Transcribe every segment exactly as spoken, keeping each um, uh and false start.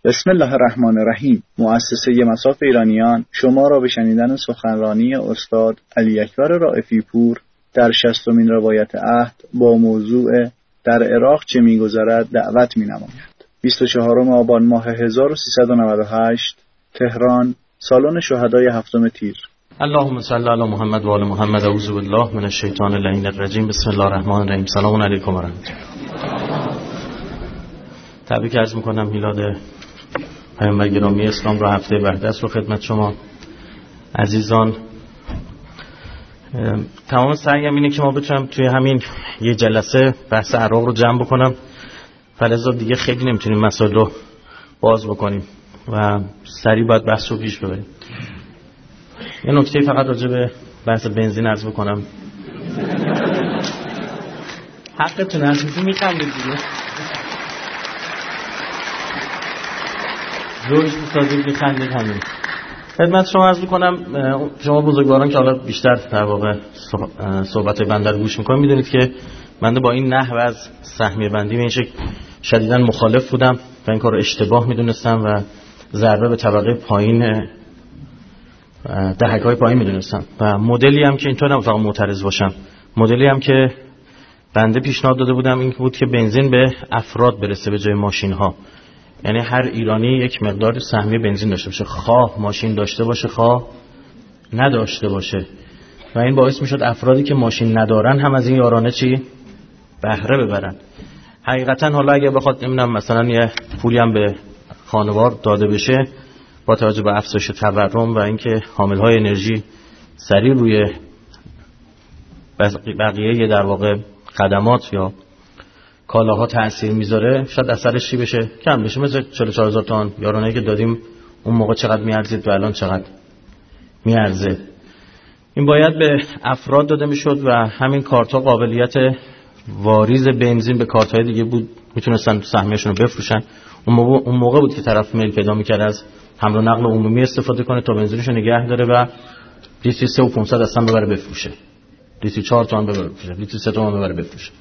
بسم الله الرحمن الرحیم. مؤسسه مصاف ایرانیان شما را به شنیدن سخنرانی استاد علی اکبر رائفی پور در شصتمین روایت عهد با موضوع در عراق چه می‌گذرد دعوت می‌نماید. بیست و چهارم آبان ماه هزار و سیصد و نود و هشت، تهران، سالن شهدای هفتم تیر. اللهم صل علی محمد و آل محمد. اعوذ بالله من الشیطان اللعین الرجیم. بسم الله الرحمن الرحیم. سلام علیکم و رحمت الله. تبریک عرض می‌کنم میلاد پیامبر گرامی اسلام را هفته وحدت رو خدمت شما عزیزان. تمام سعیم اینه که ما بتونم توی همین یه جلسه بحث عراق رو جمع بکنم، فلذا دیگه خیلی نمیتونیم مسائل رو باز بکنیم و سریع باید بحث رو پیش ببریم. یه نکته فقط راجع به بحث بنزین عرض بکنم. حقتون هست میخندید دیگه. روش بسازید میخندید همین. خدمت شما عرض بکنم، شما بزرگواران که حالا بیشتر در واقع صحبت بنده رو گوش میکنم میدونید که بنده با این نحو از سهمیه بندی به این شکل شدیداً مخالف بودم و این کار رو اشتباه میدونستم و ضربه به طبقه پایین دهک‌های پایین میدونستم و مدلی هم که اینطور نبود فقط معترض باشم، مدلی هم که بنده پیشنهاد داده بودم این بود که بنزین به افراد برسه به جای ماشین ها، یعنی هر ایرانی یک مقدار سهمیه بنزین داشته باشه، خواه ماشین داشته باشه خواه نداشته باشه و این باعث میشد افرادی که ماشین ندارن هم از این یارانه چی بهره ببرن. حقیقتا حالا اگه بخواد نمیدونم مثلا یه پولی هم به خانوار داده بشه با توجه به افزایش تورم و اینکه حامل‌های انرژی سریع روی بقیه در واقع خدمات یا کالاها تأثیر میذاره، شاید اثرش چی بشه؟ کم بشه. مثل چهل و چهار هزار تومان یارانه‌ای که دادیم اون موقع چقدر میارزید و الان چقدر میارزه. این باید به افراد داده میشد و همین کارت‌ها قابلیت واریز بنزین به کارت‌های دیگه بود، میتونستن سهمیه‌شون رو بفروشن. اون موقع اون موقع بود که طرف میل پیدا می‌کرد از حمل و نقل عمومی استفاده کنه تا بنزینش رو نگه داره و لیتر سه و پانصد اصلا ببره بفروشه، لیتر چهار تومن ببره بفروشه، لیتر سه تومن ببره بفروشه.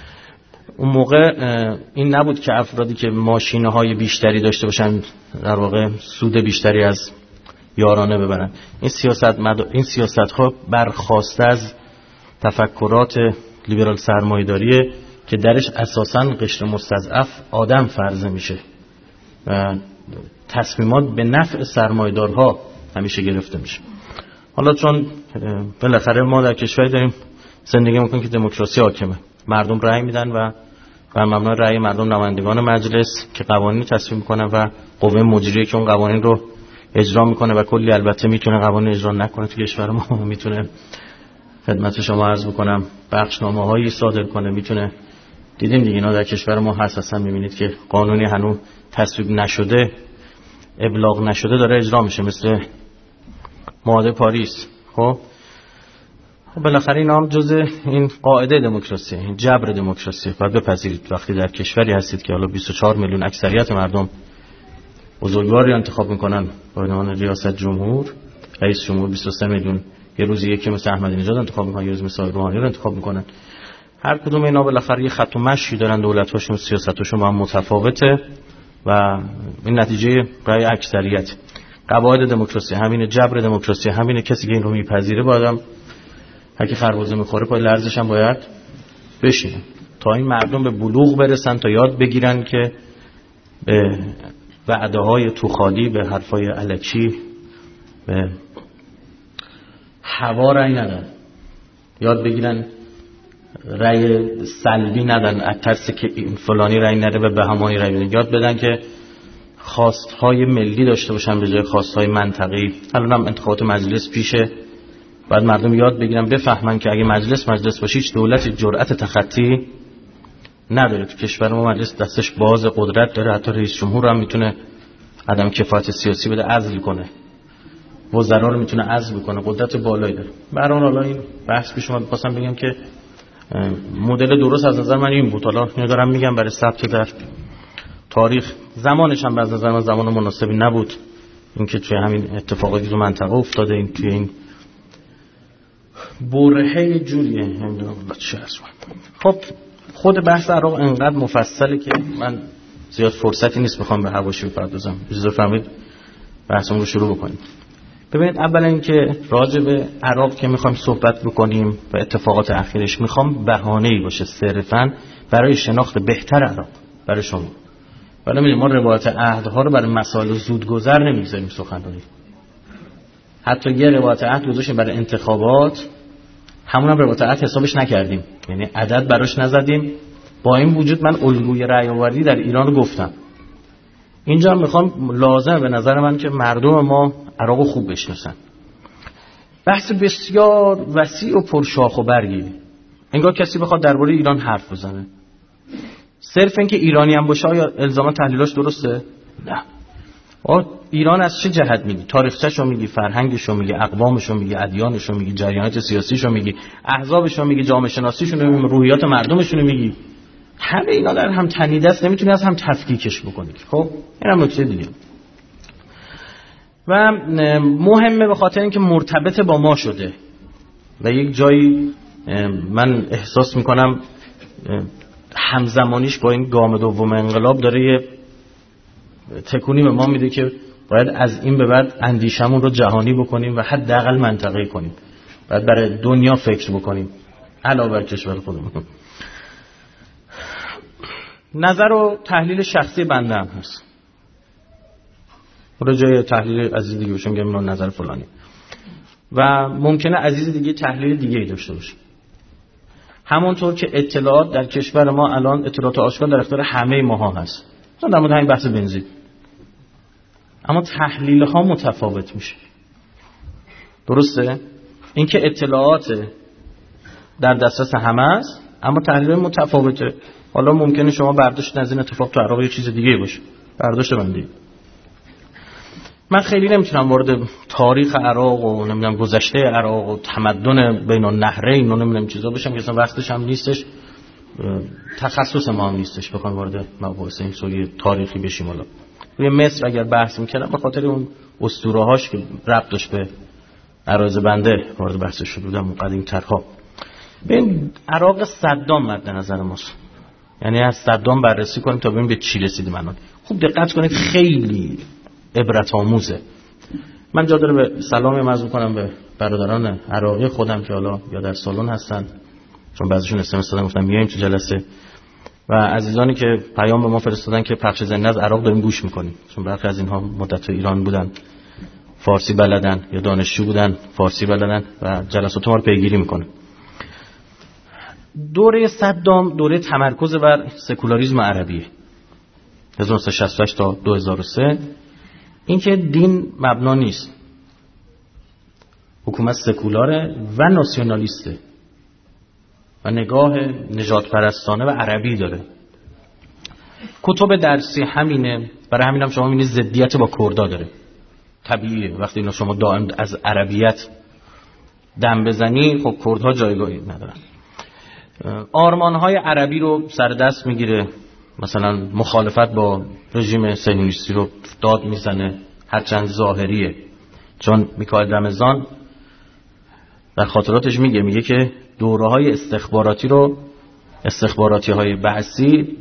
اون موقع این نبود که افرادی که ماشین‌های بیشتری داشته باشن در واقع سود بیشتری از یارانه ببرن. این سیاست مد... این سیاست‌ها برخواسته از تفکرات لیبرال سرمایه‌داریه که درش اساساً قشر مستضعف آدم فرض میشه و تصمیمات به نفع سرمایه‌دارها همیشه گرفته میشه. حالا چون بالاخره ما در کشوری داریم زندگی میکنیم که دموکراسی حاکمه، مردم رأی میدن و بر مبنای رأی مردم نمایندگان مجلس که قوانین تصویب میکنن و قوه مجریه که اون قوانین رو اجرا میکنه و کلی البته میتونه قوانین اجرا نکنه تو کشور ما، میتونه خدمت شما عرض بکنم بخشنامه‌هایی صادر کنه، میتونه دیدیم دیگه اینا در کشور ما هست. اصلا میبینید که قانونی هنوز تصویب نشده، ابلاغ نشده داره اجرا میشه، مثل معاهده پاریس. خب بالاخره اینا هم جزء این قاعده دموکراسی، این جبر دموکراسی. باید بپذیرید وقتی در کشوری هستید که حالا بیست و چهار میلیون اکثریت مردم بزرگواری انتخاب میکنن با عنوان ریاست جمهور، رئیس جمهور بیست و سه میلیون یه روزی یکی مثل احمدی نژاد انتخاب میکنن، یه روز مثل روحانی رو انتخاب میکنن. هر کدوم اینا بالاخره یه خط و مشی دارن، دولت‌هاشون سیاستاشون با هم متفاوته و این نتیجه رأی اکثریت. قواعد دموکراسی همینه، جبر دموکراسی همینه. کسی که این رو میپذیره باید اگه خربزه میخوره پای لرزش هم باید بشینه تا این مردم به بلوغ برسن، تا یاد بگیرن که به وعده های توخالی، به حرفای الکی، به هوا رأی ندن، یاد بگیرن رأی سلبی ندن، از ترس که این فلانی رأی نده و به همانی رأی بدن، یاد بدن که خواستهای ملی داشته باشن به جای خواستهای منطقی. الان هم انتخابات مجلس پیشه، بعد مردم یاد بگیرن بفهمن که اگه مجلس مجلس باشه هیچ دولتی جرأت تخطی نداره. تو کشور ما مجلس دستش باز، قدرت داره، حتی رئیس جمهور هم میتونه عدم کفایت سیاسی بده عزل کنه، وزرا رو میتونه عزل کنه، قدرت بالایی داره. برای حالا این بحث پیش اومد، خواستم بگم که مدل درست از نظر من این بود. حالا اینو دارم میگم برای ثبت در تاریخ. زمانش هم از نظر من زمان مناسبی نبود، اینکه توی همین اتفاقاتی تو منطقه افتاده، این توی این برهه جوریه نمیدونم چه هست. خب خود بحث عراق انقدر مفصله که من زیاد فرصتی نیست بخوام به حواشی بپردازم. اجازه فرمایید بحثمون رو شروع بکنیم. ببینید اولا اینکه راجع به عراق که میخوایم صحبت بکنیم و اتفاقات اخیرش، میخوام بهانه‌ای باشه صرفاً برای شناخت بهتر عراق برای شما. ولی می‌بینید ما روایت عهدها رو برای مسائل زودگذر نمی‌ذاریم سخنرانی. حتی یه روایت عهد گذاشتیم برای انتخابات، همون هم روایت عهد حسابش نکردیم، یعنی عدد براش نزدیم. با این وجود من الگوی رأی آوری در ایران رو گفتم. اینجا میخوام لازم به نظر من که مردم ما عراق رو خوب بشناسن. بحث بسیار وسیع و پرشاخ و برگی. انگار کسی بخواد درباره ایران حرف بزنه، صرف اینکه ایرانی هم باشه آیا الزاما تحلیلاش درسته؟ نه. آه ایران از چه جهت میگی؟ تاریخچه‌ش رو میگی، فرهنگش رو میگی، اقوامش رو میگی، ادیانش رو میگی، جریانات سیاسیش رو میگی، احزابش رو میگی، جامعه شناسیشون رو میگی، روحیات مردمشون رو میگی. همه اینا در هم تنیده است، نمیتونی از هم تفکیکش بکنی. خب این هم نکته دیگه. و مهمه به خاطر اینکه مرتبط با ما شده و یک جایی من احساس میکنم همزمانیش با این گام دوم انقلاب داره یه تکونی به ما میده که باید از این به بعد اندیشمون رو جهانی بکنیم و حداقل منطقه‌ای کنیم. باید برای دنیا فکر بکنیم علاوه بر کشور خودمون. نظر و تحلیل شخصی بنده هم هست. برای جای تحلیل عزیز دیگه باشم میگم من نظر فلانی و ممکنه عزیز دیگه تحلیل دیگه ای داشته باشه. همونطور که اطلاعات در کشور ما الان اطلاعات آشکار در اختیار همه ماها هست. مثلا در مورد همین بحث بنزین. اما تحلیل ها متفاوت میشه. درسته؟ اینکه اطلاعات در دسترس همه است اما تحلیل متفاوته. حالا ممکنه شما برداشت از این اتفاق تو عراق یه چیز دیگه باشه. برداشت من دیگه. من خیلی نمیتونم وارد تاریخ عراق و نمیدونم گذشته عراق و تمدن بین النهرین و نمیدونم چیزا بشم که اصلا وقتش هم نیستش، تخصص ما هم نیستش بخوام وارد مباحث این سوری تاریخی بشیم. حالا روی مصر اگر بحث میکردم به خاطر اون اسطوره هاش که ربط داشت به عرایض بنده وارد بحثش شده بودم اون قدیم ترها. ببین عراق صدام مد نظر ماست، یعنی از صدام بررسی کنیم تا ببینیم به چی رسیدیم الان. خوب دقت کنید خیلی عبرت آموزه. من جا داره به سلام عرض کنم به برادران عراقی خودم که حالا یا در سالن هستن، چون بعضیشون اس ام اس دادن گفتن میایم تو جلسه، و عزیزانی که پیام به ما فرستادن که پخش زنده از عراق داریم گوش میکنیم، چون برخی از اینها مدت ایران بودن، فارسی بلدن یا دانشجو بودن فارسی بلدن و جلسات ما رو پیگیری میکنن. دوره صدام دوره تمرکز بر سکولاریسم عربیه هزار و نهصد و شصت و هشت تا دو هزار و سه. این که دین مبنا نیست، حکومت سکولاره و ناسیونالیسته و نگاه نجات پرستانه و عربی داره. کتب درسی همینه، برای همین هم شما می‌بینید ضدیت با کردا داره. طبیعیه وقتی اینا شما دائم از عربیت دم بزنی، خب کردها جایگاهی ندارن. آرمان‌های عربی رو سر دست میگیره، مثلا مخالفت با رژیم صهیونیستی رو داد میزنه، هرچند ظاهریه. چون میکائیل رمضان در خاطراتش میگه میگه که دوره‌های استخباراتی رو استخباراتی‌های بعثی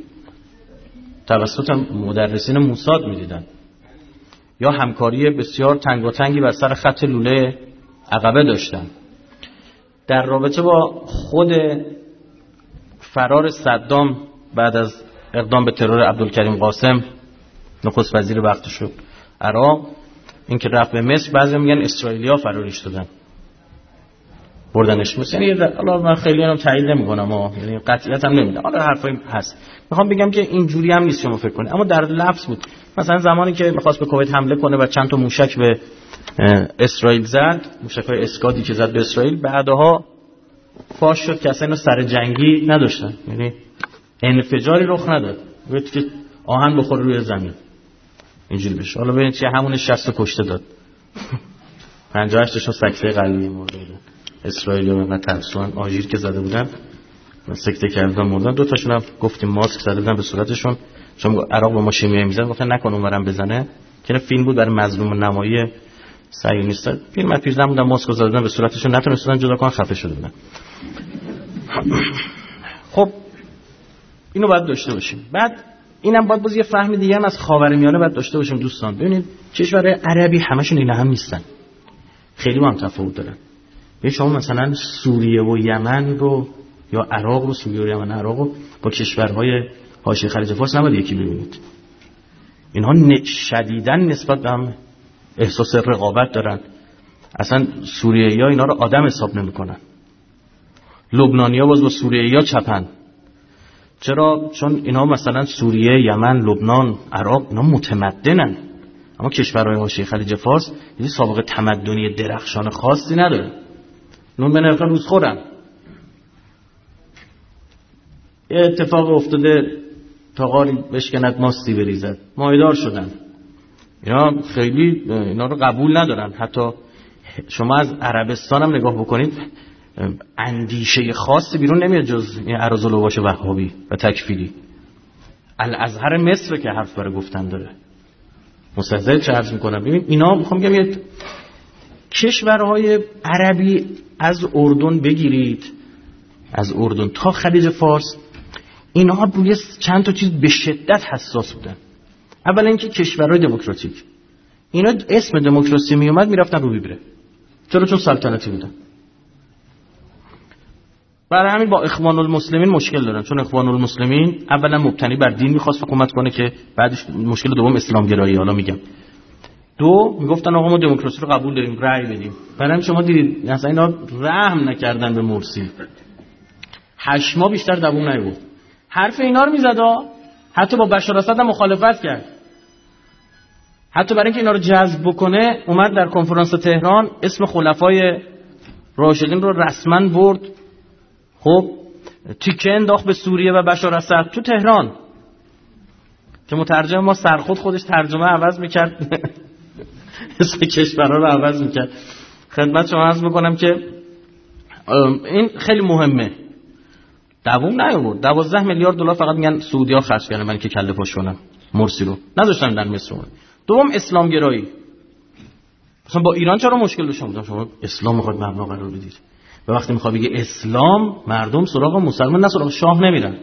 توسط مدرسین موساد میدیدن، یا همکاری بسیار تنگاتنگی بر سر خط لوله عقبه داشتن. در رابطه با خود فرار صدام بعد از اقدام به ترور عبدالکریم قاسم نخست وزیر وقت شد عراق، این که رفت به مصر، بعضی میگن اسرائیلیا فراریش دادن بردنش مصر. یعنی حالا من خیلی اینو تایید نمی‌کنم ها، یعنی قطعیت هم نمیدم، حالا حرفایی هست. میخوام بگم که اینجوری هم نیست شما فکر کنید، اما در لفظ بود. مثلا زمانی که می‌خواست به کویت حمله کنه و چند تا موشک به اسرائیل زد، موشک‌های اسکادی که زد به اسرائیل، بعدها فاش شد که اصلا اینو سر جنگی نداشتن، یعنی انفجاری رخ نداد، گفت که آهن بخوره روی زمین اینجوری بشه. حالا ببینید چه همون شصت کشته داد، پنجاه و هشت تاشون سکته قلبی مرده بودن. اسرائیلی‌ها اینقدر ترسوان، آژیر که زده بودن سکته کردن مردن. دو تاشون هم گفتیم ماسک زده بودن به صورتشون، چون عراق با ما شیمیایی میزنن، گفتن نکن اونورم بزنه، که فیلم بود برای مظلوم نمایی صهیونیست. فیلم پیرزن بودن ماسک زده بودن به صورتشون، نتونستن جدا کنن، خفه شده بودن. خب اینو باید داشته باشیم. بعد اینم باید باز یه فهم دیگه هم از خاورمیانه باید داشته باشیم دوستان. ببینید کشور عربی همشون اینا هم نیستن، خیلی با هم تفاوت دارن. ببین شما مثلا سوریه و یمن رو یا عراق و سوریه و یمن عراق رو با کشورهای حاشیه خلیج فارس نباید یکی ببینید. اینها شدیداً نسبت به هم احساس رقابت دارن. اصلا سوریه‌ای‌ها اینا رو آدم حساب نمی‌کنن. لبنانی‌ها باز با سوریه‌ای‌ها چپن. چرا؟ چون اینا مثلا سوریه، یمن، لبنان، عراق اینا متمدنن، اما کشورهای حاشیه خلیج فارس یه سابقه تمدنی درخشان خاصی نداره. نون به نرخ روز خورن. یه اتفاق افتاده تاغاری بشکند ماستی بریزد، مایدار شدن. اینا خیلی اینا رو قبول ندارن. حتی شما از عربستان هم نگاه بکنید اندیشه خاصی بیرون نمیاد جز این اراذلواش وهابی و تکفیری. الازهر مصر که حرف برای گفتن داره. مستحضر چه عرض میکنم؟ ببین اینا میخوام بگم یه کشورهای عربی از اردن بگیرید، از اردن تا خلیج فارس، اینها روی چند تا چیز به شدت حساس بودن. اولا اینکه کشورهای دموکراتیک، اینا اسم دموکراسی می اومد میرفتن رو بیبره. چرا؟ چون سلطنتی بودن. برای همین با اخوان المسلمین مشکل دارن، چون اخوان المسلمین اولا مبتنی بر دین میخواست حکومت کنه که بعدش مشکل دوم اسلام گرایی. حالا میگم دو میگفتن آقا ما دموکراسی رو قبول داریم، رأی بدیم. برای همین شما دیدید مثلا اینا رحم نکردن به مرسی، هشت ماه بیشتر دووم نیاورد. حرف اینا رو میزد، حتی با بشار اسد هم مخالفت کرد. حتی برای اینکه اینا رو جذب بکنه اومد در کنفرانس تهران اسم خلفای راشدین رو رسما برد. خب تیکه انداخت به سوریه و بشار اسد تو تهران که مترجم ما سرخود خودش ترجمه عوض میکرد اسم کشورها رو عوض میکرد. خدمت شما عرض میکنم که این خیلی مهمه. دوام نیاورد. دوازده میلیارد دلار فقط میگن سعودی ها خرج کردن من که کله پاش کنم مرسی رو نذاشتن در مصر. دوم اسلام گرایی. مثلا با ایران چرا مشکل داشتم؟ شما اسلام میخواد مبنا قرار بدید و وقتی میخواد بگه اسلام، مردم سراغ مسلمان نه سراغ شاه نمیرن،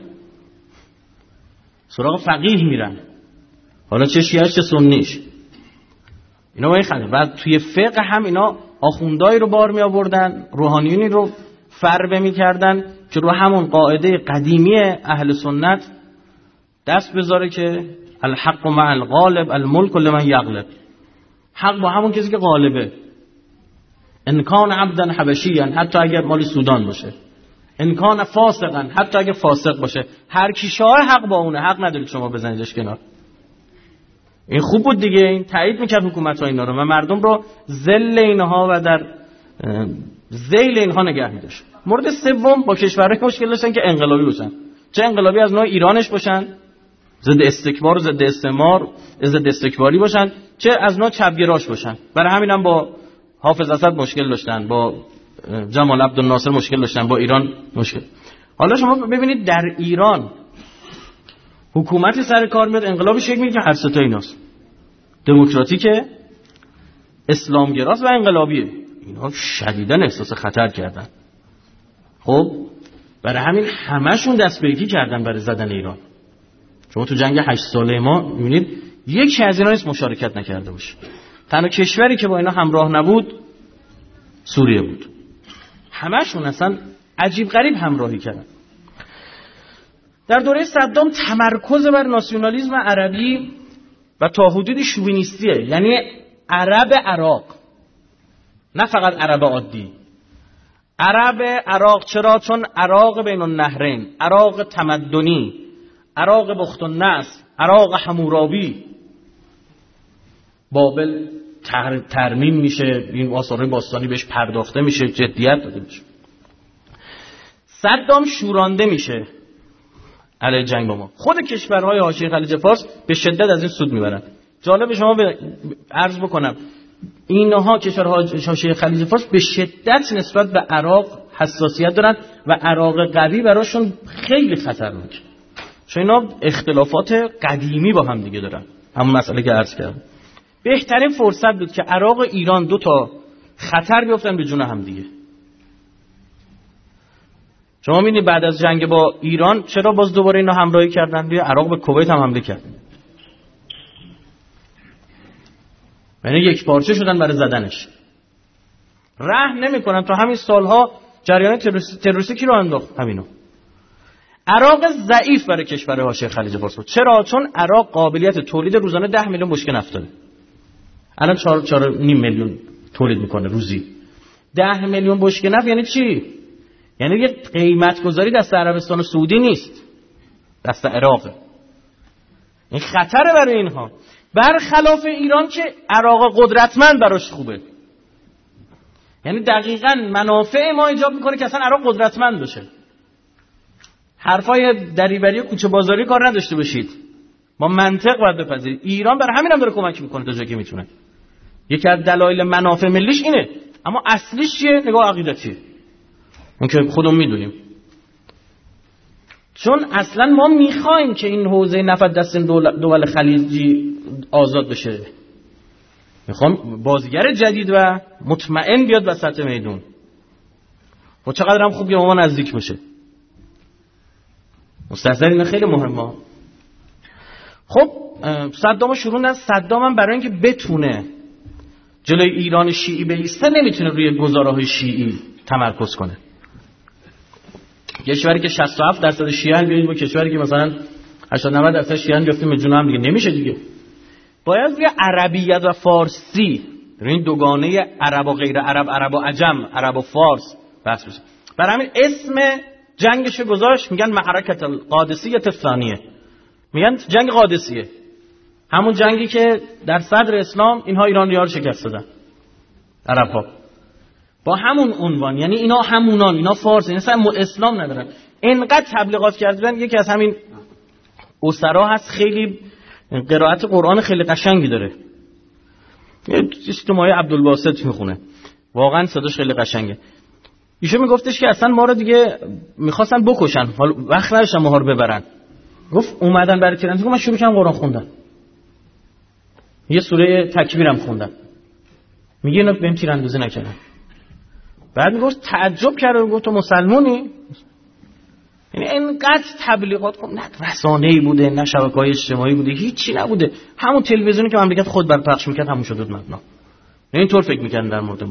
سراغ فقیه میرن، حالا چه شیعه چه سنیش. اینا وای خنده. بعد توی فقه هم اینا آخوندایی رو بار می آوردن، روحانیونی رو فربه میکردن که رو همون قاعده قدیمی اهل سنت دست بذاره که الحق مع الغالب الملک لمن یغلب. حق با همون کسی که غالبه. ان کان عبدا حبشیا، حتی اگر مال سودان باشه. ان کان فاسقا، حتی اگر فاسق باشه. هر کی شاه حق با اونه، حق ندارید شما بزنیدش کنار. این خوب بود دیگه. این تایید میکرد حکومت ها اینا رو و مردم رو ذل اینها و در ذیل اینها نگه می‌داشت. مورد سوم با کشورهای مشکل داشتن که انقلابی باشن. چه انقلابی از نوع ایرانش باشن، ضد استکبار و ضد استعمار، ضد استکباری باشن، چه از نوع چپگراش باشن. برای همین هم با حافظ اسد مشکل داشتن، با جمال عبدالناصر مشکل داشتن، با ایران مشکل. حالا شما ببینید در ایران حکومتی سر کار میاد، انقلابی شکل میگیره که هر سه تا ایناست. دموکراتیکه، اسلامگراست و انقلابیه. اینا شدیداً احساس خطر کردن. خب برای همین همشون دست به یکی کردن برای زدن ایران. شما تو جنگ هشت ساله ما میبینید یکی از اینا نیست مشارکت نکرده باشه. تنها کشوری که با اینا همراه نبود سوریه بود. همشون اصلا عجیب غریب همراهی کردن. در دوره صدام تمرکز بر ناسیونالیسم عربی و تا حدودی شوینیستیه، یعنی عرب عراق، نه فقط عرب عادی. عرب عراق. چرا؟ چون عراق بین النهرین، عراق تمدنی، عراق بخت النصر، عراق حمورابی، بابل تر، ترمیم میشه، این آثار باستانی بهش پرداخته میشه، جدیت داده میشه. صدام شورانده میشه علیه جنگ با ما. خود کشورهای حاشیه خلیج فارس به شدت از این سود میبرن. جالب شما به عرض بکنم اینها کشورهای حاشیه خلیج فارس به شدت نسبت به عراق حساسیت دارن و عراق قوی براشون خیلی خطرناکه، چون اینا اختلافات قدیمی با هم دیگه دارن. همون مسئله که عرض کردم. بهترین فرصت بود که عراق و ایران دو تا خطر بیفتن به جون هم دیگه، شما می‌بینید بعد از جنگ با ایران چرا باز دوباره اینا همراهی کردن؟ دیگه عراق به کویت هم حمله کرد. یعنی یک پارچه شدن برای زدنش. رحم نمی‌کنن. تا همین سالها جریان تروریستی تروریستی کی رو انداخت؟ همینو. عراق ضعیف برای کشور حاشیه خلیج فارس بود. چرا؟ چون عراق قابلیت تولید روزانه ده میلیون بشکه نفت داره. الان چهار چهار و نیم میلیون تولید میکنه روزی. ده میلیون بشکه نفت یعنی چی؟ یعنی یه قیمت گذاری دست عربستان و سعودی نیست، دست عراقه. این خطره برای اینها، برخلاف ایران که عراق قدرتمند براش خوبه. یعنی دقیقاً منافع ما ایجاب میکنه که اصلا عراق قدرتمند بشه. حرفای دریوری و کوچه بازاری کار نداشته باشید، ما منطق باید بپذیرید. ایران برای همین هم داره کمک میکنه تا جایی که میتونه. یکی از دلایل منافع ملیش اینه، اما اصلیش چیه؟ نگاه عقیدتیه. اون که خودمون میدونیم. چون اصلا ما میخوایم که این حوزه نفت دست دول خلیجی آزاد بشه. میخوام بازیگر جدید و مطمئن بیاد وسط میدون. و چقدر هم خوب ما نزدیک بشه. مستحضر این خیلی مهمه. خب صدام شروع از صدام هم برای اینکه بتونه جلوی ایران شیعی بایسته نمیتونه روی گزاره‌های شیعی تمرکز کنه. کشوری که شصت و هفت درصد شیعه بیاید با کشوری که مثلا هشتاد نود درصد شیعه گفتیم جون هم دیگه نمیشه دیگه. باید روی عربیت و فارسی، این دوگانه عرب و غیر عرب، عرب و عجم، عرب و فارس بحث بشه. برای همین اسم جنگش گذاشت، میگن معرکت القادسیه الثانیه، میگن جنگ قادسیه، همون جنگی که در صدر اسلام اینها ایرانی‌ها رو شکست دادن، عرب‌ها، با همون عنوان. یعنی اینا همونان، اینا فارس، اینا اصلا اسلام ندارن. اینقدر تبلیغات کردن. یکی از همین اسرا هست، خیلی قرائت قرآن خیلی قشنگی داره، اجتماعی عبدالباسط میخونه، واقعا صداش خیلی قشنگه. ایشون میگفتش که اصلا ما رو دیگه میخواستن بکشن، حالا وقت نداشتن ما رو ببرن. گفت اومدن برای تیراندازی، گفت من شروع کردم قرآن خوندن، یه سوره تکبیرم خوندم. میگه اینا بهم تیراندازی نکردن. بعد میگفت تعجب کرد و گفت تو مسلمونی؟ یعنی اینقدر تبلیغات کن، نه رسانه‌ای بوده، نه شبکه‌های اجتماعی بوده، هیچی نبوده. همون تلویزیونی که مملکت خود بر پخش میکرد همون شد مبنا. اینطور فکر میکردن در مورد ما.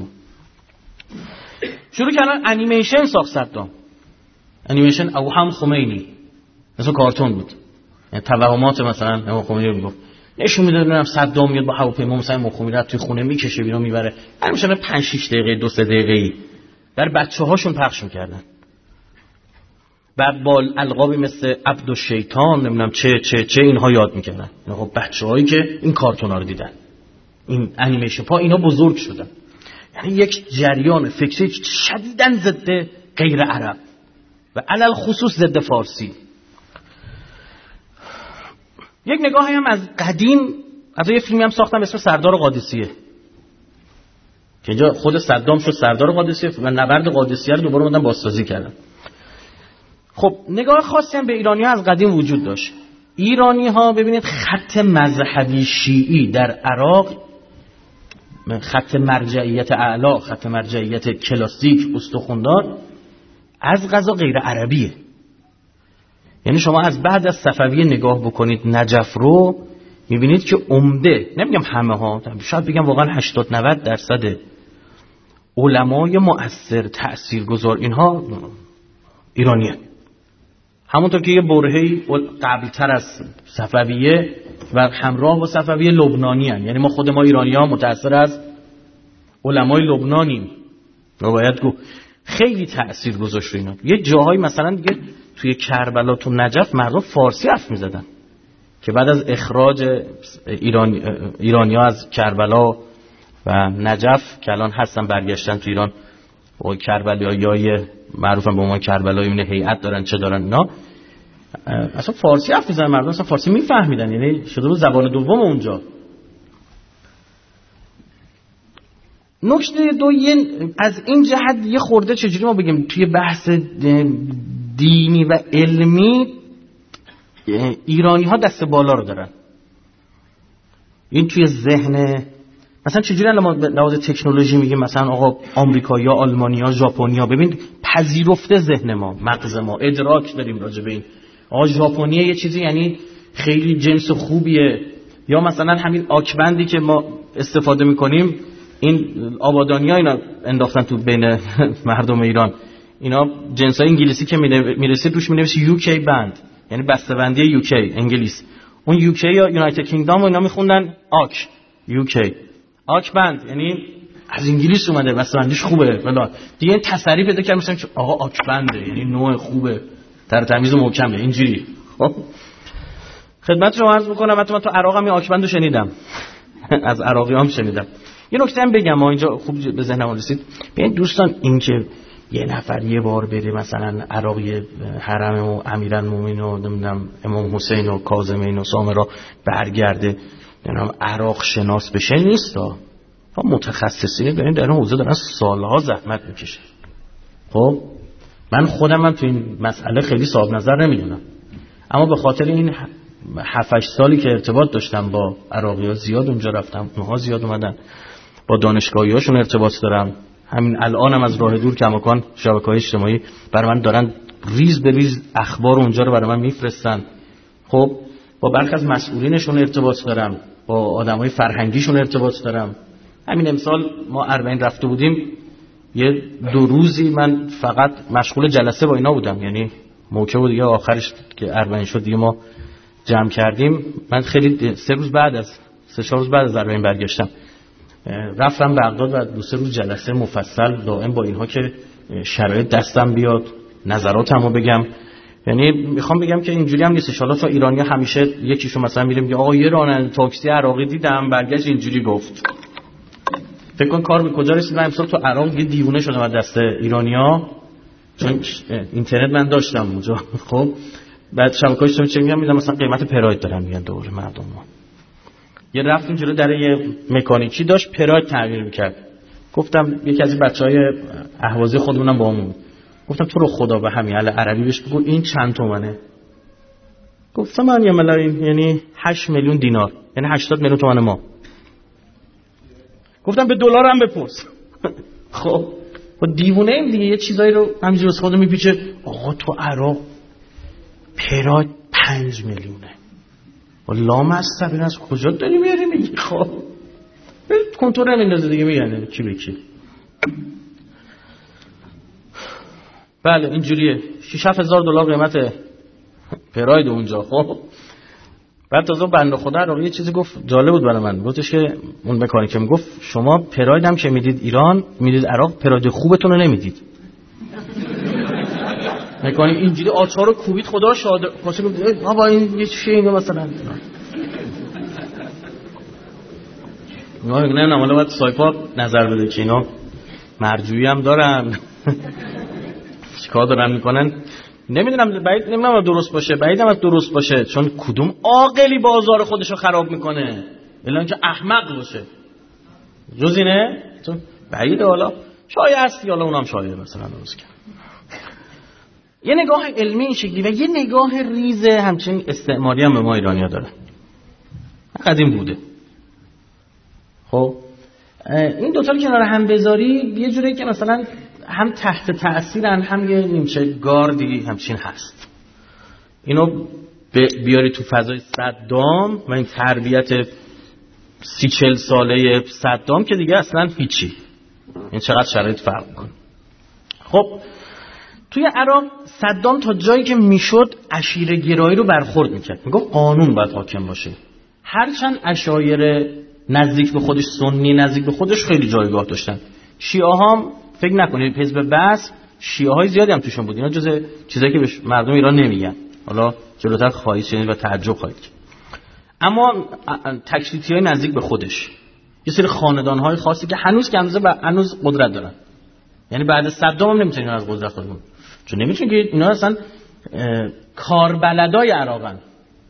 شروع کردن انیمیشن ساخت صدام. انیمیشن اوهام خمینی، مثلا کارتون بود. یعنی توهمات مثلا امام خمینی میگفت نشون میدادن صدام میاد با هواپیما مثلا امام خمینی رو توی خونه میکشه بیرون میبره. همین پنج شش دقیقه دو سه دقیقه‌ای در بچه‌هاشون پخش میکردن. بعد با القابی مثل عبد الشیطان نمیدونم چه چه چه اینها یاد میکردن. خب بچه‌هایی که این کارتونا رو دیدن، این انیمیشن پا اینا بزرگ شدن. یعنی یک جریان فکری شدیداً ضد غیر عرب و علل خصوص ضد فارسی. یک نگاهی هم از قدیم، از یه فیلمی هم ساختم اسم سردار قادسیه که اینجا خود صدام شد سردار قادسیه و نبرد قادسیه رو دوباره اومدن بازسازی کردن. خب نگاه خاصی هم به ایرانی‌ها از قدیم وجود داشت. ایرانی‌ها ببینید خط مذهبی شیعی در عراق، خط مرجعیت اعلا، خط مرجعیت کلاسیک استخوندار، از قضا غیر عربیه. یعنی شما از بعد از صفویه نگاه بکنید نجف رو میبینید که عمده، نمیگم همه ها، شاید بگم واقعا هشتاد نود درصد علمای مؤثر تاثیرگذار اینها ایرانیه. همونطور که یه برهه‌ای قبلتر از صفویه و همراه با صفویه لبنانی هن. یعنی ما خود ما ایرانی ها متأثر از علمای لبنانیم و باید گفت خیلی تأثیر گذاشت اینا. یه جاهای مثلا دیگه توی کربلا تو نجف مردم فارسی حرف می‌زدن که بعد از اخراج ایرانی ایرانی‌ها از کربلا و نجف که الان هستن برگشتن تو ایران و کربلاییای معروفن به عنوان کربلایی این هیئت دارن چه دارن اینا، اصلا فارسی حرف می‌زدن مردم، اصلا فارسی می‌فهمیدن، یعنی شده بود زبان دوم اونجا. نکته دو از این جهت یه خورده چجوری ما بگیم توی بحث دینی و علمی ایرانی ها دست بالا رو دارن. این توی ذهن مثلا چجوری الان ما به لحاظ تکنولوژی میگیم مثلا آقا آمریکایی‌ها، آلمانی‌ها، ژاپنی‌ها، ببین پذیرفته ذهن ما، مغز ما، ادراک داریم راجع به این. آ ژاپنیه یه چیزی یعنی خیلی جنس خوبیه، یا مثلا همین آکبندی که ما استفاده میکنیم، این آبادانی‌ها اینا انداختن تو بین مردم ایران، اینا جنسای انگلیسی که میرسید روش مینوشت یوکی بند، یعنی بسته‌بندی یوکی انگلیس. اون یوکی یا یونایتد کینگدام و اینا میخوندن آک، یوکی آک بند، یعنی از انگلیس اومده، بسته‌بندیش خوبه فلان. دیگه این تسری پیدا کردن مثلا که آقا آک بنده یعنی نوع خوبه، تر تمیز و محکمه اینجوری. خب خدمت شما عرض میکنم، حتی من تو عراق هم آک بندو شنیدم از عراقیام شنیدم. یه نکته هم بگم، ما اینجا خوب به ذهنم رسید. ببین دوستان، این که یه نفر یه بار بره مثلا عراقی حرم و امیرالمومنین و نمیدونم امام حسین و کاظمین و سامرا برگرده نمیدونم عراق شناس بشه نیست. ها متخصصین ببین در این حوزه دارن سالها زحمت میکشن. خب من خودم هم تو این مسئله خیلی صاحب نظر نمیدونم، اما به خاطر این هفت هشت سالی که ارتباط داشتم با عراقی‌ها، زیاد اونجا رفتم، اونها زیاد اومدن، با دانشگاهی‌هاشون ارتباط دارم. همین الانم از راه دور کماکان شبکه‌های اجتماعی برای من دارن ریز به ریز اخبار اونجا رو برای من میفرستن. خب با برخی از مسئولینشون ارتباط دارم، با آدمای فرهنگیشون ارتباط دارم. همین امسال ما اربعین رفته بودیم، یه دو روزی من فقط مشغول جلسه با اینا بودم، یعنی موقع بود دیگه آخرش که اربعین شد دیگه ما جمع کردیم. من خیلی سه روز بعد از سه چهار روز بعد از اربعین برگشتم، رفتم بغداد و دو سه روز جلسه مفصل دائم با اینها که شرایط دستم بیاد نظراتمو بگم. یعنی میخوام بگم که اینجوری هم نیست. ان شاءالله تا ایرانیا همیشه یکیشون مثلا میره میگه آقا یه راننده تاکسی عراقی دیدم برگشت اینجوری گفت. فکر کن کار به کجا رسید. من امسال تو عراق یه دیوونه شدم از دست ایرانیا، چون اینترنت من داشتم اونجا. خب بعد شبکه‌های اجتماعی چه میگم، میگم مثلا قیمت پراید دارن میگن دوره مردم ما. یه رفتیم جلو در یه مکانیکی داشت پراید تعمیر میکرد. گفتم یکی از این بچهای اهوازی خودمونم با همون، گفتم تو رو خدا به همین حال عربی بهش بگو این چند تومنه. گفتم من یه ملاین یعنی هشت میلیون دینار، یعنی هشتاد میلیون تومان ما. گفتم به دلار هم بپرس. خب با دیوونه ایم دیگه، یه چیزایی رو همینجوری از خودم میپیچه. آقا تو عراق پراید پنج میلیونه. والله مستبین از کجا داری میاری میگی؟ خب کنتور نمیندازه دیگه، میگن کی به کی. بله اینجوریه. شش هفت هزار دلار قیمت پراید اونجا. خب بعد تازه بنده خدا عراقی یه چیزی گفت جالب بود برای من. گفتش که اون مکانیک که میگفت شما پراید هم که میدید ایران میدید عراق، پراید خوبتون رو نمیدید. مکانیک اینجوری آچار رو کوبید خدا شاد باشه گفت بابا این یه چیه اینو مثلا نه نه نه حالا باید سایپا نظر بده که اینا مرجوعی هم دارن چیکار دارن میکنن نمیدونم. بعید نمیدونم درست باشه، بعیدم از درست باشه، چون کدوم عاقلی بازار خودشو خراب میکنه الا اینکه احمق باشه. جز اینه چون بعیده. حالا شایعه هستی، حالا اونم شایعه مثلا درست کرد. یه نگاه علمی این شکلی و یه نگاه ریز همچنین استعماری هم به ما ایرانی‌ها داره. قدیم بوده. خب این دوتا رو کنار هم بذاری یه جوری که مثلا هم تحت تأثیرن هم یه نیمچه گاردی همچین هست. اینو بیاری تو فضای صدام و این تربیت سی چل ساله صدام که دیگه اصلا هیچی. این چقدر شرایط فرق میکنه. خب توی عراق صدام تا جایی که میشد عشیره گرایی رو برخورد میکرد. میگفت قانون باید حاکم باشه. هرچند عشایر نزدیک به خودش، سنی نزدیک به خودش خیلی جایگاه داشتن. شیعه هم فکر نکنید حزب بعث شیعه های زیادی هم توشون بود. اینا جزء چیزایی که به مردم ایران نمیگن. حالا جلوتر خواهید شنید و تعجب خواهید کرد. اما تکلیتی های نزدیک به خودش، یه سری خاندان های خاصی که هنوز کنزه و هنوز قدرت دارن. یعنی بعد صدام هم نمیتونن از قدرت خودمون، چون نمیتونن که اینا اصلا کاربلدای عراقن.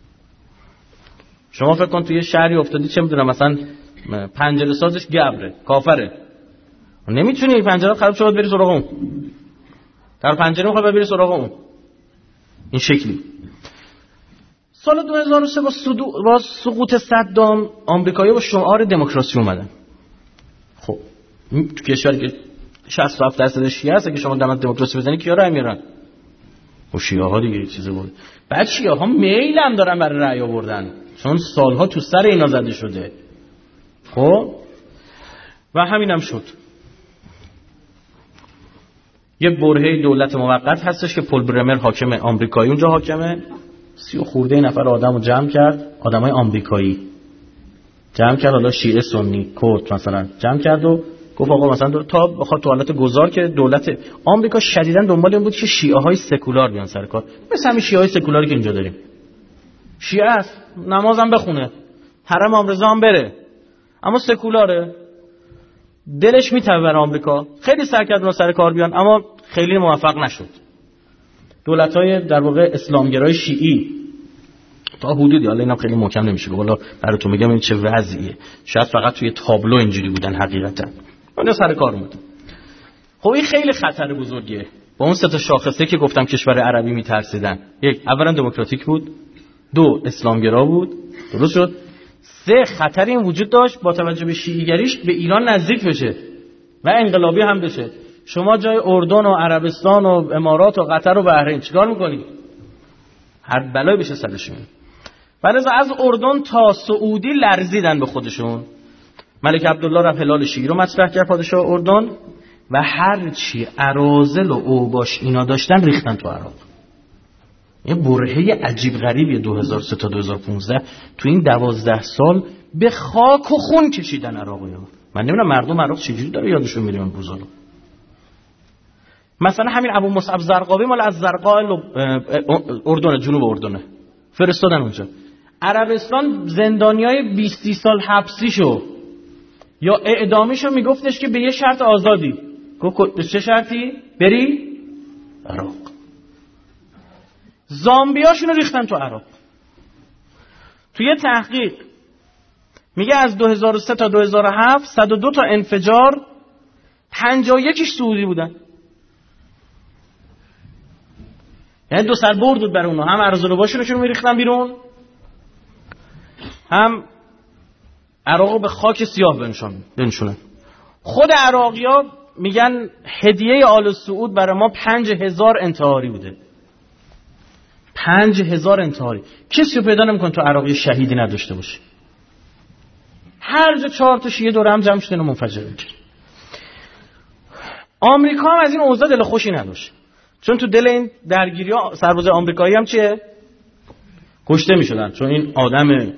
شما فکر کن توی شهری افتادی چه میدونم مثلا پنجره سازش گبره کافره، نمیتونی پنجره خراب شد بری سراغ اون، در پنجره میخواد بری سراغ اون. این شکلی سال دو هزار و سه با, صدو... با سقوط صدام آمریکایی‌ها با شعار دموکراسی اومدن. خب تو کشوری که شصت و هفت درصد شیعه هست. اگه شما در مورد دموکراسی بزنید کیا رأی میارن؟ و شیعه ها دیگه چیزی بود. بعد شیعه ها میل هم دارن برای رأی آوردن، چون سالها تو سر اینا زده شده. خب و همینم شد. یه برهه دولت موقت هستش که پل برمر حاکم آمریکایی اونجا حاکمه، سی و خورده نفر آدمو جمع کرد، آدمای آمریکایی جمع کرد، حالا شیعه سنی کرد مثلا جمع کرد و گفت آقا مثلا تا بخواد تو حالت گذار که دولت آمریکا شدیداً دنبال این بود که شیعه های سکولار بیان سر کار، مثل همین شیعه های سکولاری که اینجا داریم. شیعه است، نمازم بخونه، حرم آمرزا هم بره، اما سکولاره، دلش میتونه بر آمریکا. خیلی سعی کرد اون سر کار بیان اما خیلی موفق نشد. دولت‌های در واقع اسلامگرای شیعی تا حدودی، حالا اینا خیلی محکم نمیشه والا براتون میگم این چه وضعیه، شاید فقط توی تابلو اینجوری بودن حقیقتا، اون سر کار اومدن. خب این خیلی خطر بزرگیه. با اون سه تا شاخصه که گفتم کشور عربی میترسیدن، یک اولا دموکراتیک بود، دو اسلامگرا بود، درست شد، سه خطر این وجود داشت با توجه به شیعیگریش به ایران نزدیک بشه و انقلابی هم بشه. شما جای اردن و عربستان و امارات و قطر و بحرین چیکار میکنید؟ هر بلایی بشه سرش میاد. ولی از اردن تا سعودی لرزیدن به خودشون. ملک عبدالله رفت هلال شیعی رو مطرح کرد، پادشاه اردن، و هر چی اراذل و اوباش اینا داشتن ریختن تو عراق. یه برهه عجیب غریبی دو هزار و سه تا دو هزار و پانزده تو این دوازده سال به خاک و خون کشیدن عراقی‌ها. من نمیدونم مردم عراق چجوری داره یادشون میره اون روزا. مثلا همین ابو مصعب زرقاوی مال از زرقاء اردن، جنوب اردنه، فرستادن اونجا. عربستان زندانیای بیست سال حبسیشو یا اعدامیشو میگفتش که به یه شرط آزادی. گفت چه شرطی؟ بری عراق. زامبیاشونو ریختن تو عراق. توی تحقیق میگه از دو هزار و سه تا دو هزار و هفت صد و دو تا انفجار، پنجاه و یکیش سعودی بودن. یعنی دو سر برد بود برای اونا، هم ارزلوباشونو میریختن بیرون، هم عراقو به خاک سیاه بنشونن. خود عراقی‌ها میگن هدیه آل سعود برای ما پنج هزار انتحاری بوده. پنج هزار انتحاری. کسی رو پیدا نمی‌کنه تو عراقی شهیدی نداشته باشه. هر جا چهار تا شیعه دور هم جمع شدن و منفجر کرد. آمریکا هم از این اوضاع دل خوشی نداشت، چون تو دل این درگیری‌ها سرباز آمریکایی هم چیه؟ کشته می‌شدن، چون این آدم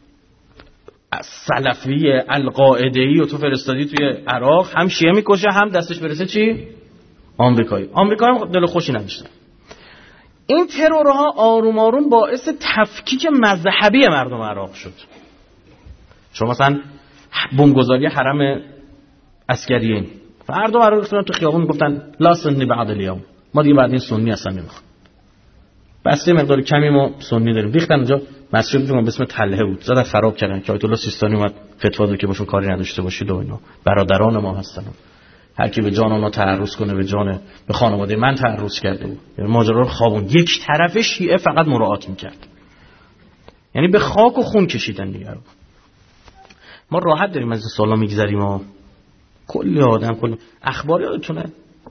سلفی القاعده‌ای و تو فرستادی توی عراق، هم شیعه میکشه هم دستش برسه چی؟ آمریکایی. آمریکا هم دل خوشی نداشتن. این ترورها آروم آروم باعث تفکیک مذهبی مردم عراق شد. شما مثلا بمبگذاری حرم عسکریین، مردم عراق ریختن تو خیابون میگفتن لا سنی بعد الیوم، ما دیگه بعد این سنی اصلا نمیخوام. بس یه مقدار کمی ما سنی داریم. ریختن اونجا مسجد بود به اسم طلحه بود، زدن خراب کردن که آیت الله سیستانی اومد فتوا داد که باشون کاری نداشته باشید و اینا برادران ما هستن، هر کی به جان اونا تعرض کنه به جان به خانواده من تعرض کرده بود. یعنی ماجرا رو خوابون. یک طرف شیعه فقط مراعات میکرد، یعنی به خاک و خون کشیدن دیگه. ما راحت داریم از این سالا میگذریم و کلی آدم کلی اخبار یادتونه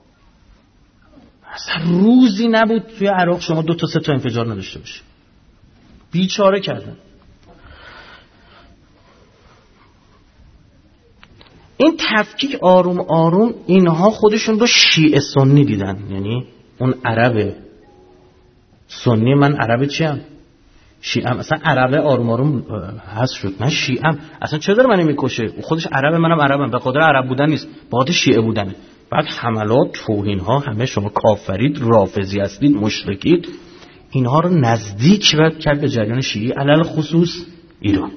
اصلا روزی نبود توی عراق شما دو تا سه تا انفجار نداشته باشی. بیچاره کردن. این تفکیک آروم آروم اینها خودشون رو شیعه سنی دیدن. یعنی اون عرب سنی، من عرب چیم؟ شیعه ام. اصلا عرب آروم آروم هست شد، من شیعه ام. اصلا چه داره منو میکشه؟ خودش عرب، منم عربم، به خاطر عرب بودن نیست، به خاطر شیعه بودنه. بعد حملات، توهین ها، همه شما کافرید، رافضی هستید، مشرکید، اینها رو نزدیک کرد به جریان شیعی، علل خصوص ایران.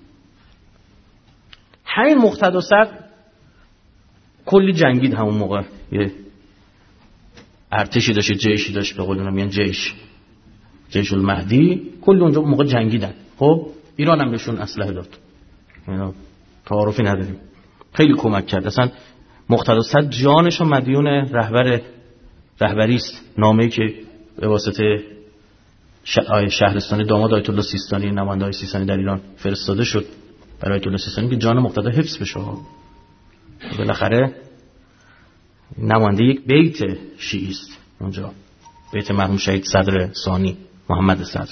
همین مقتدا صدر کلی جنگید همون موقع، یه ارتشی داشت، جیشی داشت، به قول اونا میگن جیش جیش المهدی، کلی اونجا موقع جنگیدن. خب ایران هم بهشون اسلحه داد، اینا تعارفی نداریم، خیلی کمک کرد. اصلا مقتدا صدر جانش رو مدیون رهبر رهبری است. نامه‌ای که به واسطه شهرستانی داماد آیت الله سیستانی، نماینده سیستانی در ایران فرستاده شد برای آیت الله سیستانی که جان مقتدا حفظ بشه. بالاخره نماینده یک بیت شیعی است اونجا، بیت مرحوم شهید صدر ثانی محمد صدر.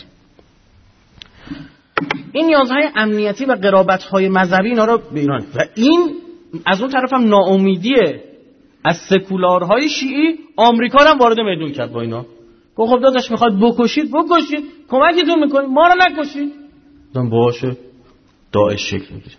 این نیازهای امنیتی و قرابت‌های مذهبی اینا رو به ایران، و این از اون طرف هم ناامیدیه از سکولارهای شیعی آمریکا رو هم وارد میدون کرد با اینا. گفت خب داداش میخواد بکشید بکشید، کمکتون میکنید، ما رو نکشید. دادم باشه، داعش شکل میگیره.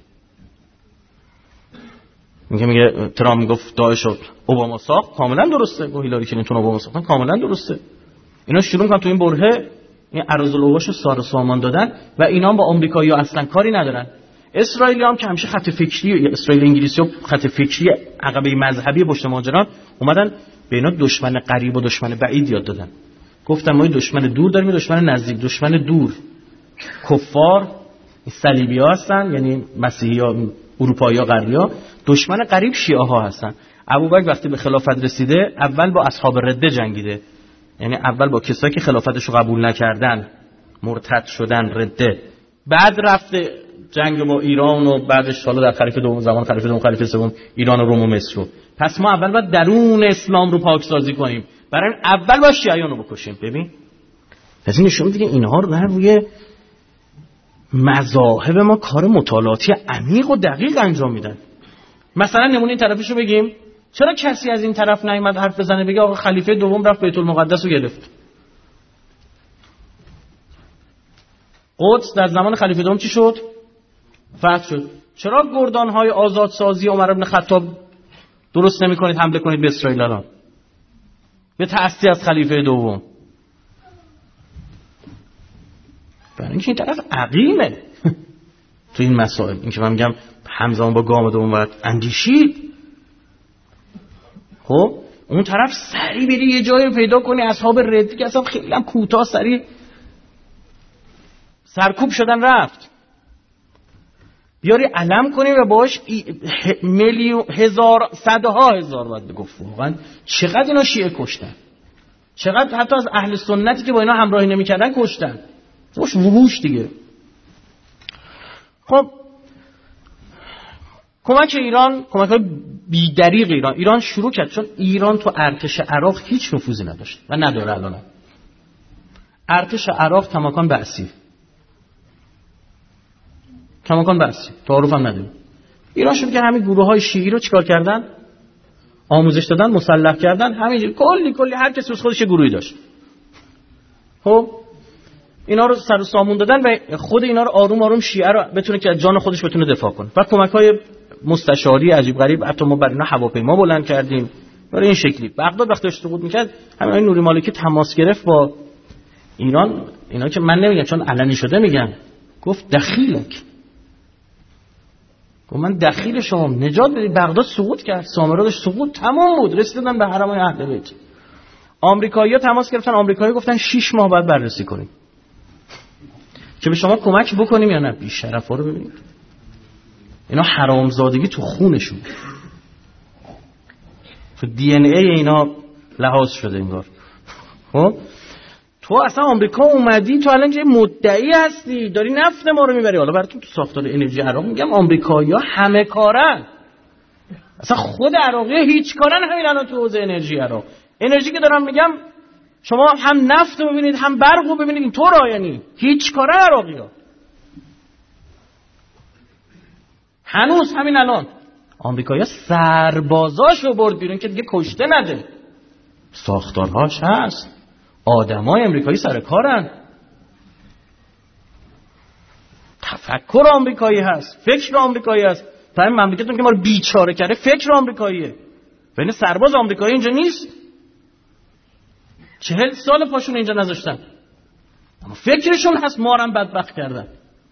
میگه میگه ترامپ میگفت داعش رو اوباما ساخت، کاملا درسته. گفت هیلاری کلینتون اوباما ساختن، کاملا درسته. اینا شروع کردن تو این برهه این اراذلوباشو سار سامان دادن و اینا هم با آمریکایی‌ها اصلا کاری ندارن. اسرائیلی هم که همیشه خط فکری، اسرائیل انگلیسی و خط فکری عقبه مذهبی پشت ماجران، اومدن به اینا دشمن قریب و دشمن بعید یاد دادن. گفتن ما دشمن دور داریم، دشمن نزدیک. دشمن دور کفار صلیبی‌ها هستن، یعنی مسیحی‌ها، اروپایی‌ها، غربی‌ها. دشمن قریب شیعه‌ها هستن. ابوبکر وقتی به خلافت رسیده اول با اصحاب رده جنگیده، یعنی اول با کسایی که خلافتش رو قبول نکردن، مرتد شدن، رده. بعد رفته جنگ با ایران و بعدش حالا در خلیفه دوم، زمان خلیفه دوم، خلیفه سوم ایران و روم و مصر رو. پس ما اول باید درون اسلام رو پاکسازی کنیم، برای اول باید شیعیان رو بکشیم. ببین پس این نشون میده اینها رو در روی مذاهب ما کار مطالعاتی عمیق و دقیق انجام میدن. مثلا نمونه این طرفشو بگیم، چرا کسی از این طرف نیامد حرف بزنه بگه آقا خلیفه دوم رفت بیت المقدس رو گرفت؟ قدس در زمان خلیفه دوم چی شد؟ فتح شد. چرا گردانهای آزادسازی عمر بن خطاب درست نمی‌کنید حمله کنید به اسرائیل الان؟ به تأسی از خلیفه دوم. برای اینکه این طرف عقیمه تو این مسائل. این که من میگم همزمان با گام دوم باید اندیشید. خب اون طرف سریع بری یه جایی رو پیدا کنی اصحاب ردی که اصلا خیلی هم کوتاه سریع سرکوب شدن رفت، بیاری علم کنی و باش میلیون هزار صدها هزار باید بگفت واقعا چقدر اینا شیعه کشتن، چقدر حتی از اهل سنتی که با اینا همراهی نمی کردن کشتن. باش وحوش دیگه. خب کمک ایران، کمک های بی‌دریغ ایران ایران شروع کرد، چون ایران تو ارتش عراق هیچ نفوذی نداشت و نداره الان. ارتش عراق کماکان بعثی، کماکان بعثی، تعارف هم نداره. ایران شروع کرد همین گروه های شیعی رو چیکار کردن؟ آموزش دادن، مسلح کردن، همینجوری کلی کلی هر کسی از خودش یه گروهی داشت. خب اینا رو سر و سامون دادن و خود اینا رو آروم آروم شیعه رو بتونه که از جان خودش بتونه دفاع کنه. و کمک‌های مستشاری عجیب غریب، حتی ما برای اینا هواپیما بلند کردیم. برای این شکلی بغداد وقتی سقوط می‌کرد، همین آقای نوری مالکی تماس گرفت با ایران. اینا که من نمیگم چون علنی شده میگن، گفت دخیلک، گفت من دخیل شما، نجات بدید. بغداد سقوط کرد، سامرا داشت سقوط تمام بود، رسیدن به حرمای اهل بیت. آمریکایی‌ها تماس گرفتن، آمریکایی‌ها گفتن شش ماه بعد بررسی کنیم که به شما کمک بکنیم یا نه. بی شرفا رو ببینید، اینا حرامزادگی تو خونشون، تو دی ان ای اینا لحاظ شده انگار. خب تو اصلا آمریکا اومدی، تو الان یه مدعی هستی، داری نفت ما رو میبری. حالا براتون تو ساختار انرژی عراق میگم آمریکایی‌ها همه کارن، اصلا خود عراقی‌ها هیچ کارن. همین الان تو حوزه انرژی عراق، انرژی که دارم میگم، شما هم نفت رو ببینید هم برق رو ببینید، اینطور یعنی هیچ کاره عراقی‌ها. هنوز همین الان آمریکایی‌ها سربازاشو برد بیرون که دیگه کشته نده. ساختارهاش هست، آدمای امریکایی سر کارن، تفکر آمریکایی هست، فکر آمریکایی هست. تا این مملکتون که ما رو بیچاره کرده فکر آمریکاییه. ببین سرباز آمریکایی اینجا نیست، چهل سال پاشون اینجا نذاشتن، اما فکرشون هست ما رو هم بدبخت کردن.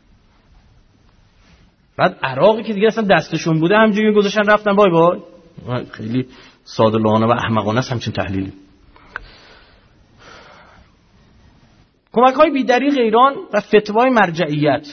بعد عراقی که دیگه اصلا دستشون بوده همجوری گذاشتن رفتن بای بای. خیلی ساده لوحانه و احمقانه است همچین تحلیلی. کمک های بی‌دریغ ایران و فتوای مرجعیت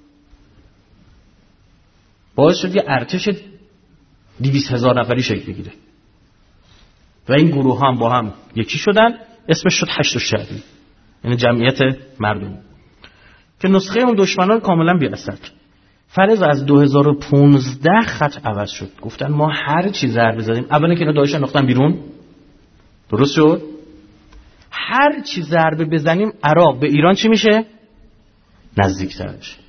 باعث شد یه ارتش دویست هزار نفری شکل بگیره و این گروه هم با هم یکی شدن، اسمش شد هشت الشعبی، یعنی جمعیت مردم، که نسخه اون دشمنان کاملا بی اثر. فرض از دو هزار و پانزده خط عوض شد. گفتن ما هر چی ضربه زدیم، اولا که اینا داعش انداختن بیرون، درست شد؟ هر چی ضربه بزنیم عراق به ایران چی میشه؟ نزدیک‌تر میشه.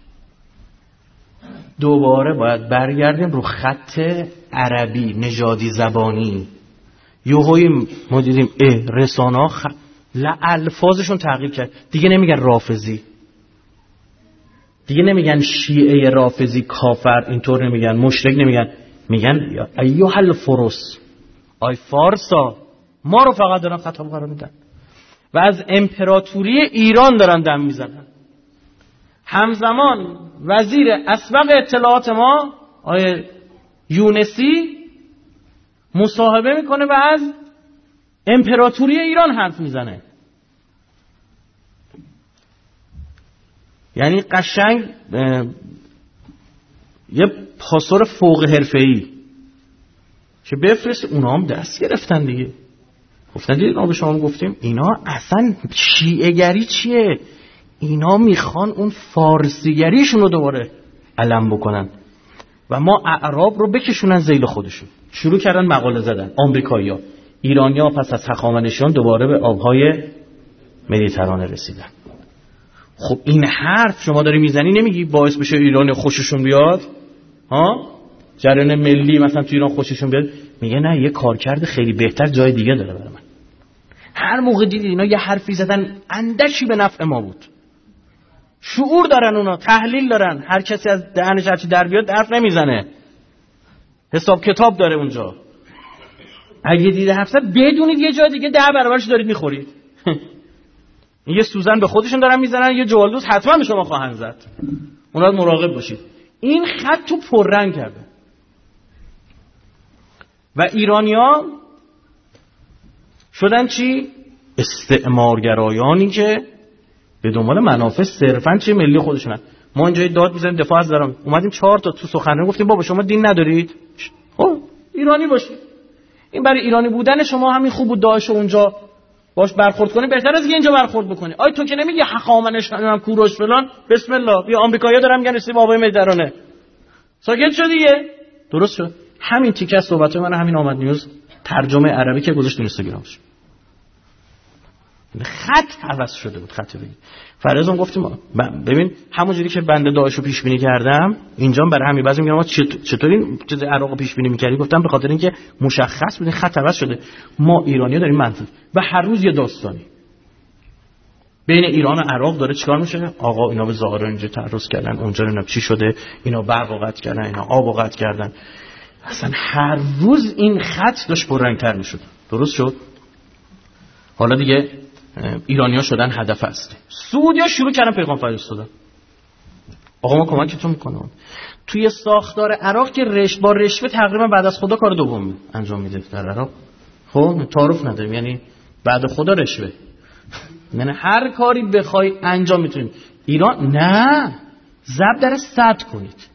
دوباره باید برگردیم رو خط عربی نژادی زبانی. یوهوی ما دیدیم اه رسانه‌ها خ... الفاظشون تغییر کرد، دیگه نمیگن رافضی، دیگه نمیگن شیعه رافضی کافر، اینطور نمیگن، مشرک نمیگن، میگن ایها الفرس، آی فارسا، ما رو فقط دارن خطاب قرار میدن و از امپراتوری ایران دارن دم میزنن. همزمان وزیر اسبق اطلاعات ما آی یونسی مصاحبه میکنه و از امپراتوری ایران حرف میزنه. یعنی قشنگ یه پاسور فوق حرفه‌ای که بفرست، اونا هم دست گرفتن دیگه. گفتن دیگه ما به شما گفتیم اینا اصلا شیعه‌گری چیه؟ اینا میخوان اون فارسیگریشون رو دوباره علم بکنن و ما اعراب رو بکشونن ذیل خودشون. شروع کردن مقاله زدن آمریکایی‌ها. ایرانی‌ها پس از هخامنشیان دوباره به آبهای مدیترانه رسیدن. خب این حرف شما داری میزنی، نمیگی باعث بشه ایران خوششون بیاد؟ ها؟ جریان ملی مثلا تو ایران خوششون بیاد؟ میگه نه، یه کارکرد خیلی بهتر جای دیگه داره برای من. هر موقع دیدی اینا یه حرفی زدن اندکی به نفع ما بود. شعور دارن اونا، تحلیل دارن، هر کسی از دهنش هرچی در بیاد حرف نمیزنه، حساب کتاب داره اونجا. اگه دیده حرف زد بدونید یه جای دیگه ده برابرش دارید میخورید. یه سوزن به خودشون دارن میزنن، یه جوالدوز حتما به شما خواهند زد. اونا مراقب باشید. این خط تو پررنگ کرده و ایرانی‌ها شدن چی؟ استعمارگرایانی که به دنبال منافع صرفاً چه ملی خودشونن. ما اینجا داد میزنیم دفاع از دارم، اومدیم چهار تا تو سخنرانی گفتیم بابا شما دین ندارید، خب ایرانی باشید. این برای ایرانی بودن شما همین خوب بود، داعش اونجا باش برخورد کنی بهتر از اینجا برخورد بکنی. آی تو که نمیگی هخامنشیان هم کوروش فلان، بسم الله بیا آمریکایی‌ها دارن میگن رسید بابای مدیترانه، ساکت شد دیگه. درست شد. همین تیکه از صحبت من همین آمد نیوز ترجمه عربی که گذاشت اینستاگرامش، خط عوض شده بود. خط بگی فرضاً گفتیم ببین همونجوری که بنده داعشو پیش بینی کردم اینجا برای همین بعضی میگن ما چطور این چیز عراقو پیش بینی می‌کردی، گفتم به خاطر اینکه مشخص بود خط عوض شده. ما ایرانی‌ها داریم منطق و هر روز یه داستانی بین ایران و عراق داره چیکار میشه. آقا اینا به ظاهر اینجا تعرض کردن، اونجا اینا چی شده، اینا برق قطع کردن، اینا آب قطع کردن. اصلا هر روز این خط داشت پررنگ‌تر میشد. درست شد. حالا دیگه ایرانی‌ها شدن هدف اصلی. سعودی‌ها شروع کردن پیغام فرستادن. آقا ما کمکتون میکنم. توی ساختار عراق که رش با رشوه تقریبا بعد از خدا کار دوم انجام میده در عراق. خب تعارف نداریم، یعنی بعد خدا رشوه. یعنی هر کاری بخوای انجام میتونید. ایران نه، ضرب در صد کنید.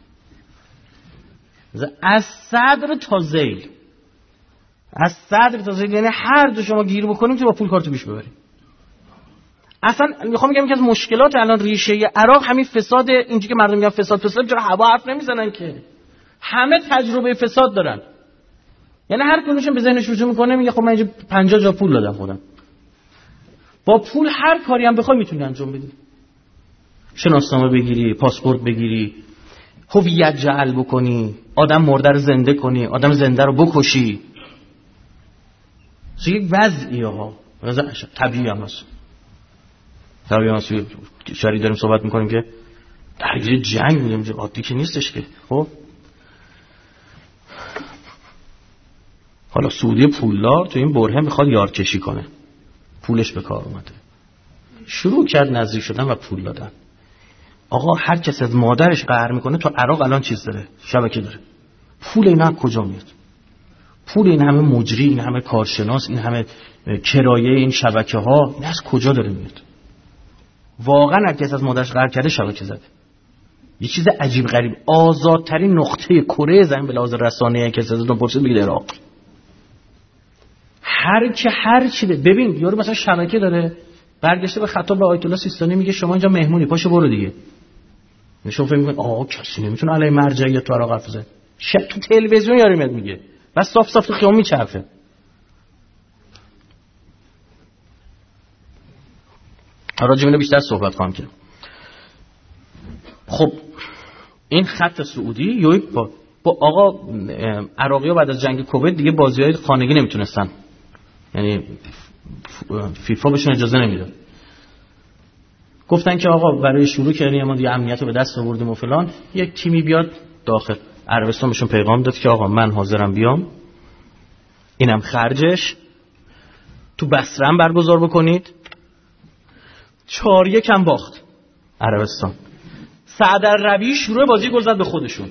از صدر تا ذیل. از صدر تا ذیل، یعنی هر دو شما گیر بکنیم تو با پول کارتو پیش ببرید. اصلا میخوام بگم که از مشکلات الان ریشه عراق همین فساد، اینجوری که مردم میگن فساد فساد، چرا هوا حرف نمیزنن که همه تجربه فساد دارن. یعنی هر کدومشون به ذهنش رجوع میکنه میگه خب من اینجا پنجاه جا پول دادم خودم. با پول هر کاری هم بخوای میتونی انجام بدی. شناسنامه بگیری، پاسپورت بگیری، هویت جعل بکنی، آدم مرده رو زنده کنی، آدم زنده رو بکشی. چه یک وضعیه ها، وضع طبیعی هم هست. طبیعی هم هست. شری داریم صحبت میکنیم که درگیر جنگ بودیم، عادی که نیستش که. خب حالا سعودی پولدار تو این برهه میخواد یارکشی کنه، پولش به کار اومده، شروع کرد نزدیک شدن و پول دادن. آقا هر کس از مادرش قهر میکنه تو عراق الان چیز داره، شبکه داره. پول اینا کجا میاد؟ پول این همه مجری، این همه کارشناس، این همه کرایه این شبکه ها، این از کجا داره میاد؟ واقعا هر کس از مادرش قهر کرده شبکه زده. یه چیز عجیب غریب. آزادترین نقطه کره زمین به لحاظ رسانه‌ای که ازتون پرسید بگید عراق. هر کی هر چی ببین یارو مثلا شبکه داره، برگشته به خطاب به آیت الله سیستانی میگه شما اینجا مهمونی، پاشو برو دیگه. نشون فکر می‌کنه آقا کسی نمیتونه علی مرجعیت تو عراق حرف بزنه. شب تو تلویزیون یاری میاد میگه. بس صاف صاف تو خیابون میچرخه. راجع به بیشتر صحبت خواهم کرد. خب این خط سعودی یوی با, با آقا عراقی‌ها بعد از جنگ کویت دیگه بازی‌های خانگی نمیتونستن، یعنی فیفا بهشون اجازه نمیداد. گفتن که آقا برای شروع کردیم ما دیگه امنیت رو به دست آوردیم و فلان، یک تیمی بیاد داخل. عربستان بهشون پیغام داد که آقا من حاضرم بیام، اینم خرجش، تو بصره هم برگزار بکنید. چهار یک هم باخت عربستان. سعد الربیعی شروع بازی گل زد به خودشون.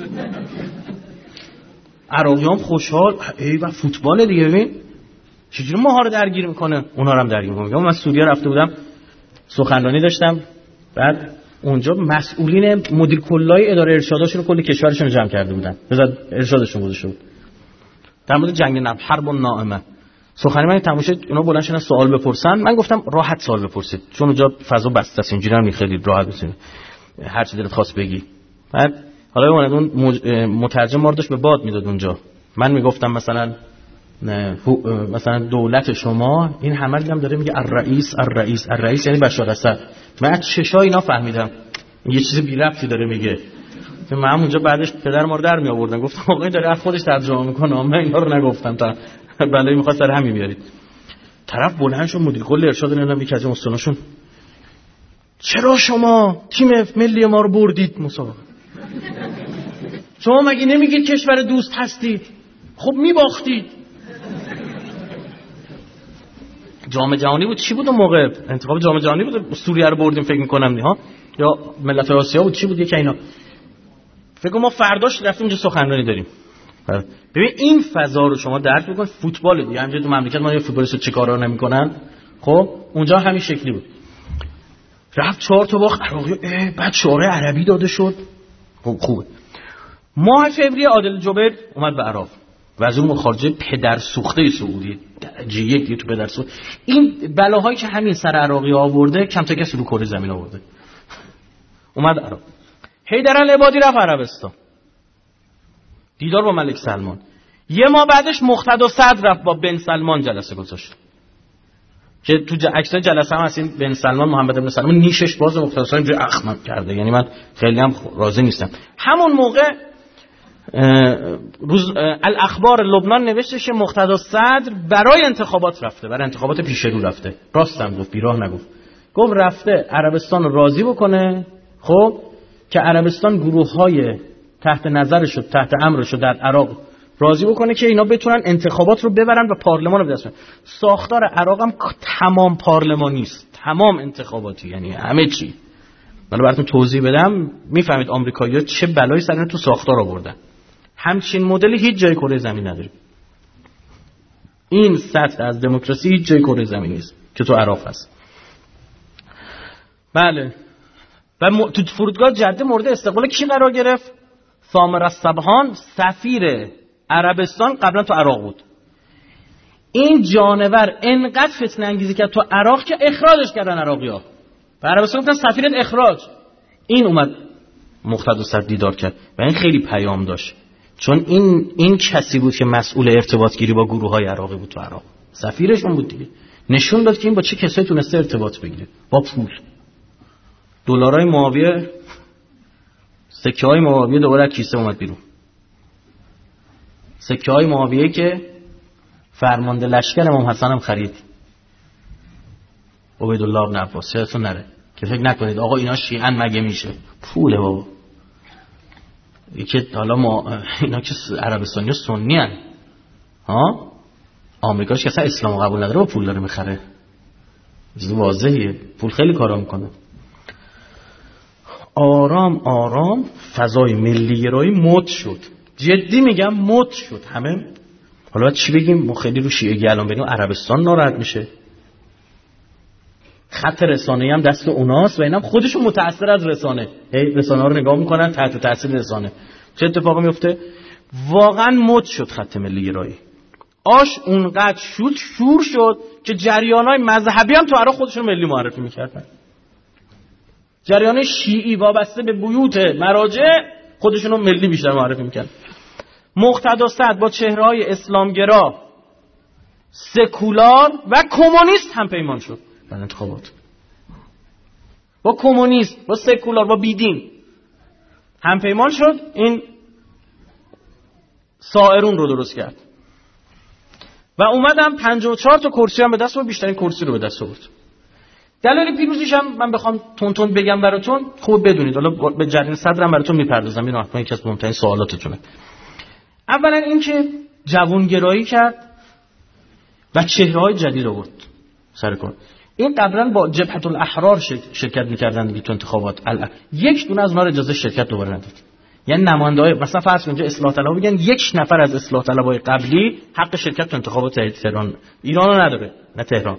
عراقیام خوشحال، ای و فوتبال دیگه، ببین چجوری ماها رو درگیر میکنه، اونا رو هم درگیر میکنه. من سوریه رفته بودم سخنرانی داشتم، بعد اونجا مسئولین مدیر کلای اداره ارشاداشون رو کل کشورشون رو جمع کرده بودن، بذار ارشادشون گذاشته بود در مورد جنگ نفت، حرب الناعمه. سخنرانی من تماشا اونا بلند شدن سوال بپرسن، من گفتم راحت سوال بپرسید چون اونجا فضا بسته است، اینجوری هم خیلی راحت بتونید هر چی دلت خواست بگی. بعد حالا اون مترجم ما رو داشت به باد میداد اونجا. من میگفتم مثلا نه مثلا دولت شما، این همه دیدم داره میگه الرئیس الرئیس الرئیس یعنی بشار اسد. من از چشای اینا فهمیدم یه چیز بی ربطی داره میگه. من اونجا بعدش پدر ما رو در می آوردن، گفتم آقا این داره از خودش ترجمه میکنه، من اینا رو نگفتم تا بلایی میخواد سر همین بیارید. طرف بلند شد مدیر کل ارشاد نمیدونم یکی از اون استاداشون، چرا شما تیم ملی ما رو بردید مسابقه؟ شما مگه نمیگید کشور دوست هستید؟ خب میباختید. جام جهانی بود، چی بود اون موقع؟ انتخاب جام جهانی بود، سوریه رو بردیم فکر می‌کنم نه ها، یا ملت آسیا بود، چی بود یکی اینا. فکر کنم ما فرداش رفتیم اونجا سخنرانی داریم. ببین این فضا رو شما درک بکن. فوتبال دیگه همینجوری تو مملکت ما فوتبالیست چیکارا نمی‌کنن، خب اونجا همین شکلی بود. رفت چهار تا باخت عراقی، بعد شعار عربی داده شد. خب خوبه. ماه فوریه عادل جبر اومد به عراق، وزیر امور خارجه پدر سوخته سعودی، درجه یک دیگه تو پدر سوخته. این بلاهایی که همین سر عراقی آورده کم تا کسی رو کره زمین آورده. اومد عراق. حیدر العبادی رفت عربستان، دیدار با ملک سلمان. یه ماه بعدش مقتدا صدر رفت با بن سلمان جلسه گذاشت که تو عکس جلسه هم هستین بن سلمان محمد بن سلمان نیشش باز، مقتدا صدر اینجوری اخمم کرده، یعنی من خیلی هم راضی نیستم. همون موقع روز الاخبار لبنان نوشتش که مقتدا صدر برای انتخابات رفته، برای انتخابات پیش رو رفته. راستم گفت، بیراه نگفت. گفت رفته عربستان رو راضی بکنه، خب که عربستان گروه‌های تحت نظرش و تحت امرش در عراق راضی بکنه که اینا بتونن انتخابات رو ببرن و پارلمان رو به دست بیارن. ساختار عراق هم تمام پارلمانی است، تمام انتخاباتی، یعنی همه چی. من براتون توضیح بدم میفهمید آمریکایی‌ها چه بلایی سر این تو ساختار آوردن. همچین مدلی هیچ جای کره زمین نداریم. این سطح از دموکراسی هیچ جای کره زمین نیست که تو عراق هست. بله. و م... تو فرودگاه جده مورد استقبال کی قرار گرفت؟ ثامر الصبحان، سفیر عربستان قبلا تو عراق بود. این جانور انقدر فتنه انگیزی کرد تو عراق که اخراجش کردن عراقی‌ها. به عربستان گفتن سفیرت اخراج. این اومد مقتدا صدر دیدار کرد و این خیلی پیام داشت، چون این این کسی بود که مسئول ارتباط گیری با گروه‌های عراقی بود تو عراق. سفیرشون بود دیگه. نشون داد که این با چه کسایی تونسته ارتباط بگیره. با پول. دلارای معاویه، سکه‌های معاویه دوباره کیسه اومد بیرون. سکه‌های معاویه که فرمانده لشکر امام حسن هم خرید. عبیدالله بن عباس، یادتون نره که فکر نکنید آقا اینا شیعن مگه میشه. پوله بابا. یکی حالا ما اینا که عربستانی سنی هن ها، آمریکاش که اصلا اسلام قبول نداره با پول داره میخره. چیز واضحیه، پول خیلی کارا میکنه. آرام آرام فضای ملی گرایی مد شد. جدی میگم مد شد. همه حالا چی بگیم، ما خیلی رو شیعگی الان بریم عربستان ناراحت میشه. خط رسانه‌ای هم دست اوناست و اینم خودشون متأثر از رسانه. هی رسانه‌ها رو نگاه میکنن تحت تاثیر رسانه. چه اتفاقی میفته؟ واقعا مد شد خط ملی گرایی. آش اونقدر شد شور شد که جریان‌های مذهبی هم تو عراق خودشون ملی معرفی میکردن. جریان شیعی وابسته به بیوت مراجع خودشونو ملی بیشتر معرفی میکنن. مقتدا صدر با چهره‌های اسلامگرا، سکولار و کمونیست هم پیمان شد در انتخابات. با کمونیست، با سکولار، با بیدین هم پیمان شد. این سائرون رو درست کرد و اومدم پنجاه و چهار تا کرسی هم به دست آورد، بیشترین کرسی رو به دست آورد. دلیل پیروزیش هم من بخوام تون تون بگم براتون خوب بدونید، حالا به جریان صدرم براتون میپردازم، این حتما یکی از مهمترین سوالاتتونه. اولا اینکه جوانگرایی کرد و چهره‌های جدید آورد سر کار. این قبلا با جبهة الاحرار شرکت می‌کردن دیگه تو انتخابات. الان یک دونه از اونها اجازه شرکت دوباره نداد. یعنی نماینده‌های مثلا فرض کنید اصلاح طلبها بگن یک نفر از اصلاح طلبهای قبلی حق شرکت تو انتخابات تهران ایرانو نداره، نه تهران.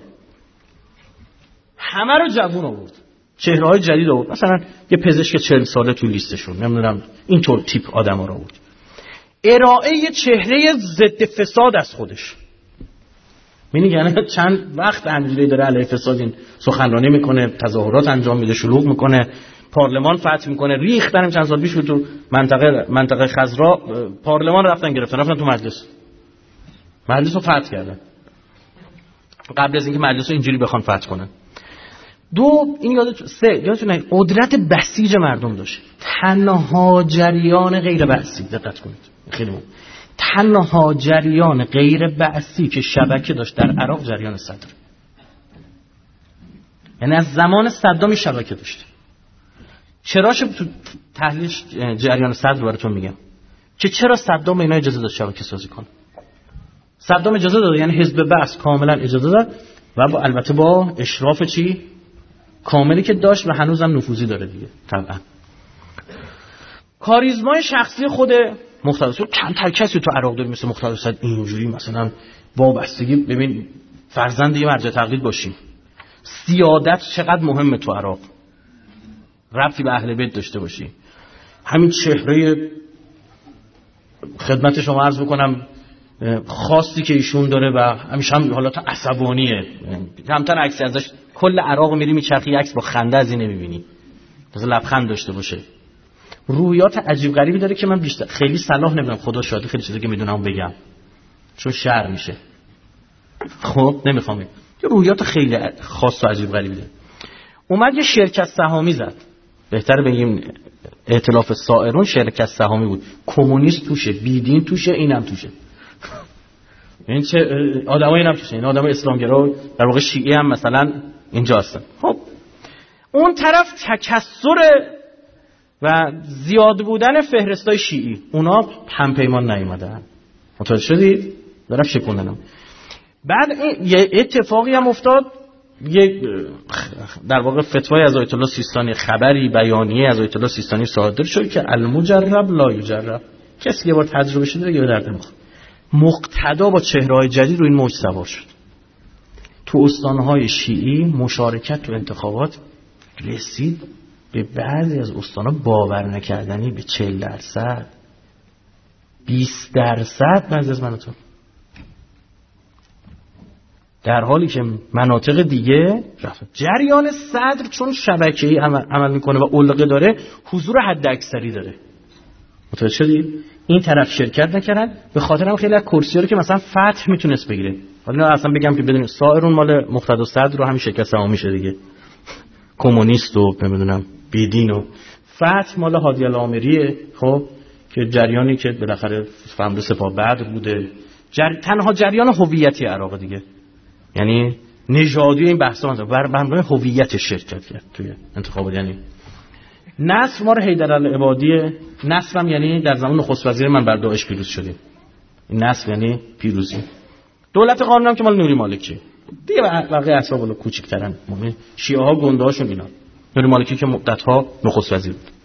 همه رو جوون آورد، چهره‌های جدید آورد. مثلا یه پزشک چهل ساله تو لیستشون، نمیدونم اینطور تیپ آدما رو آورد. ارائه چهره ضد فساد از خودش. می‌بینی یعنی چند وقت همینجوری داره علیه فساد این سخنرانی میکنه، تظاهرات انجام میده، شلوغ میکنه، پارلمان فتح میکنه. ریختن چند سال پیش بود تو منطقه منطقه خضرا، پارلمان رفتن گرفتن، رفتن تو مجلس. مجلس رو فتح کردن. قبل از اینکه مجلس رو اینجوری بخوان فتح کنن. دو، این یادتون سه یادتونه قدرت بسیج مردم داشت. تنها جریان غیر بعثی، دقت کنید خیلی مهم، تنها جریان غیر بعثی که شبکه داشت در عراق جریان صدر. یعنی از زمان صدام شبکه داشت. چراش تو تحلیل جریان صدر رو براتون میگم که چرا صدام اینا اجازه داد شبکه سازی کنه. صدام اجازه داد، یعنی حزب بعث کاملا اجازه داد و با البته با اشراف چی کاملی که داشت و هنوزم نفوذی داره دیگه. طبعا کاریزمای شخصی خود مقتدا صدر کمتر کسی تو عراق داره مثل مقتدا صدر اینجوری مثلا وابستگی. ببین فرزند یه مرجع تقلید باشیم، سیادت چقدر مهمه تو عراق، ربطی به اهل بیت داشته باشی. همین چهره خدمت شما عرض بکنم خاصی که ایشون داره و همیشه هم حالات عصبانیه، کمتر عکسی ازش کل عراق میری میچرخی عکس با خنده از این نمیبینی، مثلا لبخند داشته باشه. رویات عجیب غریبی داره که من بیشتر خیلی صلاح نمیدونم، خدا شاهده خیلی چیزا که میدونم بگم چون شر میشه. خب نمیخوام یه رویات خیلی خاص و عجیب غریبی داره. اومد یه شرکت سهامی زد، بهتر بگیم ائتلاف سائرون شرکت سهامی بود، کمونیست توشه، بیدین توشه، اینم توشه. این چه آدمای اینم توشه، این آدمای اسلامگرا در واقع شیعه هم مثلا اینجا هستن. خب اون طرف تکثر و زیاد بودن فهرستای شیعی، اونا هم پیمان نیومدن. متوجه شدید؟ دارم شکوندنم. بعد یه اتفاقی هم افتاد، یک در واقع فتوای از آیت الله سیستانی، خبری بیانیه از آیت الله سیستانی صادر شد که المجرب لا یجرب، کسی که بار تجربه شده دیگه به درد نمیخوره. مقتدا با چهره‌های جدید رو این موج سوار شد. تو استانهای شیعی مشارکت تو انتخابات رسید به بعضی از استان‌ها باور نکردنی، به چهل درصد، بیست درصد بعضی از مناطق، در حالی که مناطق دیگه رفت. جریان صدر چون شبکه‌ای عمل, عمل میکنه و علقه داره، حضور حد اکثری داره. متوجه شدید؟ این طرف شرکت نکردن، به خاطر هم خیلی از کرسی‌ها رو که مثلا فتح میتونست بگیره. حالا اصلا بگم که بدونید سائرون مال مقتدا صدر رو همین شرکت سهامی میشه دیگه، کمونیست و نمیدونم بیدین و فتح مال هادی العامریه. خب که جریانی که بالاخره فهمده سپاه بعد بوده، جر... تنها جریان هویتی عراق دیگه، یعنی نژادی این بحثا بر مبنای هویت شرکت کرد توی انتخابات. یعنی نصر ما رو حیدرالعبادی، نصرم یعنی در زمان نخست وزیر من بر داعش پیروز شدیم، این نصر یعنی پیروزی. دولت قانون هم که مال نوری مالکی دیگه، بقیه اسباب بالا کوچیک‌ترن، یعنی شیعه ها گنده هاشون اینا. نوری مالکی که مدت‌ها نخست وزیر بود.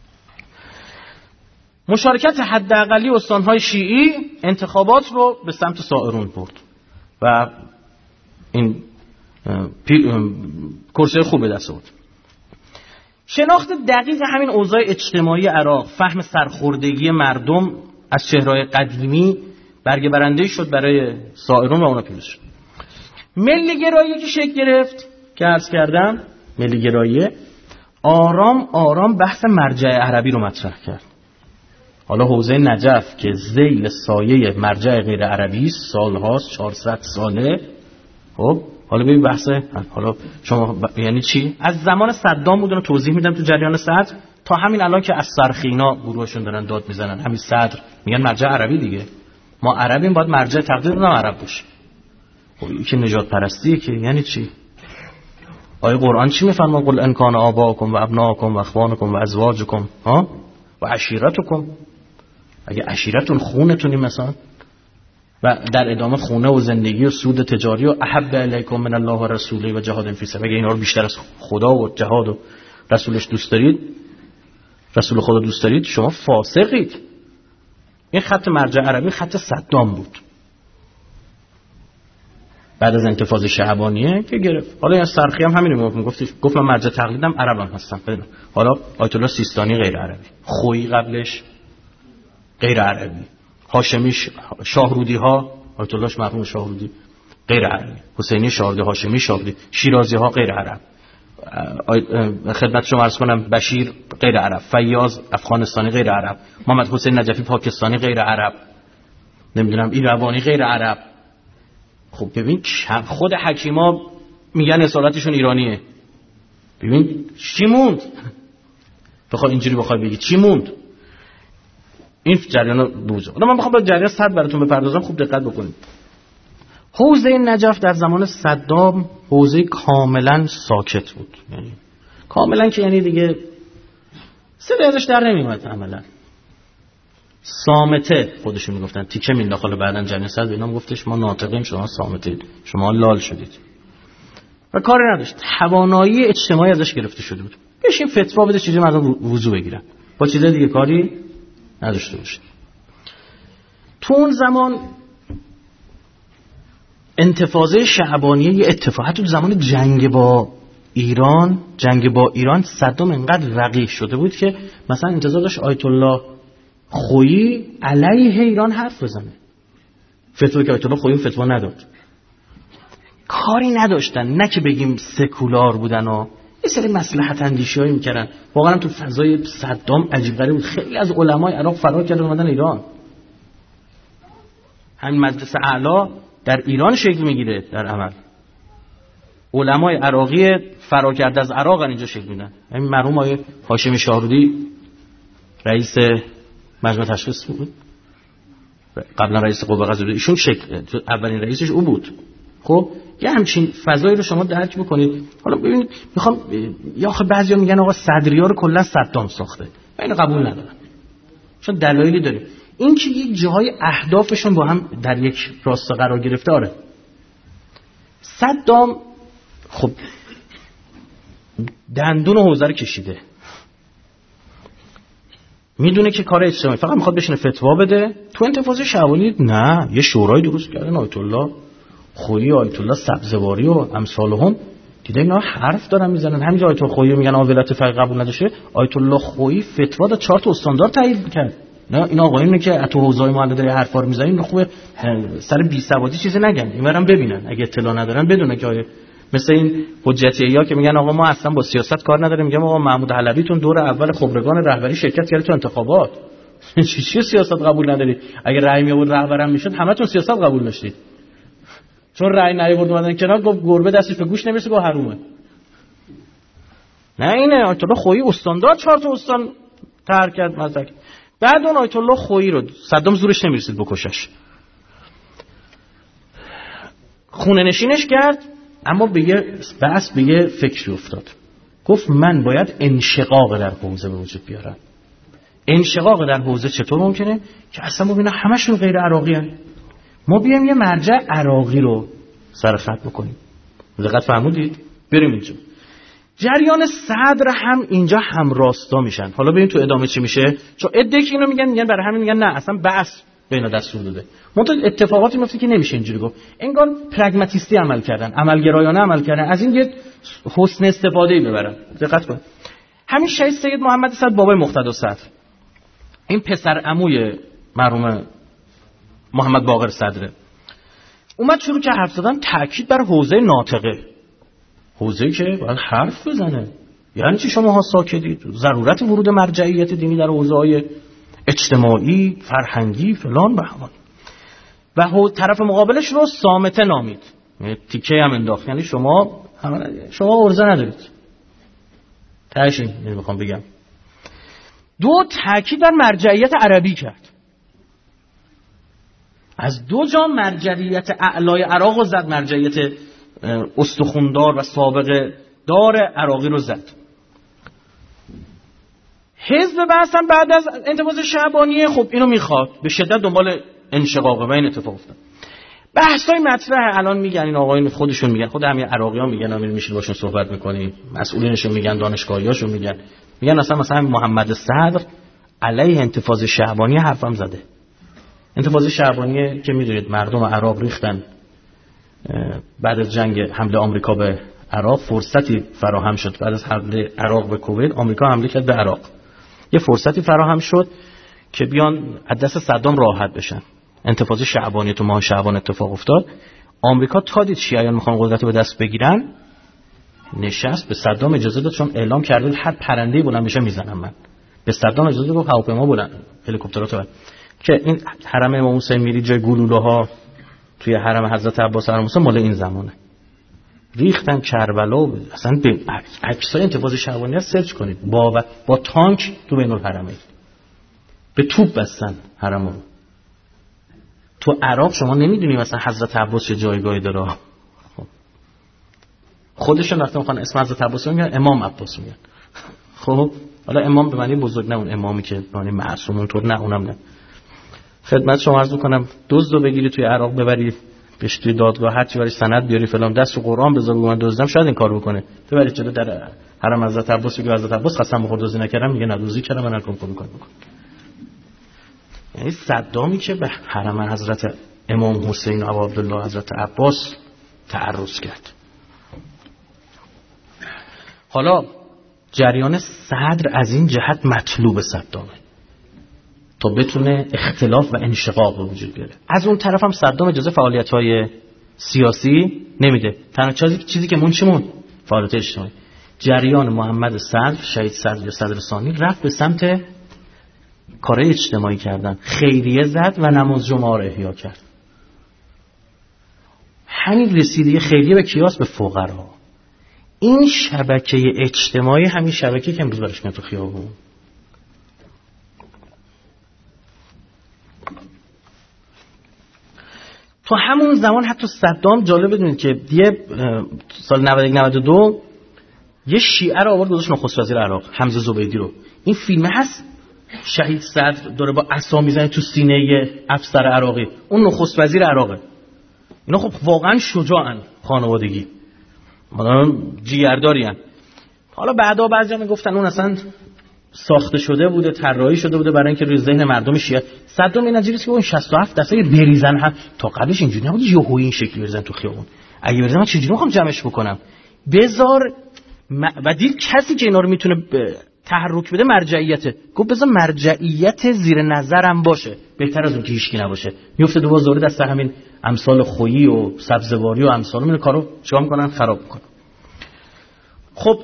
مشارکت حداقلی استان‌های شیعی انتخابات رو به سمت سائرون برد و این کرسی خوب به دست آورد. شناخت دقیق همین اوضاع اجتماعی عراق، فهم سرخوردگی مردم از چهره‌های قدیمی برگه برنده شد برای سائرون و اونا پیروز شد. ملی گرایی که شکل گرفت که عرض کردم، ملی گرایی آرام آرام بحث مرجع عربی رو مطرح کرد. حالا حوزه نجف که ذیل سایه مرجع غیر عربی سالهاست، چهارصد ساله. خب حالا ببین بحث حالا شما ب... یعنی چی؟ از زمان صدام بودن توضیح میدم تو جریان صدر تا همین الان که از سرخینا گروهشون دارن داد میزنن، همین صدر میگن مرجع عربی دیگه. ما عربیم، باید مرجع تقدیر نه عرب باشه. خب این که نجات پرستیه که یعنی چی؟ آیه قرآن چی میفرما؟ قل ان کان آباؤکم و ابناؤکم و اخوانکم و ازواجکم ها و عشیرتکم. اگه عشیرتون خونتونی مثلا، و در ادامه خونه و زندگی و سود تجاری و احب الیکم من الله و رسوله و جهاد فی سبیل، اگه اینا رو بیشتر از خدا و جهاد و رسولش دوست دارید، رسول خدا دوست دارید، شما فاسقید. این خط مرجع عربی خط صدام بود بعد از انتفاضه شعبانیه که گرفت. حالا این سرخی هم همینو میگفتش، گفت من مرجع تقلیدم عربم هستم. ببین حالا آیت الله سیستانی غیر عربی، خویی قبلش غیر عربی، هاشمی شاهرودی ها، آیت الله مرحوم شاهرودی غیر عربی، حسینی شاهرودی، هاشمی شاهرودی، شیرازی ها غیر عرب، خدمت شما عرض کنم بشیر غیر عرب، فیاض افغانستانی غیر عرب، محمد حسین نجفی پاکستانی غیر عرب، نمیدونم ایرانی غیر عرب. خب ببین خود حکیما میگن اصالتشون ایرانیه. ببین چی موند؟ بخوای اینجوری بخوای بگی چی موند؟ این جریان بوزه. حالا من بخوام با جریان صد براتون بپردازم، خوب دقت بکنید. حوزه نجف در زمان صدام حوزه کاملا ساکت بود، یعنی کاملا که یعنی دیگه صدای ازش در نمیومد، عملا صامته خودشون میگفتن، تیکه مینداخت. حالا بعدن جریان صد اینا گفتش ما ناطقیم، شما صامتید، شما لال شدید و کاری نداشت. توانایی اجتماعی ازش گرفته شده بود. بشین فتوا بده چیزی مردم وضو بگیرن، با چیز دیگه کاری نداشته باشه. تو اون زمان انتفاضه شعبانیه یه اتفاق، حتی تو زمان جنگ با ایران، جنگ با ایران صدام انقدر رقیق شده بود که مثلا انتظار داشت آیت الله خویی علیه ایران حرف بزنه. فتوا که آیت الله خویی فتوا نداد، کاری نداشتن. نه که بگیم سکولار بودن و یه سری مصلحت اندیشی‌هایی میکردن. واقعا تو فضای صدام عجیب غریب بود. خیلی از علمای عراق فرار کردن اومدن ایران. همین مجلس اعلی در ایران شکل میگیره در عمل. علمای عراقی فرار کرده از عراق اینجا شکل میدن. همین مرحوم آقای هاشمی شاهرودی رئیس مجمع تشخیص بود، قبلا رئیس قوه قضاییه، ایشون شکل اولین رئیسش او بود. خب یه همچین فضایی رو شما درک بکنید. حالا ببینید میخوام یا آخه بعضیا میگن آقا صدریا رو کلا صدام ساخته، من اینو قبول ندارم چون دلایلی داریم. این که یک جاهای اهدافشون با هم در یک راستا قرار گرفته. آره صدام خب دندون حوزه رو کشیده، میدونه که کار اجتماعی فقط میخواد بشینه فتوا بده. تو انتفاضه شعبانی نه، یه شورای درست کردن آیت الله خویی، آیت الله سبزواری و امثالهم، دیده اینا حرف دارن میزنن. همینجا آیت الله خویی میگن ولایت فقیه قبول نداشه، آیت الله خویی فتوا داد، چهار تا استاندارد تایید کرد. نه این آقایونه که تو حوزه‌های معلده حرفا رو میزنن خوبه سر بی سوادی چیزی نگن، اینورم ببینن اگه اطلاع ندارن بدونه که آیه مثل این حجتی‌ها که میگن آقا ما اصلا با سیاست کار نداریم. میگم آقا محمود حلبیتون دور اول خبرگان رهبری شرکت کرد تو انتخابات، چی چی سیاست قبول ندارید؟ اگه رأی میآورد رهبرم میشد همتون سیاست قبول داشتید. چون رأی نیاورد اومدن کنار، گفت گربه دستش به گوش نمیرسه، گفت حرومه. نه اینه آیت الله خویی استاندارد چهار تا استان طرح کرد مزدک. بعد اون آیت الله خویی رو صدام زورش نمیرسید بکشش، خونه نشینش کرد. اما به یه بحث به یه فکری افتاد، گفت من باید انشقاق در حوزه به وجود بیارم. انشقاق در حوزه چطور ممکنه؟ که اصلا ما ببینیم همشون غیر عراقی هن. ما بیایم یه مرجع عراقی رو سر خط بکنیم. دقت فرمودید؟ بریم اینجا. جریان صدر هم اینجا هم راستا میشن. حالا ببین تو ادامه چی میشه، چون ادعی اینو میگن میگن برای همین میگن نه اصلا بحث بینا دستور داده. منتها اتفاقاتی میفته که نمیشه اینجوری گفت. انگار پرگماتیستی عمل کردن، عملگرایانه عمل کردن، از این یه حسن استفاده‌ای ببرن. دقت کن. همین شهید سید محمد صدر بابای مقتدا صدر، این پسر عموی مرحوم محمد باقر صدر، اومد شروع کرد حرف زدن، تاکید بر حوزه ناطقه، حوزه‌ای که باید حرف بزنه. یعنی چی شما ها ساکتید؟ ضرورت ورود مرجعیت دینی در حوزه‌های اجتماعی، فرهنگی، فلان بهمان. و طرف مقابلش رو صامته نامید، تیکه هم انداخت. یعنی شما شما ارزه ندارید. تهش این میخوام بگم. دو، تاکید بر مرجعیت عربی کرد. از دو جا مرجعیت اعلای عراق رو زد، مرجعیت استخوندار و سابقه دار عراقی رو زد. حزب بحث هم بعد از انتفاضه شعبانیه خب اینو میخواد، به شدت دنبال انشقاقه و این اتفاق افتاد. بحثای مطرح الان میگن، این آقایون خودشون میگن، خود همین عراقیان میگن، همین میشه باشون صحبت میکنیم، مسئولینشون میگن، دانشگاهیاشون میگن، میگن اصلا مثلا محمد صدر علیه انتفاضه شعبانیه حرفم زده. انتفاضه شعبانیه که میدونید مردم عراق ریختن بعد از جنگ حمله آمریکا به عراق، فرصتی فراهم شد بعد از حمله عراق به کویت، آمریکا حمله کرد به عراق، یه فرصتی فراهم شد که بیان از دست صدام راحت بشن. انتفاضه شعبانی تو ماه شعبان اتفاق افتاد. آمریکا تا دید شیعیان میخوان قدرت رو به دست بگیرن، نشست به صدام اجازه داد، چون اعلام کرده هر پرنده‌ای بلند بشه میزنم من. به صدام اجازه داد هواپیما بلند، هلیکوپترات بلند، که این حرم امام حسین میری جای گلوله ها توی حرم حضرت عباس حرم مال این زمانه. ریختن کربلا و اصلا به عکسای انتفاضه شعبانی سرچ کنید، با با تانک تو بین الحرمین به توپ بستن حرمو. تو عراق شما نمیدونی مثلا حضرت عباس چه جایگاهی داره. خب خودشون وقتی میخوان اسم حضرت عباس میگن امام عباس میگن. خب حالا امام به معنی بزرگ نه، اون امامی که به معنی معصوم اونطور نه، اونم نه. خدمت شما عرض میکنم دزدو بگیری توی عراق ببری بهش توی دادگاه هر چی برای سند بیاری فلان، دست رو قرآن بذار من دزدم، شاید این کارو بکنه. ببری جلو در حرم حضرت عباس بگی حضرت عباس قسم بخور دزدی نکردم، میگه نه دزدی کردم، من کار میکنم. یعنی صدامی که به حرم حضرت امام حسین و عبدالله حضرت عباس تعرض کرد. حالا جریان صدر از این جهت مطلوب صدامه تا بتونه اختلاف و انشقاق به وجود بیاره. از اون طرف هم صدام اجازه فعالیت‌های سیاسی نمیده. تنها چیزی چیزی که مون چمون فعالیت اجتماعی. جریان محمد صدر، شهید صدر یا صدر ثانی، رفت به سمت کارهای اجتماعی کردن، خیریه زد و نماز جمعه را احیا کرد. همین رسیدگی خیریه به کیاس؟ به فقرا. این شبکه اجتماعی همین شبکه که امروز برش میاد تو خیابون. تو همون زمان حتی صدام، جالب بدونید که یه سال نود و یک نود و دو یه شیعه رو آورد گذاشت نخست وزیر عراق، حمزه زبیدی رو. این فیلم هست، شهید صدر داره با عصا میزنه تو سینه افسر عراقی، اون نخست وزیر عراقه. اینا خب واقعا شجاعن، خانوادگی مادام جیگردارین. حالا بعدا بعضیا میگفتن اون اصلا ساخته شده بوده، طراحی شده بوده برای اینکه روی ذهن مردم شیعه. صدام این نجیبه که اون شصت و هفت دسته بریزن هم تا قبلش اینجوری نبود، یهویی این شکلی بریزن تو خیابون. اگه بریزن من چجوری میخوام جمعش بکنم؟ بذار م... و دید کسی که اینا رو میتونه ب... تحرک بده مرجعیته. گفت بذار مرجعیت زیر نظرم باشه، بهتر از اون که هیچکی نباشه. میفته دوباره زوره دست همین امثال خویی و سبزواری و امثال من کارو چیکار میکنن؟ خراب میکنن. خب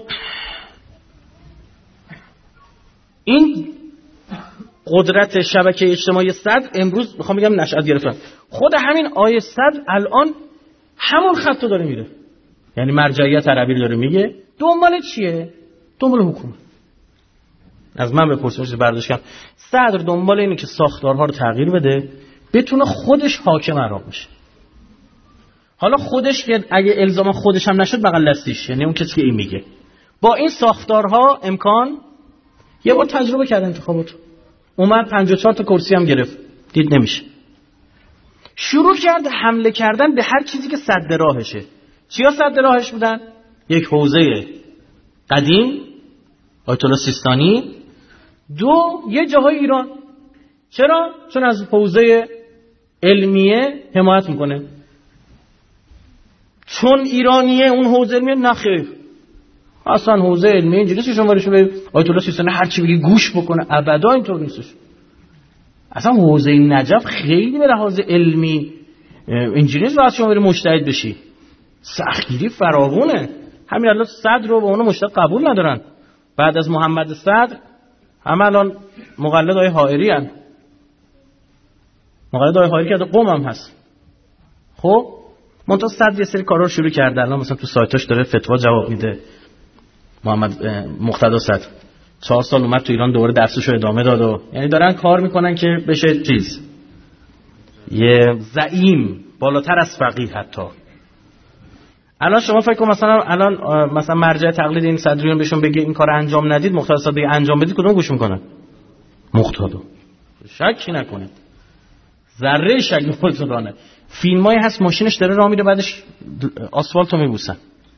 این قدرت شبکه اجتماعی صدر امروز میخوام بگم نشأت گرفتن. خود همین آیه صدر الان همون خطو داره میره، یعنی مرجعیت عربی داره میگه. دنبال چیه؟ دنبال حکومت. از من بپرسید برداشت کنم صدر دنبال اینه که ساختارها رو تغییر بده، بتونه خودش حاکم عراق بشه. حالا خودش که اگه الزاما خودش هم نشد بغل دستیش، یعنی اون کسی که این میگه با این ساختارها امکان. یه بار تجربه کرد انتخابات، اومد پنجاه و چهار تا کرسی هم گرفت، دید نمیشه، شروع کرد حمله کردن به هر چیزی که سد راهشه. چیا سد راهش بودن؟ یک حوزه قدیم آیت الله سیستانی، دو یه جاهای ایران. چرا؟ چون از حوزه علمیه حمایت میکنه، چون ایرانیه اون حوزه علمیه نخیر. اصلا حوزه علمیه اینجوریه که شما برشو به آیت الله سیستانی هر چی بگی گوش بکنه، ابدا اینطور نیستش. اصلا حوزه نجف خیلی به لحاظ علمی اینجوریه که واسه شما بری مجتهد بشی، سختگیری فراوونه. همین الان صدر رو به اون مجتهد قبول ندارن. بعد از محمد صدر همه الان مقلد های حائری هستند. مقلد های حائری که در قم هم هست. خب منتها صدر یه سری کارا رو شروع کرده. الان مثلا تو سایتاش داره فتوا جواب میده. محمد مقتدا صدر چهار سال اومد تو ایران دوباره درسشو ادامه داد و یعنی دارن کار میکنن که بشه چیز یه زعیم بالاتر از فقیه. حتی الان شما فکر کن مثلا الان مثلا مرجع تقلید این صدریون بهشون بگه این کار انجام ندید، مقتدا صدر بگه انجام بدید، کدوم گوش میکنن؟ مقتدا. شکی نکنید، ذره شک نکنید. فیلمایی هست ماشینش داره راه میره بعدش آسفالتو میبوسن.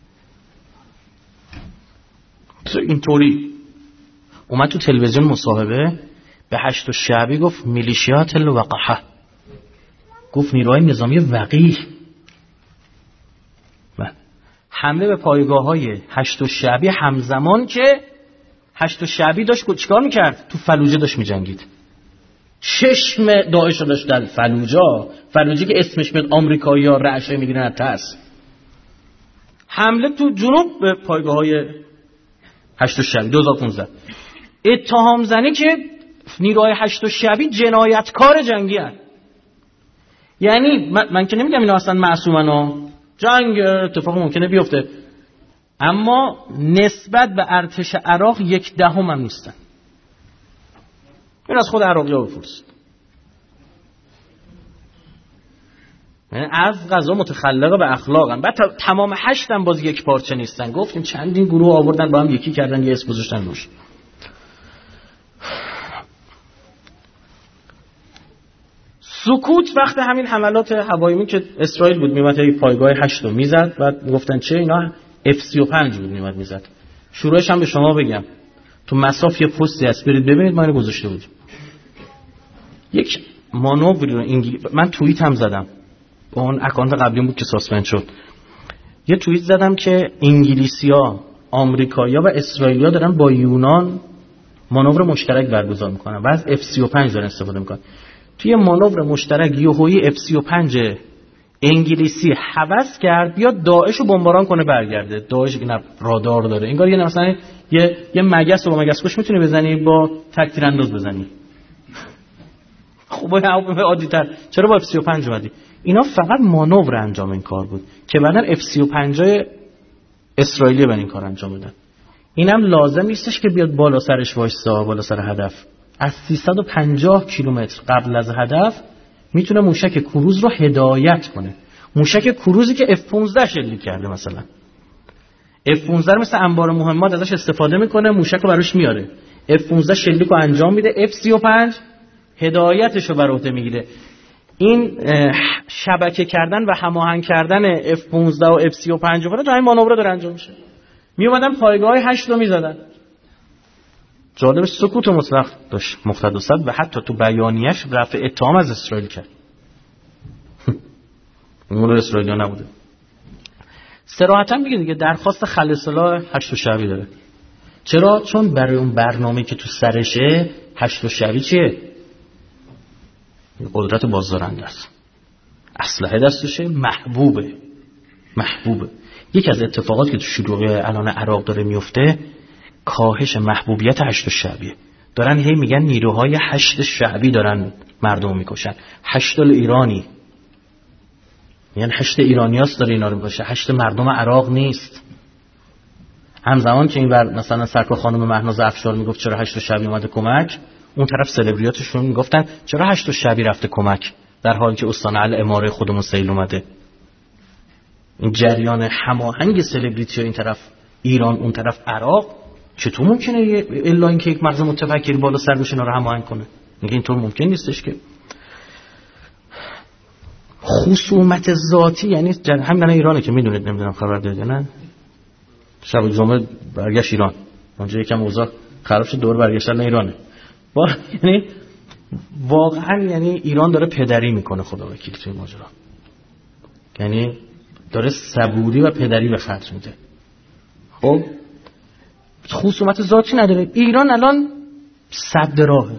اینطوری اومد تو تلویزیون مصاحبه به هشت شعبی گفت میلیشیات الوقحه، گفت نیروهای نظامی وقیح. حمله به پایگاه های هشت شعبی همزمان که هشت شعبی داشت چیکار میکرد؟ تو فلوجه داشت میجنگید. چشم داعش رو داشت در فلوجا، فلوجه که اسمش میاد آمریکایی ها رعشه میگیرن از ترس. حمله تو جنوب به پایگاه های هشت شعبی دو هزار و پانزده. اتهام زنی که نیروهای هشت شعبی جنایتکار جنگی هست. یعنی من, من که نمیگم اینا اصلا معصومن ها، جنگ اتفاق ممکنه بیفته، اما نسبت به ارتش عراق یک دهم هم نیستن. این از خود عراقی ها بپرسید. یعنی از قضا متخلقه به اخلاقن. بعد تمام هشت هم باز یک پارچه نیستن. گفتیم چندین گروه آوردن با هم یکی کردن، یه اسم گذاشتن روش. سکوت وقت همین حملات هوایی که اسرائیل بود میومد یه پایگاه هشت رو میزد و گفتن چه اینا اف سی و پنج بود میومد میزد. شروعش هم به شما بگم تو مساف یه پستی هست برید ببینید، ما اینو گذاشته بودیم. یک مانوری رو انگلیس، من توییت هم زدم، اون اکانت قبلیم بود که ساسپند شد. یه توییت زدم که انگلیسی‌ها، آمریکایی‌ها و اسرائیلی‌ها دارن با یونان مانور مشترک برگزار میکنن و از اف سی و پنج دارن استفاده میکنن. توی مانور مشترک یهویی اف سی و پنج انگلیسی حوض کرد بیاد داعش رو بمباران کنه برگرده. داعش که نه رادار داره، انگار یه مثلا یه یه مگس رو با مگس کش میتونی بزنی، با تک تیرانداز بزنی. خب هواپیمای عادی‌تر چرا با اف سی و پنج اومدی؟ اینا فقط مانور انجام این کار بود که بعداً اف سی و پنج اسرائیلی به این کار انجام بدن. اینم لازم نیستش که بیاد بالا سرش وایسا، بالا سر هدف. از سیصد و پنجاه کیلومتر قبل از هدف میتونه موشک کروز رو هدایت کنه. موشک کروزی که اف پانزده شلیک کرده مثلا. اف پانزده مثل انبار مهمات ازش استفاده میکنه، موشک رو براش میاره. اف پانزده شلیک رو انجام میده، اف سی و پنج هدایتش رو بر عهده میگیره. این شبکه کردن و هماهنگ کردن اف پانزده و اف سی و پنج رو تو همین مانور داره انجام میشه. می اومدن پایگاه هشت رو میزدن. جالبش سکوت مطلق داشت مقتدا صدر و حتی تو بیانیه‌اش رفع اتهام از اسرائیل کرد. اون اسرائیلی نبوده. صراحتاً میگه دیگه درخواست خلع هشت شعبی داره. چرا؟ چون برای اون برنامه‌ای که تو سرشه هشت شعبی چیه؟ قدرت بازدارنده است. اسلحه دستشه، محبوبه. محبوبه. یکی از اتفاقاتی که تو شروع الان عراق داره میفته کاهش محبوبیت هشت شعبیه. دارن هی میگن نیروهای هشت شعبی دارن مردم میکشن. هشت ایرانی، یعنی هشت ایرانیاست داره اینا رو میکشه، هشت مردم عراق نیست. همزمان که این ور مثلا سرکار خانم مهناز افشار میگفت چرا هشت شعبی اومده کمک، اون طرف سلبریاتشون میگفتن چرا هشت شعبی رفته کمک، در حالی که استان الاماره خودمون سیل اومده. این جریان هماهنگ سلبریتی این طرف ایران اون طرف عراق چطور ممکنه الا اینکه یک مغز متفکر بالا سر بشه اینا رو هماهنگ کنه؟ میگه اینطور ممکن نیستش که. خصومت ذاتی یعنی همین ایرانه که میدونید، نمیدونم خبر دارید نه، شب جمعه برگشت ایران، اونجا یکم اوضاع خراب شد دور برگشتن ایرانه. با یعنی واقعا یعنی ایران داره پدری میکنه خدا وکیل توی ماجرا، یعنی داره صبوری و پدری به خرج میده. خب خصومت ذاتی نداره. ایران الان صد راهه.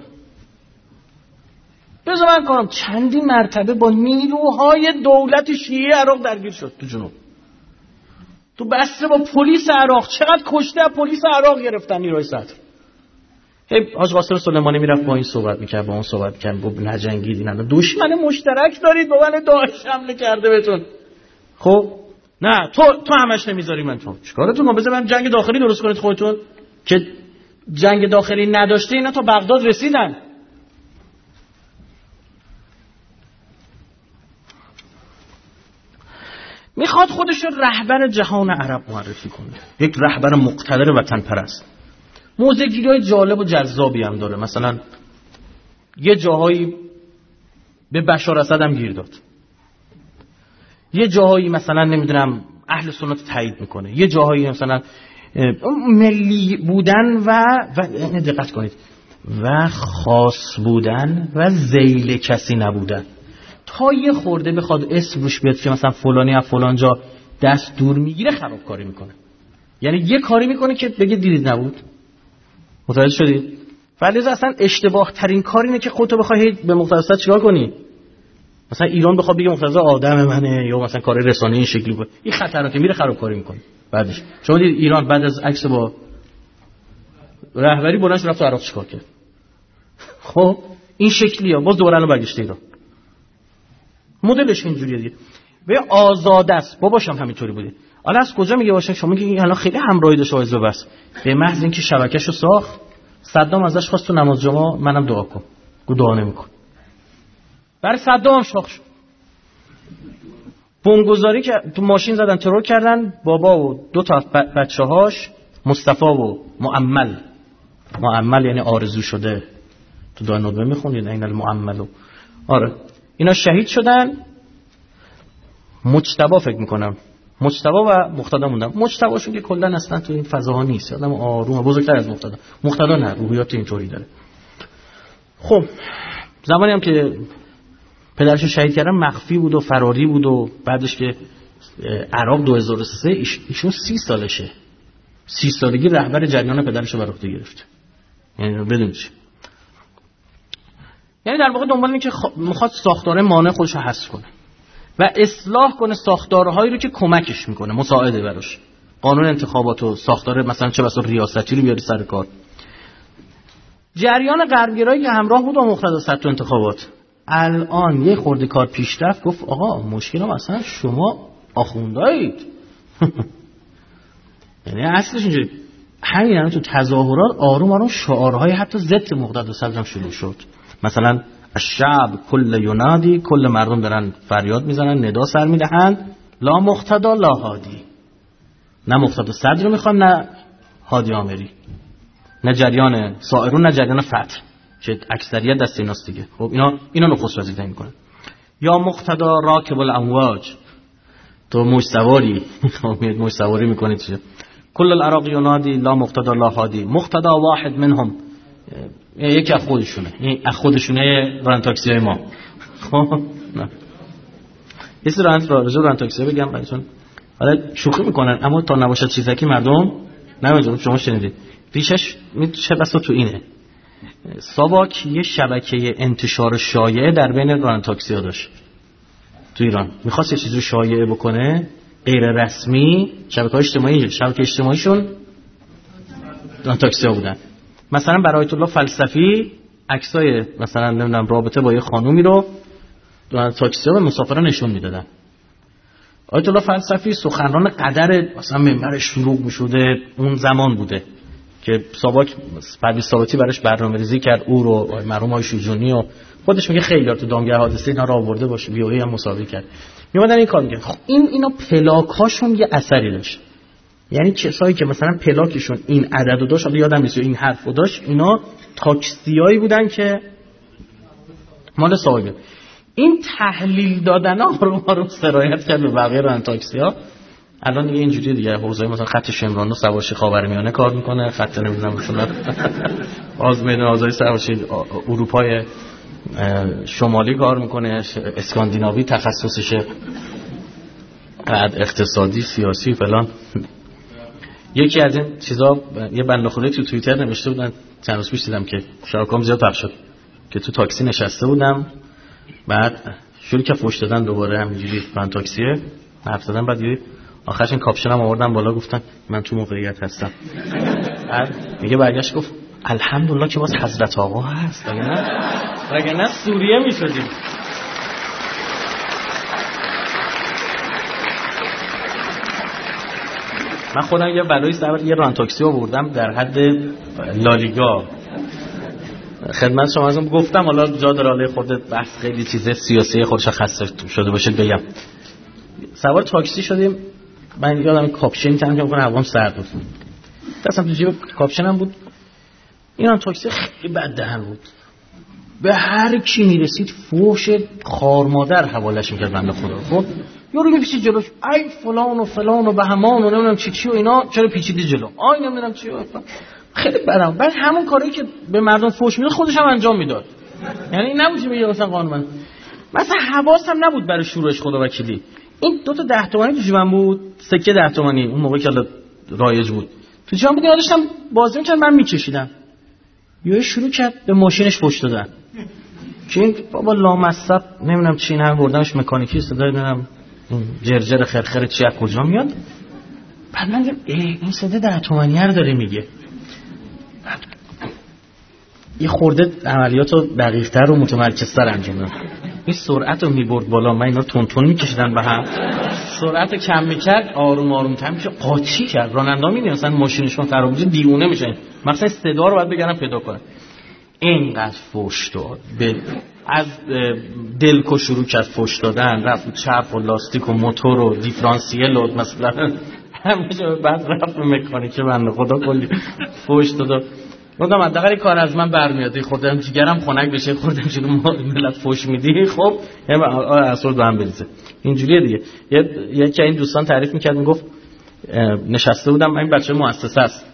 بذار من کنم چندین مرتبه با نیروهای دولت شیعه عراق درگیر شد تو جنوب. تو بسته با پلیس عراق. چقدر کشته پلیس عراق گرفتن نیروی صدر. هی حاج قاسم سلیمانی میرفت با این صحبت میکرد، با اون صحبت میکرد، گفت نجنگید، اینا دشمن مشترک دارید، با من داعش حمله کرده بهتون. خب نه تو تو همش نمیذاری من. تو چیکارتون؟ ما بذار من جنگ داخلی درست کنید خودتون، که جنگ داخلی نداشته اینا تا بغداد رسیدن. میخواد خودش رو رهبر جهان عرب معرفی کنه، یک رهبر مقتدر وطن پرست. موضع‌گیری‌های جالب و جذابی هم داره. مثلا یه جاهایی به بشار اسد هم گیر داد، یه جاهایی مثلا نمیدونم اهل سنت تایید میکنه، یه جاهایی مثلا ملی بودن و و دقت کنید و خاص بودن و ذیل کسی نبودن. تا یه خورده بخواد اسم روش بیاد که مثلا فلانی از فلان جا دست دور میگیره، خرابکاری میکنه. یعنی یه کاری میکنه که بگه دیدید نبود. متوجه شدید؟ ولی اصلا اشتباه ترین کار اینه که خودتو بخوای به مقتضا چیکار کنی. مثلا ایران بخواد بگه مقتضا آدم منه، یا مثلا کار رسانه‌ای این شکلی بود، این خطرناکه، میره خرابکاری میکنه. بعدش شما دید ایران بعد از عکس با رهبری بلند شد رفت عراق چیکار کرد. خب این شکلیه، باز دوباره الان برگشته ایران. مدلش اینجوریه دیگه. به آزاده است. باباش هم همینطوری بوده. حالا از کجا میگه باشه؟ شما میگی الان خیلی همراهی داشت حائز بس. به محض اینکه شبکه‌شو ساخت، صدام ازش خواست تو نماز جمعه منم دعا کن. گفت دعا نمی‌کن. برای صدام شاخ شد. بمبگذاری که تو ماشین زدن، ترور کردن بابا و دو تا بچه‌هاش، مصطفی و مؤمل. مؤمل یعنی آرزو شده. تو دعای ندبه میخونید این المؤمل. آره. اینا شهید شدن. مجتبی فکر میکنم مجتبی و مقتدا موندن. مجتبیشون که کلا اصلا تو این فضاها نیست، آدم آرومه، بزرگتر از مقتدا. مقتدا نه، روحیات اینطوری داره. خب زمانی هم که پدرشو شهید کردن مخفی بود و فراری بود و بعدش که عراق دو هزار و سه ایشون سی سالشه. سی سالگی رهبر جریان پدرشو بر عهده گرفت. یعنی بدون چی؟ یعنی در واقع دنبال اینه که میخواد ساختار مانع خودش رو حذف کنه و اصلاح کنه ساختارهایی رو که کمکش میکنه، مساعده براش. قانون انتخابات و ساختار مثلا چه بسا ریاستی رو بیاری سر کار. جریان غربگرایی که همراه بود با مقتدا صدر تو انتخابات، الان یه خورده کار پیش رفت، گفت آقا مشکل مثلا شما آخوندایید. یعنی اصلش اینجوری. همین الان تو تظاهرات آروم آروم شعارهای حتی ضد مقتدا صدر هم شروع شد. مثلا الشعب کل ینادی، کل مردم دارن فریاد میزنن، ندا سر میدهن، لا مقتدا لا هادی. نه مقتدا صدر رو میخوان، نه هادی آمری، نه جریان سائرون، نه جریان فتح که اکثریت دست ایناست دیگه. خب اینا اینا نخست وظیفه میکنن. یا مقتدا راکب الامواج، تو موج سواری میاد موج سواری میکنید چه. کل العراق ینادی لا مقتدا لا هادی، مقتدا واحد منهم، یکی از خودشونه، این از خودشونه ران تاکسی های ما. خب نه یه سری ران ران تاکسی بگم براتون، حالا شوخی میکنن اما تا نباشد چیزکی مردم نمیدونم. شما شنیدید ریشش چه بسا تو اینه. ساواک یه شبکه انتشار شایعه در بین ران تاکسی ها داشت تو ایران. میخواست یه چیزی رو شایعه بکنه غیر رسمی، شبکه اجتماعی شبکه اجتماعیشون ران تاکسی ها بودن. مثلا برای آیت الله فلسفی عکسای مثلا نمیدونم رابطه با یه خانومی رو ران تاکسی ها به مسافران نشون میدادن. آیت الله فلسفی سخنران قدر مثلا منبرش شروع میشده اون زمان بوده که ساواک پرویز ثابتی براش برنامه‌ریزی کرد، او رو مرحوم آقای شجونی و خودش میگه خیلی تو دامگاه حادثه اینا رو آورده باشه، ویوهی هم مسابقه کرد. میومدن این کار میگه. خب این اینا پلاکاشون یه اثری داشت. یعنی کسایی که مثلا پلاکشون این عددو داشت، حالا یادم نیست این حرفو داشت، اینا تاکسیایی بودن که مال ساواک. این تحلیل دادنا رو ما رو سرایت کرد به بقیه ران تاکسی‌ها. الان دیگه اینجوری دیگه حوزه مثلا خط شمران و سوارشی خاورمیانه کار میکنه، خط نمیدونم مثلا آز میدان آزای سوارشی اروپای شمالی کار میکنه، اسکاندیناوی تخصصشه، بعد اقتصادی سیاسی فلان. یکی از این چیزا یه بنده خدایی تو توییتر نوشته بودن چند روز پیش دیدم که شاکام زیاد پخش شد که تو تاکسی نشسته بودم، بعد شروع که فوش دادن دوباره همینجوری ران تاکسیه حرف زدن، بعد یه آخرش این کاپشنم آوردن بالا گفتن من تو موقعیت هستم. میگه برگشت گفت الحمدلله که باز حضرت آقا هست، وگرنه وگرنه سوریه میشدیم. من خودم یه بلایی سر یه ران تاکسی آوردم در حد لالیگا. خدمت شما ازم گفتم حالا جا داره حالا خودت بحث خیلی چیز سیاسی خودش خسته شده باشه بگم. سوار تاکسی شدیم، من یادم کاپشن تنگ کنم هوام سرد بود. دستم تو جیب کاپشنم بود. اینم تاکسی خیلی بد دهن بود. به هر کی میرسید فوش خار مادر حوالش میکرد بنده خدا. خب یارو میپیچید جلوش، ای فلان و فلان و بهمان و نمیدونم چی چی و اینا، چرا پیچیدی جلو؟ آی نمیدونم چی و خیلی بدم. بعد همون کاری که به مردم فوش میداد خودش هم انجام میداد. یعنی این نبود که بگه مثلا قانون مثلا حواسم نبود برای شروعش خدا وکیلی. این دو تا ده تومانی تو جیبم بود، سکه ده تومانی اون موقع که رایج بود. تو جیبم بود، داشتم بازی می‌کردم، من می‌کشیدم. یهو شروع کرد به ماشینش فوش دادن. که این بابا لامصب نمیدونم چی نه بردمش مکانیکی صدا نمیدونم جرجر خرخر چی از کجا میاد. بعد من دیدم این صدا ده تومانی رو داره میگه. یه خورده عملیاتو دقیق‌تر و متمرکزتر انجام دادم. این سرعت رو میبرد بالا، من اینا تون تون میکشیدن به هم، سرعت کم میکرد، آروم آروم تر میشه، قاطی کرد. راننده میبینن مثلا ماشینشون خراب میشه دیوونه میشن، مثلا صدا رو باید بگردن پیدا کنن. اینقدر فوش داد به از دلکو شروع کرد فوش دادن، رفت چرخ و لاستیک و موتور و دیفرانسیل و مثلا همیشه بعد رفت مکانیک بنده خدا کلی فوش داد. گفتم حداقل کار از من برمیاد، خودم جیگرم خنک بشه، خودم چلو ملت فوش میدی خب هم اصلا دو هم بریزه. اینجوریه دیگه. یکی این دوستان تعریف میکرد، میگفت نشسته بودم، این بچه مؤسسه است،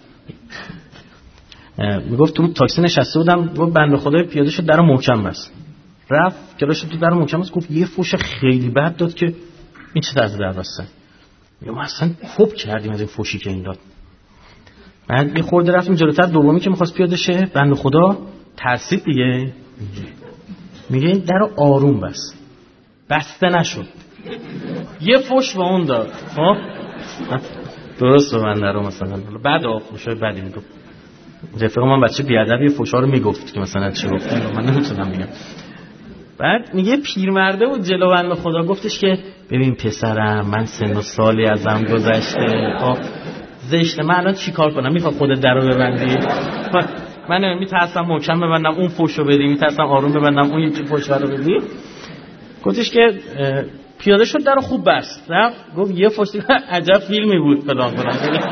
میگفت تو تاکسی نشسته بودم، گفت بنده خدای پیاده شد در محکم بست، رفت کلاش تو در محکم بست، گفت یه فوش خیلی بد داد که این چه طرز در بستن. میگم ما اصلا خوب کردیم از این فوشی که این داد. بعد یه خورده رفتیم جلوتر، دومی که می‌خواست پیاده شه بنده خدا ترسید دیگه، میگه این درو آروم بست، بسته نشد، یه فوش به اون داد. خب درست به من درو مثلا بعد آفوشای بعدی میگفت رفیق من بچه بیادبی فوشا رو میگفت که مثلا چی گفت من نمیتونم میگم. بعد میگه پیرمرده بود جلو بنده خدا، گفتش که ببین پسرم من سن و سالی ازم گذشته، خب زشته، من الان چی کار کنم؟ میخواد خودت درو ببندی؟ من میترسم محکم ببندم اون فوشو بدی، میترسم آروم ببندم اون یکی فوش رو بدی. گفتش که پیاده شد درو خوب بست، رفت گفت یه فوش عجب فیلمی بود فلان فلان.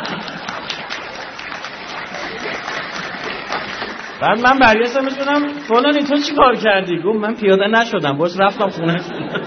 بعد من برگشتم میشدم فلانی تو چی کار کردی؟ گفت من پیاده نشدم، باش رفتم خونه.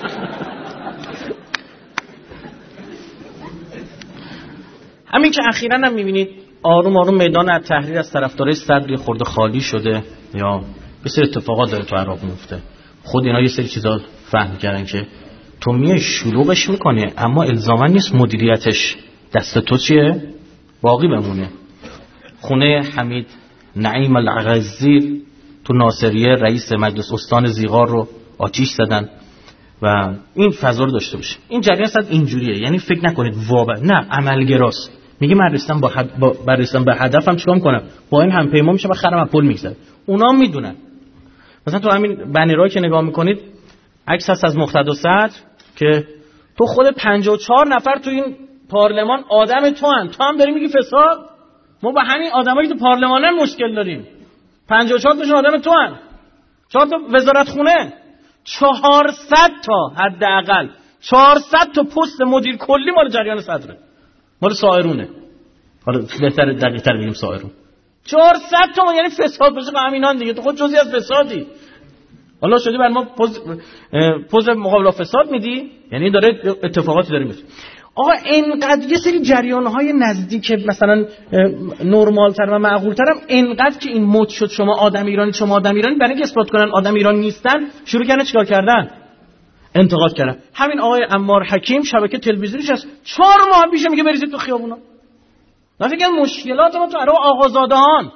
همین که اخیراً هم میبینید آروم آروم میدان التحریر از طرفدارای صدر خورده خالی شده، یا یه سری اتفاقات داره تو عراق میفته. خود اینا یه سری چیزا فهم کردن که تو میای شلوغش میکنه اما الزاما نیست مدیریتش دست تو چیه باقی بمونه. خونه حمید نعیم العغزی تو ناصریه رئیس مجلس استان زیغار رو آتیش زدن و این فضا رو داشته باشه. این جریان صد اینجوریه، یعنی فکر نکنید وابه، نه عملگراست. میگه من رسیدم با, حد... با... برسیدم به هدفم چیکار میکنم؟ با این همپیمان میشه و خرم از پل میگذره. اونا میدونن. مثلا تو همین بنرایی که نگاه میکنید عکس هست از مقتدا صدر که تو خود پنجاه و چهار نفر تو این پارلمان آدم تو ان، تو هم داری میگی فساد؟ ما با همین آدمایی که تو پارلمانه مشکل داریم. پنجاه و چهار تاشون آدم تو ان، چهار تا وزارت خونه، چهارصد تا حداقل چهارصد تا پست مدیر کلی مال جریان صدره، مال سائرونه. حالا بهتره دقیق‌تر بگیم سائرون. چهارصد تا یعنی فساد بشه با همینان دیگه، تو خود جزئی از فسادی. حالا شدی بر ما پوز پوز مقابل فساد میدی، یعنی داره اتفاقاتی داره میفته. آقا اینقدر یه سری جریان‌های نزدیک مثلا نرمال‌تر و معقول‌تر هم اینقدر که این مد شد شما آدم ایرانی شما آدم ایرانی برای اینکه اثبات کنن آدم ایرانی نیستن شروع کردن چیکار کردن؟ انتقاد کردن. همین آقای عمار حکیم شبکه تلویزیونیش هست چهار ماه پیش میگه بریزید تو خیابونا. نفکر مشکلات ما تو عراق آقازادهان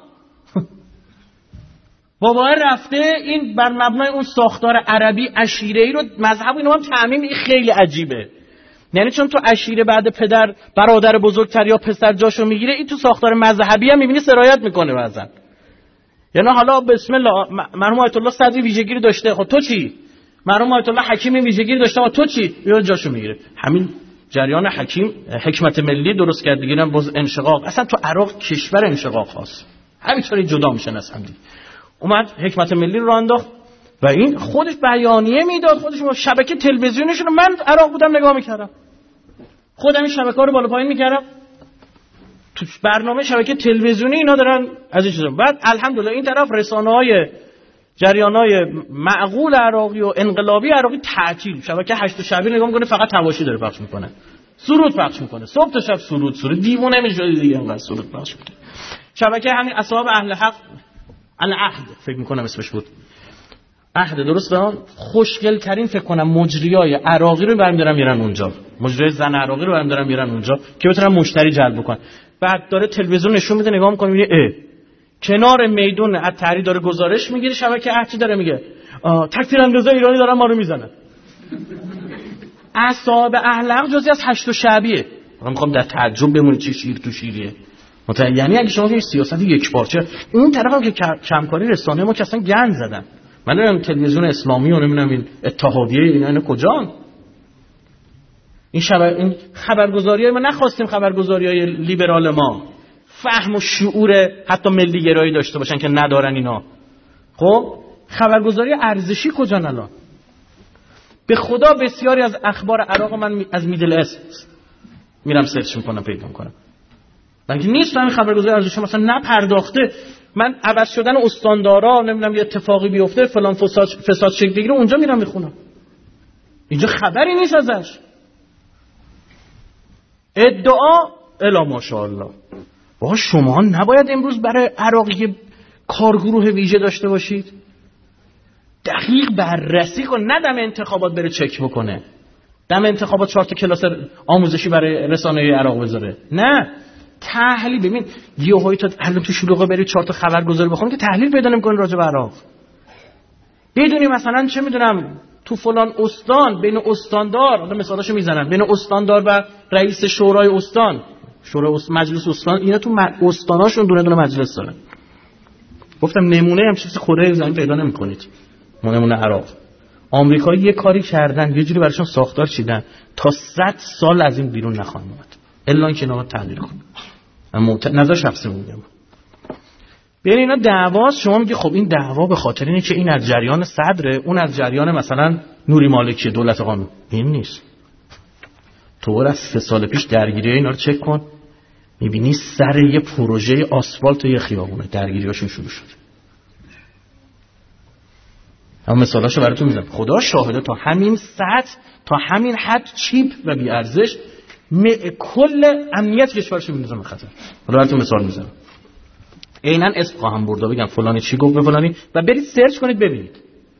بابا رفته این بر مبنای اون ساختار عربی عشیره‌ای رو مذهب اینو هم تعمیم خیلی عجیبه. یعنی چون تو عشیره بعد پدر برادر بزرگتر یا پسر جاشو میگیره، این تو ساختار مذهبی هم میبینی سرایت میکنه بعضن. یعنی حالا بسم الله مرحوم آیت الله صدری ویژگی داشته، خب تو چی؟ مرحوم آیت الله حکیم ویژگی داشته، خب تو چی؟ یا جاشو میگیره. همین جریان حکیم حکمت ملی درست کرد دیگه، باز انشقاق. اصلا تو عراق کشور انشقاق خاص، همینطوری جدا میشن از هم دیگه. اومد حکمت ملی رو انداخت و این خودش بیانیه میداد، خودش شبکه تلویزیونیشون رو، من عراق بودم نگاه میکردم، خودم این شبکه‌ها رو بالا پایین میکردم، تو برنامه شبکه تلویزیونی اینا دارن از این چیزا. بعد الحمدلله این طرف رسانه‌های جریان‌های معقول عراقی و انقلابی عراقی تعطیل، شبکه هشت شبی نگاه میکنه فقط حواشی داره پخش میکنه، سرود پخش میکنه، صبح تا شب سرود سرود، دیوونه میشه دیگه انقدر سرود پخش میکنه. شبکه همین اصحاب اهل حق العهد فکر میکنم اسمش بود، عهد، درسته؟ خوشگل ترین فکر کنم مجریای عراقی رو برام دارن میرن اونجا، مجریای زن عراقی رو برام دارن میرن اونجا که بتونن مشتری جلب بکنن. بعد داره تلویزیون نشون میده، نگاه میکنه میگه اه کنار میدون التحریر داره گزارش میگیره، شبکه عهد داره میگه تکفیر اندازه ایرانی دارن ما رو میزنن. اصحاب اهل حق جزئی از هشت شعبیه. من میخوام در تعجب بمونید چه شیر تو شیریه. متأ یعنی اگه شما یه سیاست یک پارچه، اون طرف هم که کمکاری رسانه ما که اصلا گند زدن. من نمیدونم تلویزیون اسلامی و نمیدونم این اتحادیه اینا اینا کجان؟ این شب این خبرگزاریای ما نخواستیم خبرگزاریای لیبرال ما فهم و شعور حتی ملی گرایی داشته باشن که ندارن اینا. خب خبرگزاری ارزشی کجان الان؟ به خدا بسیاری از اخبار عراق من از میدل است میرم سرچ میکنم پیدا میکنم، بلکه نیست همین خبرگزاری ارزشی مثلا نپرداخته. من عوض شدن استاندارا نمیدونم یه اتفاقی بیفته فلان فساد فساد شکل بگیره اونجا میرم میخونم، اینجا خبری نیست ازش. ادعا الا ماشاءالله. با شما نباید امروز برای عراقی کارگروه ویژه داشته باشید؟ دقیق بررسی کن، نه دم انتخابات بره چک بکنه، دم انتخابات چهار تا کلاس آموزشی برای رسانه عراق بذاره، نه تحلیل. ببین یهویی تا الان تو شلوغه بری چهار تا خبرگزاری بخونی که تحلیل پیدا نمی‌کنی راجع به عراق. بدونی مثلا چه میدونم تو فلان استان بین استاندار، حالا مثالاشو میزنن، بین استاندار و رئیس شورای استان، شورای است... مجلس استان، اینا تو استاناشون دونه دونه مجلس دارن. گفتم نمونه هم چیز کره زمین پیدا نمی‌کنید. نمونه عراق، آمریکا یه کاری کردن یه جوری براشون ساختار چیدن تا صد سال از این بیرون نخواهند اومد الا اینکه اینا رو تحلیل کنن. اما نظر شخصی میگم ببین اینا دعواست، شما میگی خب این دعوا به خاطر اینه که این از جریان صدره، اون از جریان مثلا نوری مالکی دولت قانون. این نیست. تو از سه سال پیش درگیری اینا رو چک کن، میبینی سر یه پروژه آسفالت و یه خیابونه درگیریاشون شروع شده. اما مثالاشو براتون میزنم، خدا شاهده تا همین سطح، تا همین حد چیپ و بی ارزش کل امنیت کشورشو میندازن خطر. حالا براتون مثال میزنم، عیناً اسم خواهم برد بگم فلانی چی گفت به فلانی و برید سرچ کنید ببینید.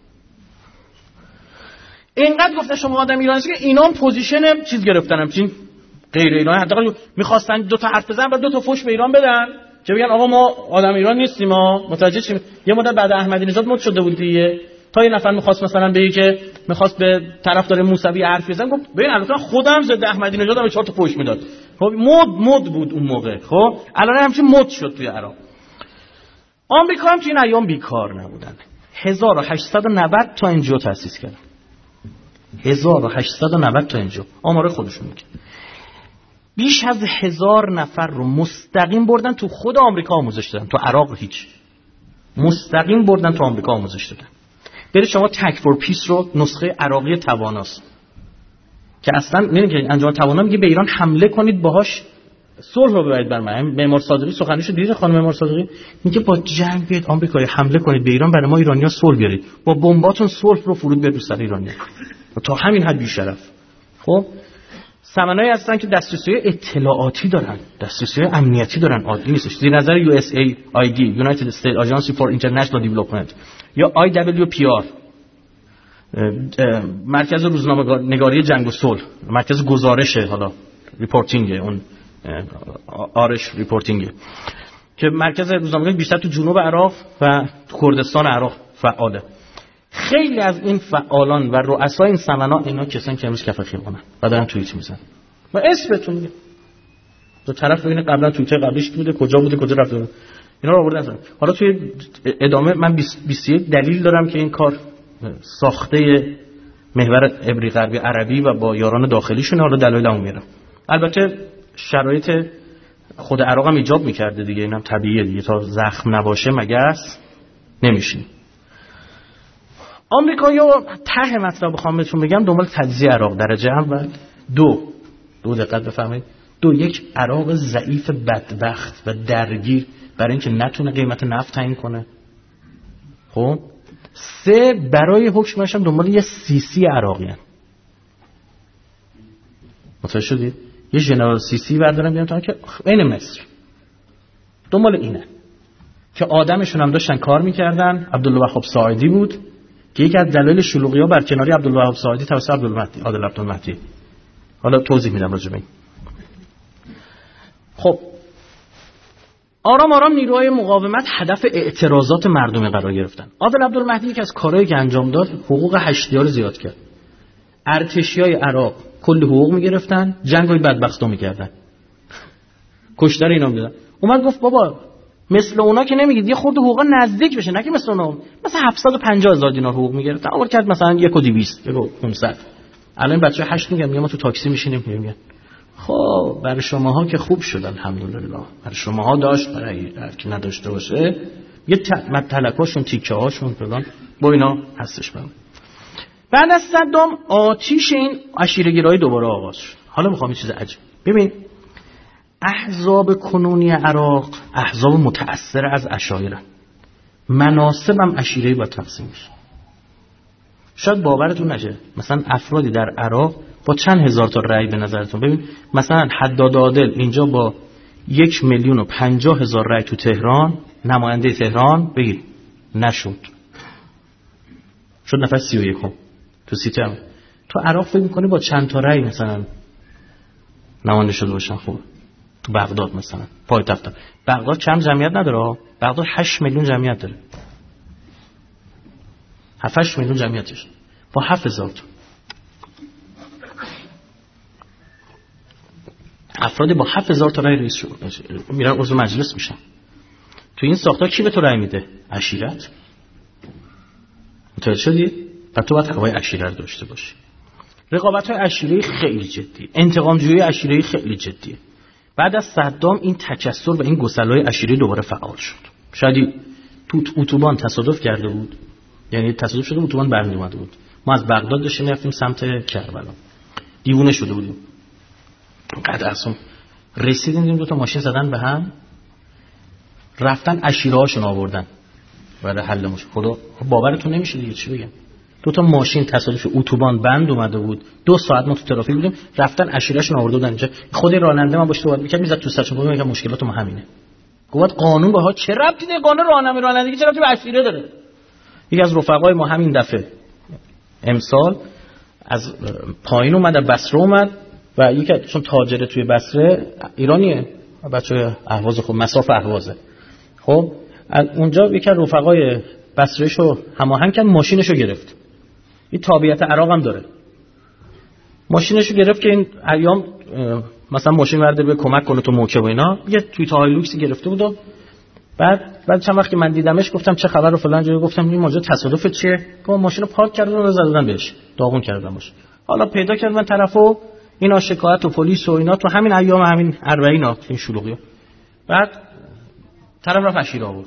اینقدر گفته شما آدم ایرانی که اینا هم پوزیشن چیز گرفتن، همچین غیر ایرانی حداقل میخواستن دو تا حرف بزنن و دو تا فوش به ایران بدن که بگن آقا ما آدم ایران نیستیم، ما متوجه چیم. یه مدت بعد احمدی نژاد مد شده بود دیگه، تا یه نفر میخواست مثلا بگه که میخواست به طرفدار موسوی حرف بزنه، گفت ببین البته خودم ضد احمدی نژادم چهار تا فوش میداد. خب مد مد بود اون موقع، خب الان همچین مد شد توی عراق. آمریکا هم توی این ایام بیکار نبودن. هزار و هشتصد و نود تا اینجا تأسیس کردن. هزار و هشتصد و نود تا اینجا آمار خودشون میگه. بیش از هزار نفر رو مستقیم بردن تو خود آمریکا آموزش دادن، تو عراق هیچ. مستقیم بردن تو آمریکا آموزش دادن. برید شما تک فور پیس رو نسخه عراقی تواناست که اصلا نمیگه انجام توانا میگه به ایران حمله کنید باهاش صلح رو ببرید بر من. معمار صادقی سخنرانیشو دیدید خانم معمار صادقی میگه با جنگ بیاید آمریکایی حمله کنید به ایران، برای ما ایرانی‌ها صلح بیارید، با بمباتون صلح رو فرود بیارید سر ایرانی‌ها. تا همین حد بی‌شرف. خب سمنایی هستن که دسترسی اطلاعاتی دارن، دسترسی امنیتی دارن، عادی نیستش. زیر نظر یو اس ای آی دی United States Agency for International Development یا آی دبلیو پی آر مرکز روزنامه‌نگاری جنگ و صلح، مرکز گزارشه، حالا ریپورتینگ، اون آرش ریپورتینگ که مرکز روزنامه‌نگاری بیشتر تو جنوب عراق و تو کردستان عراق فعاله. خیلی از این فعالان و رؤسای این سمنا اینا کسان که امروز کف خیابونن و دارن توییت میزنن و اسمتون میگه دو طرف ببینه قبلا توییت قبلیش بوده کجا بوده کجا رفته اینا رو آوردن. حالا توی ادامه من بیست و یک دلیل دارم که این کار ساخته محور عبری غربی عربی و با یاران داخلیشون، حالا دلایلمو میارم. البته شرایط خود عراق هم ایجاب میکرده دیگه، اینم طبیعیه دیگه، تا زخم نباشه مگس نمیشین. آمریکایی‌ها ته مطلب بخوام بهتون بگم دنبال تجزیه عراق درجه اول، دو دو دقت بفرمایید، دو یک عراق ضعیف بدبخت و درگیر برای اینکه نتونه قیمت نفت تعیین کنه. خب سه برای حکمش هم دنبال یه سیسی عراقیان. متوجه شدید؟ یه ژنرال سیسی بردارن بیان تا که عین مصر دنبال اینه که آدمشون هم داشتن کار میکردن. عبدالوهاب ساعدی بود که یکی از دلایل شلوغی‌ها برکناری عبدالوهاب ساعدی توسط عبدالمهدی عادل عبدالمهدی. حالا توضیح میدم راجع به این. خب آرام آرام نیروهای مقاومت هدف اعتراضات مردمی قرار گرفتن. عادل عبدالمهدی یک از کارهایی که انجام داد حقوق هشتیار زیاد کرد. ارتشیای عراق کلی حقوق میگرفتن، جنگای بدبختو میکردن، کشتار اینا میدادن. اومد گفت بابا مثل اونا که نمیگید، یه خورده حقوقا نزدیک بشه، نه که مثل اونا مثلا هفتصد و پنجاه هزار دینار حقوق میگرفتن، اول کرد مثلا یک و دویست یک و پانصد. الان بچه‌ها هشت میگن، میگم ما تو تاکسی میشینیم میگن خب برای شماها که خوب شد الحمدلله، برای شماها داشت، برای هر کی نداشته باشه یه تلکاشون تیکه هاشون فلان با اینا هستش. برام بعد از صدام آتیش این عشیره‌گرایی دوباره آغاز شد. حالا میخوام یه چیز عجیب ببین، احزاب کنونی عراق احزاب متأثر از عشایره، مناصب هم عشیره‌ای با تقسیم میشه. شاید باورتون نشه مثلا افرادی در عراق با چند هزار تا رأی به نظرتون، ببین مثلا حداد عادل اینجا با یک میلیون و پنجاه هزار رأی تو تهران نماینده تهران بگیر نشد، شد نفر سی و یکم تو سیتم. تو عراق فکر می‌کنی با چند تا رأی مثلا نماینده شده باشن؟ خوب تو بغداد مثلا پایتخت بغداد کم جمعیت نداره، بغداد هشت میلیون جمعیت داره، هفت هشت میلیون جمعیتش با هفت هزار تا افرادی با هفت هزار تا رأی رئیس شد میرن عضو مجلس میشن. تو این ساختار کی به تو رأی میده؟ عشیرت. متوجه شدی؟ و تو باید هوای عشیره رو داشته باشی. رقابت‌های عشیره‌ای خیلی جدی، انتقام‌جویی عشیره‌ای خیلی جدیه. بعد از صدام این تکثر و این گسل‌های عشیره‌ای دوباره فعال شد. شاید تو اتوبان تصادف کرده بود، یعنی تصادف شده اتوبان برمی اومده بود، ما از بغداد داشتیم می‌رفتیم سمت کربلا، دیوونه شده بودیم. قد اصلا رسیدیم دیدیم دو تا ماشین زدن به هم، رفتن عشیره‌هاشون آوردن برای حل مشکل. خدا باورتون نمیشه دیگه چی بگم، دو تا ماشین تصادف اتوبان بند اومده بود، دو ساعت ما تو ترافیک بودیم، رفتن عشیره‌شون آورده بودن اینجا. خود راننده من باش صحبت می‌کرد، میزد تو سرچ بود، میگم مشکلات ما همینه. گفت قانون باها چه ربطی داره، قانون راهنمایی رانندگی چه ربطی به عشیره داره؟ یکی از رفقای ما همین دفعه امسال از پایین اومد، از بصره اومد و یکی چون تاجر توی بصره ایرانیه، بچه اهواز، خب مساف اهوازه، خب از اونجا یکی از رفقای بصره‌شو هماهنگ کرد، ماشینشو گرفت. این تابعیت عراق هم داره، ماشینشو گرفت که این ایام مثلا ماشین ورده به کمک کنه تو موکب و اینا، یه توی هایلوکسی گرفته بود و بعد بعد چند وقت که من دیدمش گفتم چه خبر و فلان جایی، گفتم این ماجرا تصادف چیه؟ گفت ماشینو پارک کردن و زدن بهش، داغون کردن باشه. حالا پیدا کردن طرفو، اینا شکایت و پلیس و اینا تو همین ایام همین اربعینا این شلوغیه. بعد طرف رفت عشیره آورد.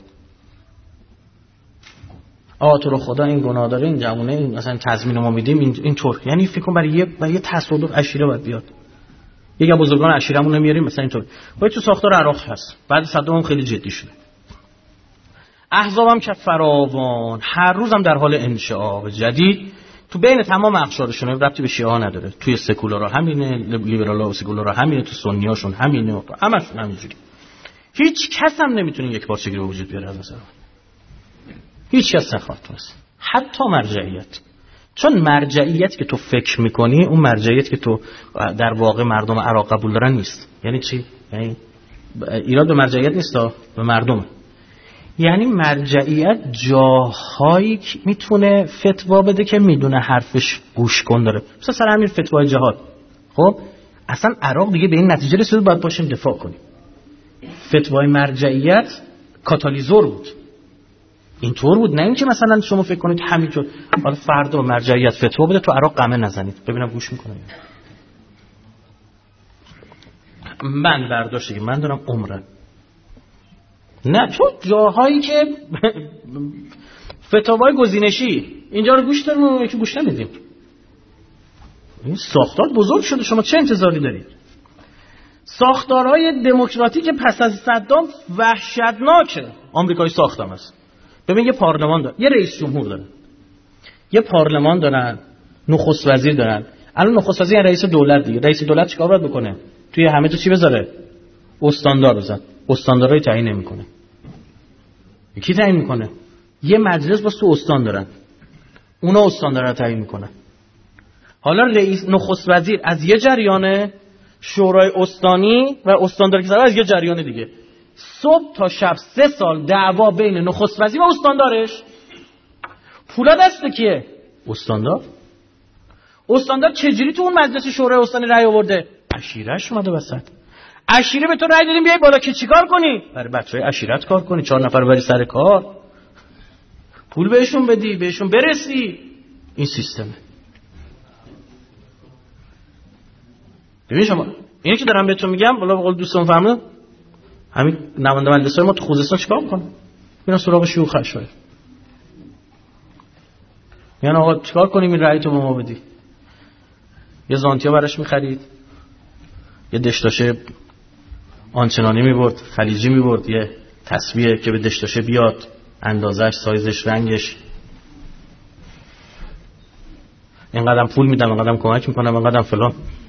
آ تو رو خدا این گناه داره این جوونه، این مثلا تضمین ما میدیم این اینطور، یعنی فکر کنم برای یه برای یه تصادف عشیره باید بیاد. یکی از بزرگان عشیرمون نمیاریم مثلا اینطور. ولی تو ساختار عراق هست. بعد صدام خیلی جدی شده. احزابم که فراوان، هر روزم در حال انشعاب جدید تو بین تمام اقشارشون، ربطی به شیعه ها نداره. توی سکولارا همینه، لیبرالا و سکولارا همینه، تو سنیاشون همینه، همشون همینجوری. هیچ کس هم نمیتونه یک پارچگی به وجود بیاره از نظر من. هیچ کس نخواهد تونست، حتی مرجعیت. چون مرجعیت که تو فکر میکنی اون مرجعیت که تو در واقع مردم عراق قبول دارن نیست. یعنی چی؟ یعنی ایراد به مرجعیت نیست، به مردم. یعنی مرجعیت جاهایی میتونه فتوا بده که میدونه حرفش گوش کن داره. مثلا سر همین فتوای جهاد. خب اصلا عراق دیگه به این نتیجه رسید باید باشیم دفاع کنیم. فتوای مرجعیت کاتالیزور بود. اینطور بود، نه اینکه مثلا شما فکر کنید همینطور حالا فردا مرجعیت فتوا بده تو عراق قمه نزنید ببینم گوش میکنه. من برداشتی که من دارم عمره، نه تو جاهایی که فتاوای گزینشی اینجا رو گوش داریم و یکی گوش نمیدیم. این ساختار بزرگ شده، شما چه انتظاری دارید؟ ساختارهای دموکراتیک پس از صدام وحشتناکه. آمریکایی ساختم است. ببین یه پارلمان داره، یه رئیس جمهور داره، یه پارلمان دارن، نخست وزیر دارن. الان نخست وزیر رئیس دولت دیگه. رئیس دولت چیکار باید بکنه؟ توی همه تو چی بذاره؟ استاندار بزن. استاندارای تعیین نمیکنه. کی تعیین میکنه؟ یه مجلس باز تو استان دارن. اونا استاندارا تعیین میکنن. حالا رئیس نخست وزیر از یه جریانه، شورای استانی و استاندار که از یه جریان دیگه. صبح تا شب سه سال دعوا بین نخست وزیر و استاندارش. پولا دست کیه؟ استاندار. استاندار چجوری تو اون مجلس شورای استانی رأی آورده؟ عشیره‌اش اومده وسط. عشیره به تو رأی دادیم بیای بالا که چیکار کنی؟ برای بچهای عشیرت کار کنی، چهار نفر بری سر کار، پول بهشون بدی، بهشون برسی. این سیستمه. ببین شما اینی که دارم بهتون میگم، والا به قول دوستم فهمید همین نماینده مجلس‌های ما تو خوزستان چیکار میکنن؟ میرن سراغ شیوخ اشای. یعنی آقا چیکار کنیم این رأی تو به ما بدی؟ یه زانتیا براش می‌خرید، یه دشتاشه آنچنانی می‌برد، خلیجی می‌برد، یه تسبیح که به دشتاشه بیاد، اندازش، سایزش، رنگش. اینقدرم پول میدم، اینقدرم کمک میکنم، اینقدرم فلان.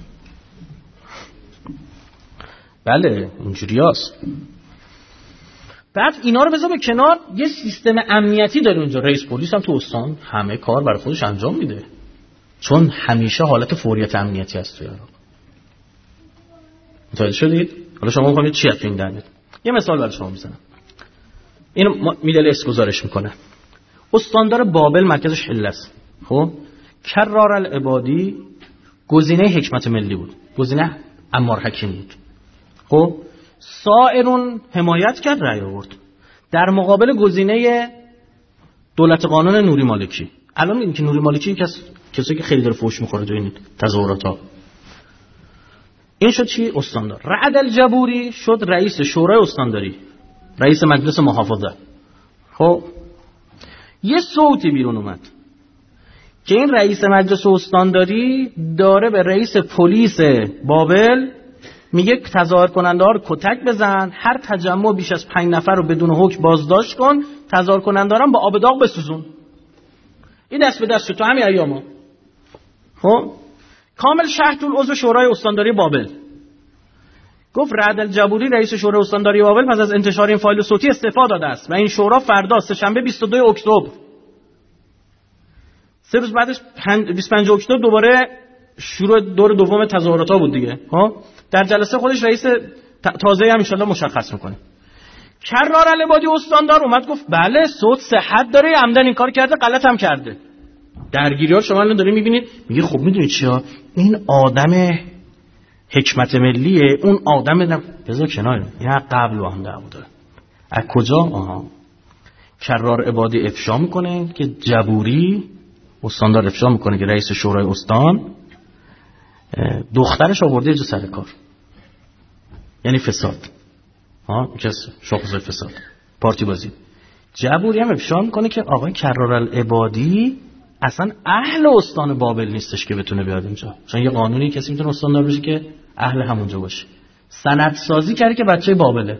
بله اینجوریاست. بعد اینا رو بذار به کنار، یه سیستم امنیتی داره اونجا. رئیس پلیس هم تو استان همه کار برای خودش انجام میده، چون همیشه حالت فوریت امنیتی هست توی عراق. متوجه شدید؟ حالا شما می‌خواید چی از این درمیاد؟ یه مثال برای شما میزنم. اینو میدل اس گزارش میکنه. استاندار بابل مرکزش حله است. خب کرار العبادی گزینه حکمت ملی بود، گزینه عمار حکیم بود. خب سائرون حمایت کرد، رأی آورد در مقابل گزینه دولت قانون نوری مالکی. الان میگن که نوری مالکی یکی از کسایی که خیلی داره فوش میخوره تو این تظاهرات‌ها. این شد چی؟ استاندار. رعد الجبوری شد رئیس شورای استانداری، رئیس مجلس محافظه. خب یه صوتی بیرون اومد که این رئیس مجلس استانداری داره به رئیس پلیس بابل میگه تظاهر کننده ها رو کتک بزن، هر تجمع بیش از پنج نفر رو بدون حکم بازداشت کن، تظاهر کننده ها رو با آب داغ بسوزون. این دست به دست شد تو همین ایاما. خب کامل شهدول عضو شورای استانداری بابل گفت رعد الجبوری رئیس شورای استانداری بابل پس از انتشار این فایل صوتی استعفا داده است و این شورا فردا سه‌شنبه بیست و دو اکتبر، سه روز بعدش بیست و پنج اکتبر دوباره شروع دور دوم تظاهرات‌ها بود دیگه. ها در جلسه خودش رئیس تازه هم ان شاءالله مشخص میکنه. کرار العبادی استاندار اومد گفت بله صوت صحت داره، عمدن این کار کرده، غلط هم کرده. درگیری‌ها شما الان دارید می‌بینید. میگه خب میدونید چیا، این آدم حکمت ملیه، اون آدم بدم بذار کنار، یا قبل با هم دعوا داره. از کجا؟ آها کرار عبادی افشا میکنه که جبوری استاندار افشا میکنه که رئیس شورای استان دخترش آورده جو سر کار، یعنی فساد. ها کس شاخص فساد، پارتی بازی. جبوری هم افشا میکنه که آقای کرار العبادی اصلا اهل استان بابل نیستش که بتونه بیاد اینجا، چون یه قانونی کسی میتونه استاندار بشه که اهل همونجا باشه. سند سازی کرده که بچه بابله.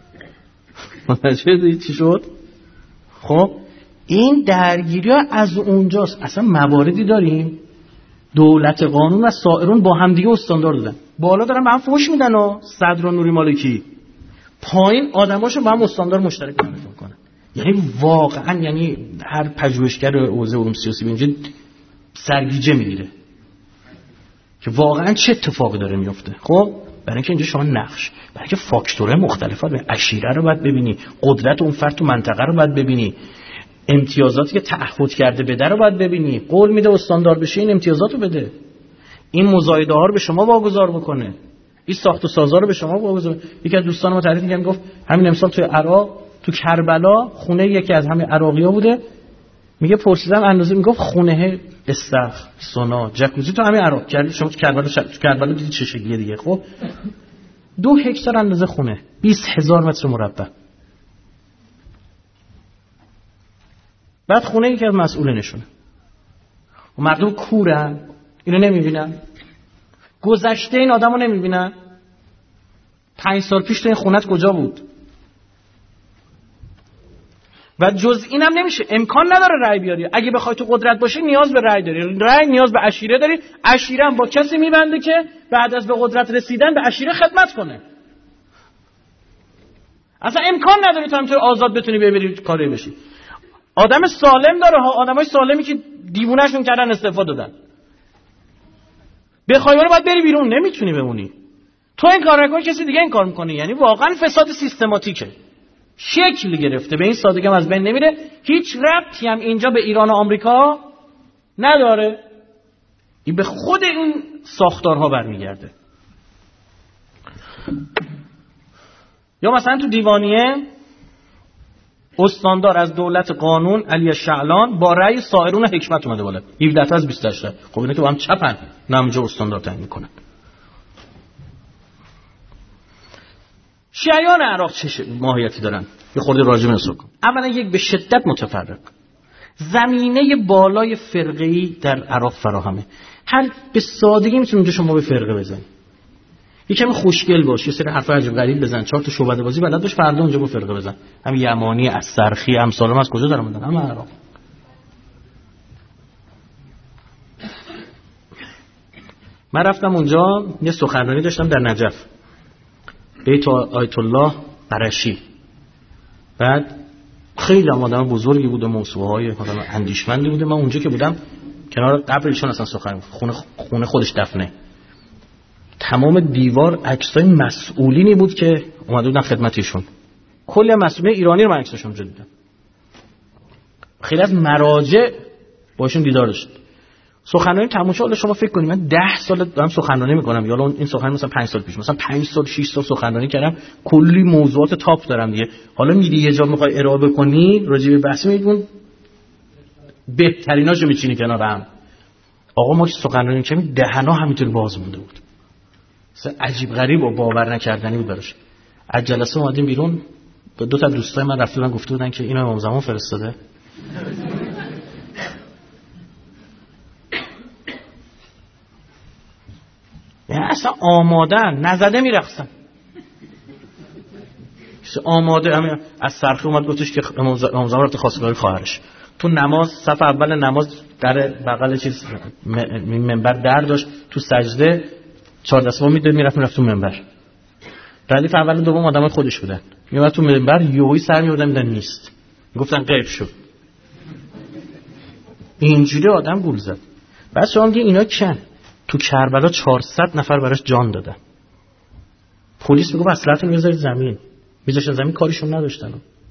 چه چی شد؟ خب این درگیری ها از اونجاست. اصلا مواردی داریم دولت قانون و سائرون با هم دیگه استاندار دادن، بالا دارن به هم فحش میدن و صدر و نوری مالکی، پایین آدماشو با هم استاندار مشترک معرفی میکنن. یعنی واقعا یعنی هر پژوهشگر حوزه علوم سیاسی اینجا سرگیجه میگیره که واقعا چه اتفاقی داره میفته. خب برای اینکه اینجا شما نقش، برای اینکه فاکتورهای مختلفات، عشیره رو باید ببینی، قدرت اون فرد تو منطقه رو باید ببینی، امتیازاتی که تعهد کرده بده رو باید ببینی، قول میده استاندار بشه این امتیازاتو بده، این مزایده ها رو به شما واگذار بکنه، این ساخت و سازا رو به شما واگذار. یکی از دوستان ما تعریف می‌کنه، گفت همین امسال تو عراق تو کربلا خونه یکی از همین عراقی‌ها بوده، میگه پرسیدم اندازه، میگفت خونه استخر، سونا، جکوزی تو همین عراق کرد. شما تو کربلا ش... تو کربلا دیدید چه شکلیه دیگه. خب دو هکتار اندازه خونه، بیست هزار متر مربع. بعد خونه یکی از مسئولینشونه و مردم کورن، اینو نمیبینن، گذشته این آدمو نمیبینن. پنج سال پیش تو این خونت کجا بود؟ و جز اینم نمیشه، امکان نداره رأی بیاری. اگه بخوای تو قدرت باشی نیاز به رأی داری، رأی نیاز به عشیره داری. عشیره هم با کسی میبنده که بعد از به قدرت رسیدن به عشیره خدمت کنه. اصلا امکان نداره تو همینطور آزاد بتونی ببری کاری بشی. آدم سالم داره ها، آدمای سالمی که دیوونه‌شون کردن استعفا دادن. بخوای رو باید بری بیرون، نمیتونی بمونی. تو این کار نکنی کسی دیگه این کار میکنه. یعنی واقعا فساد سیستماتیکه، شکل گرفته، به این سادگی هم از بین نمیره. هیچ ربطی هم اینجا به ایران و آمریکا نداره، این به خود این ساختارها برمیگرده. یا مثلا تو دیوانیه استاندار از دولت قانون علی شعلان با رأی سایرون حکمت اومده بالا، هفده تا از بیست و هشت. خب اینا که با هم چپن، نه اونجا استاندار تعیین میکنن. شیعیان عراق چه ماهیتی دارن؟ یه خورده راجع به نسو کن. اولا یک به شدت متفرق، زمینه بالای فرقه‌ای در عراق فراهمه. هر به سادگی میتونی اونجا شما به فرقه بزنی، یکم خوشگل باش، یه سری حرف عجیب غریب بزن، چهار تا شعبده بازی بلد باش، فردا اونجا با فرقه بزن. هم یمانی، از سرخی، امثالم از کجا دارن میدن؟ هم عراق. من رفتم اونجا یه سخنرانی داشتم در نجف، بیت آیت الله برشی. بعد خیلی آدم بزرگی بود و موسوعه‌های آدم اندیشمندی بود. من اونجا که بودم کنار قبر ایشون اصلا سخن خونه خونه خودش دفنه، تمام دیوار عکسای مسئولینی بود که اومده بودن خدمت ایشون. کلی مسئولین ایرانی رو من عکساشون اونجا دیدم. خیلی از مراجع باشون دیدار داشت. سخنرانی تموم شد. شما فکر کنید من ده سال دارم سخنرانی میکنم، یا این سخنرانی مثلا پنج سال پیش، مثلا پنج سال شش سال سخنرانی کردم، کلی موضوعات تاپ دارم دیگه. حالا میری یه جا میخوای ارائه بکنی راجع به بحث، میگون بهتریناشو میچینی کنار هم. آقا ما که سخنرانی کردیم دهنا همینطور باز مونده بود، عجیب غریب و باور نکردنی بود براش. از جلسه اومدیم بیرون، دو تا دوستای من رفته بودن گفته بودن که اینو امام زمان فرستاده. یعنی اصلا آمادن، نزده میرقصن. آماده همین از سرخی اومد گفتش که امام زمان رفته خواستگاری خواهرش. تو نماز صف اول نماز در بغل چیز منبر در داشت، تو سجده چهار دستمو میده میرفت میرفت تو منبر. ردیف اول و دوم آدمای خودش بودن، میومد تو منبر یوهی سر میوردن میدن نیست، گفتن غیب شد. اینجوری آدم گول زد. بعد شما میگه اینا کن تو کربلا چهارصد نفر براش جان دادن. پلیس میگه اصلاحتون میذارید زمین، میذاشتن زمین، کاریشون نداشتن،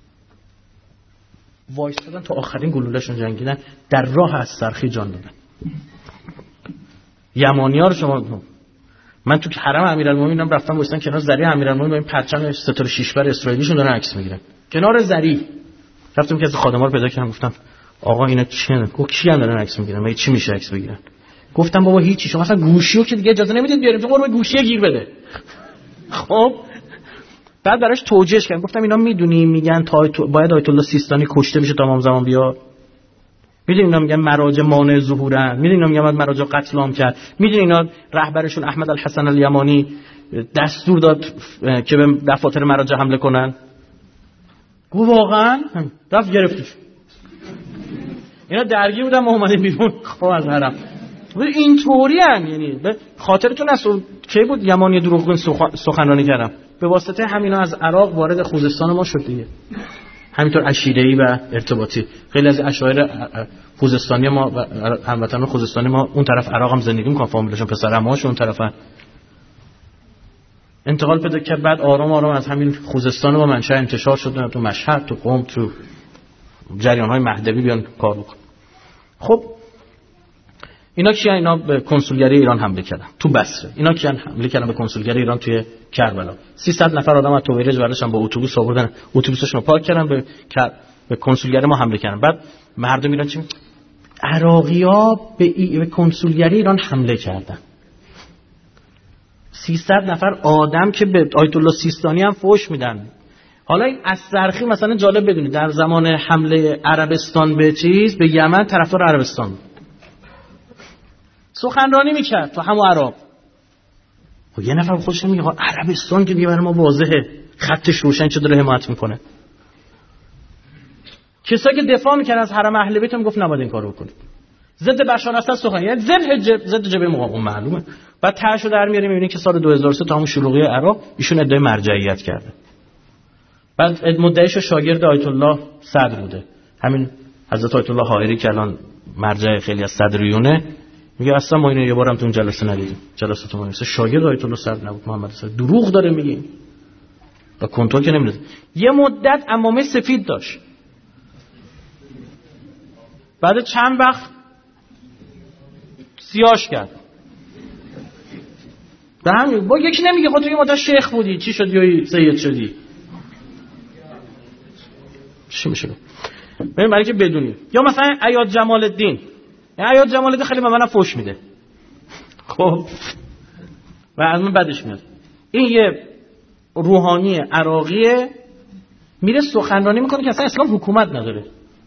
وایستادن تا آخرین گلوله‌شون جنگیدن، در راه از سرخی جان دادن. یمانی‌ها رو شما، من تو حرم امیرالمومنین رفتم وایسادن کنار زری امیرالمومنین با این پرچم ستاره شیشبر اسرائیلیشون دارن عکس میگیرن کنار زری. رفتم که از خادما رو پیدا کردم، گفتم آقا اینا چیه؟ گفت کیان دارن عکس میگیرن؟ مگه چی میشه عکس بگیرن؟ گفتم بابا هیچی، شما اصلا گوشیو که دیگه اجازه نمیدید بیاریم، تو قربون گوشی گیر بده. خب بعد براش توجیهش کردم، گفتم اینا میدونی میگن تا باید آیت الله سیستانی کشته بشه تا امام زمان بیاد، میدونی اینا میگن مراجع مانع ظهورن، میدونی اینا میگن مراجع قتل عام کرد، میدونی اینا رهبرشون احمد الحسن الیمانی دستور داد که به دفاتر مراجع حمله کنن. گفت واقعا؟ رفت گرفتش. اینا درگیر بودن، ما اومدیم بیرون خب از حرم. اینطوری ان، یعنی به خاطرتون از کی بود یمانی دروغگو سخنرانی کردم، به واسطه همینا از عراق وارد خوزستان ما شد دیگه، همینطور عشیره‌ای و ارتباطی. خیلی از اشاعره خوزستانی ما و هموطنان خوزستانی ما اون طرف عراق هم زندگی می‌کنن، فامیلشون پسرعمه‌هاش اون طرفن. انتقال پیدا کرد، بعد آرام آرام از همین خوزستان با منشأ انتشار شد تو مشهد، تو قم، تو جریان‌های مهدوی بیان کار بکن. خب اینا کیان؟ اینا به کنسولگری ایران حمله کردن تو بصره. اینا کیان حمله کردن به کنسولگری ایران توی کربلا؟ سیصد نفر آدم از تویرج برداشتن با اتوبوس آوردن، اتوبوسشون رو پارک کردن، به به کنسولگری ما حمله کردن. بعد مردم ایران چی؟ عراقی‌ها به, ای... به کنسولگری ایران حمله کردن. سیصد نفر آدم که به آیت الله سیستانی هم فوش میدن. حالا این اسرخی مثلا جالب بدونید در زمان حمله عربستان به چیز به یمن طرفدار عربستان سخنرانی میکرد تو همون عراق. خب یه نفر خودش میگه عربستان که دیگه برای ما واضحه، خطش روشن چه داره حمایت میکنه. کسایی که دفاع میکنن از حرم اهل بیت هم گفت نباید این کارو بکنید. ضد بشار اسد سخن، یعنی ضد ضد جبهه مقاومت معلومه. بعد تاشو در میاریم میبینید که سال دو هزار و سه تا همون شلوغی عراق ایشون ادعای مرجعیت کرده. بعد مدعیش شاگرد آیت الله صدر بوده، همین حضرت آیت الله حائری که الان مرجع خیلی از صدریونه، میگه اصلا ما اینو یه بارم تو اون جلسه ندیدیم، جلسات ما نیست، شاگرد آیت الله صدر نبود محمد صدر. دروغ داره میگه و کنترل که نمیده. یه مدت عمامه سفید داشت، بعد چند وقت سیاش کرد. به همین با یکی نمیگه خود تو یه مدت شیخ بودی چی شدی یا سید شدی، چی میشه؟ ببین برای که بدونی. یا مثلا عیاد جمال الدین، عیاد جمال الدین خیلی به من فوش میده، خب و از من بدش میاد. این یه روحانی عراقیه میره سخنرانی میکنه که اصلا اسلام حکومت نداره.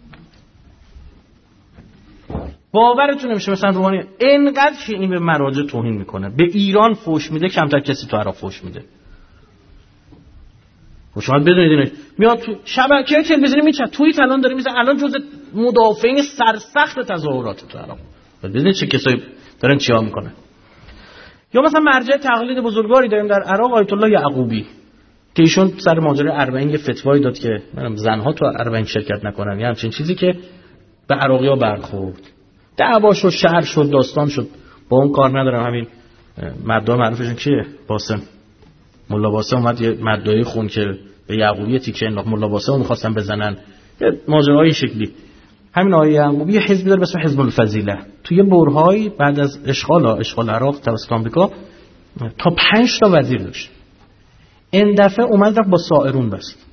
باورتون نمیشه مثلا روحانی اینقدر که این به مراجع توهین میکنه، به ایران فوش میده کمتر کسی تو عراق فوش میده. خب شما بدونید اینه میاد تو شبکه تلویزیونی میچه توییت الان داره میزنه، الان جزء مدافعین سرسخت تظاهرات تو عراق. ببینید چه کسایی دارن چیا میکنن. یا مثلا مرجع تقلید بزرگواری داریم در عراق، آیت الله یعقوبی، که ایشون سر ماجرای اربعین یه فتوایی داد که منم زنها تو اربعین شرکت نکنن، یا همچین چیزی که به عراقی‌ها برخورد، دعوا شد، شهر شد، داستان شد. با اون کار ندارم. همین مدعا معروفشون کیه؟ باسم، ملا باسم اومد یه مدعای خون که به یعقوبی تیکه انداخت، ملا باسم رو می‌خواستن بزنن، یه ماجرای شکلی. همین آقای یعقوبی یه حزبی داره به اسم حزب الفضیله، توی برهایی بعد از اشغال اشغال عراق توسط آمریکا تا پنج تا وزیر داشت. این دفعه اومد رفت با سائرون بست.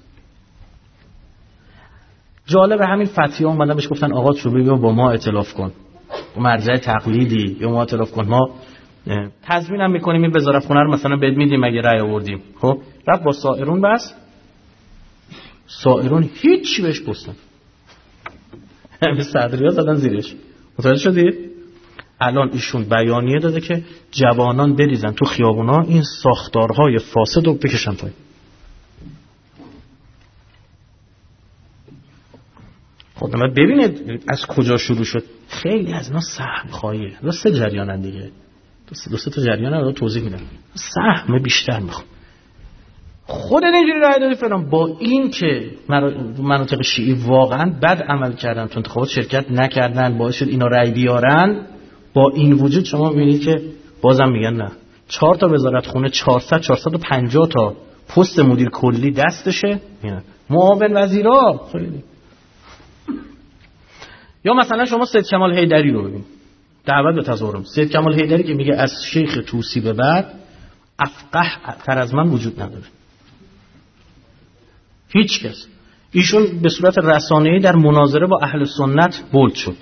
جالب همین فتی‌ها اومدن بهش گفتن آقا تو بیا با ما ائتلاف کن، مرجع تقلیدی یا ما ائتلاف کن، ما تضمینم میکنیم این وزارت خونه رو مثلا بهت میدیم اگه رأی آوردیم. خب رفت با سائرون بس، سائرون هیچ بهش گفتن، همین صدریا زدن زیرش. متوجه شدید؟ الان ایشون بیانیه داده که جوانان بریزن تو خیابونا این ساختارهای فاسد رو بکشن پایین. خب ببینید از کجا شروع شد. خیلی از اینا سهم خواهیه. دو سه جریانن دیگه، دو سه تا جریان رو توضیح میدم. سهم بیشتر میخوام. خود اینجوری رای دادی فلان، با این که مناطق شیعی واقعا بد عمل کردن، تو انتخابات شرکت نکردن، باعث شد اینا رای بیارن. با این وجود شما میبینید که بازم میگن نه، چهار تا وزارت خونه، چهارصد چهارصد و پنجاه تا پست مدیر کلی دستشه، معاون وزیرا خیلی. یا مثلا شما سید کمال حیدری رو ببین، دعوت به تظاهر. سید کمال حیدری که میگه از شیخ طوسی به بعد افقه تر از من وجود نداره، هیچ کس. ایشون به صورت رسانه‌ای در مناظره با اهل سنت بولد شد،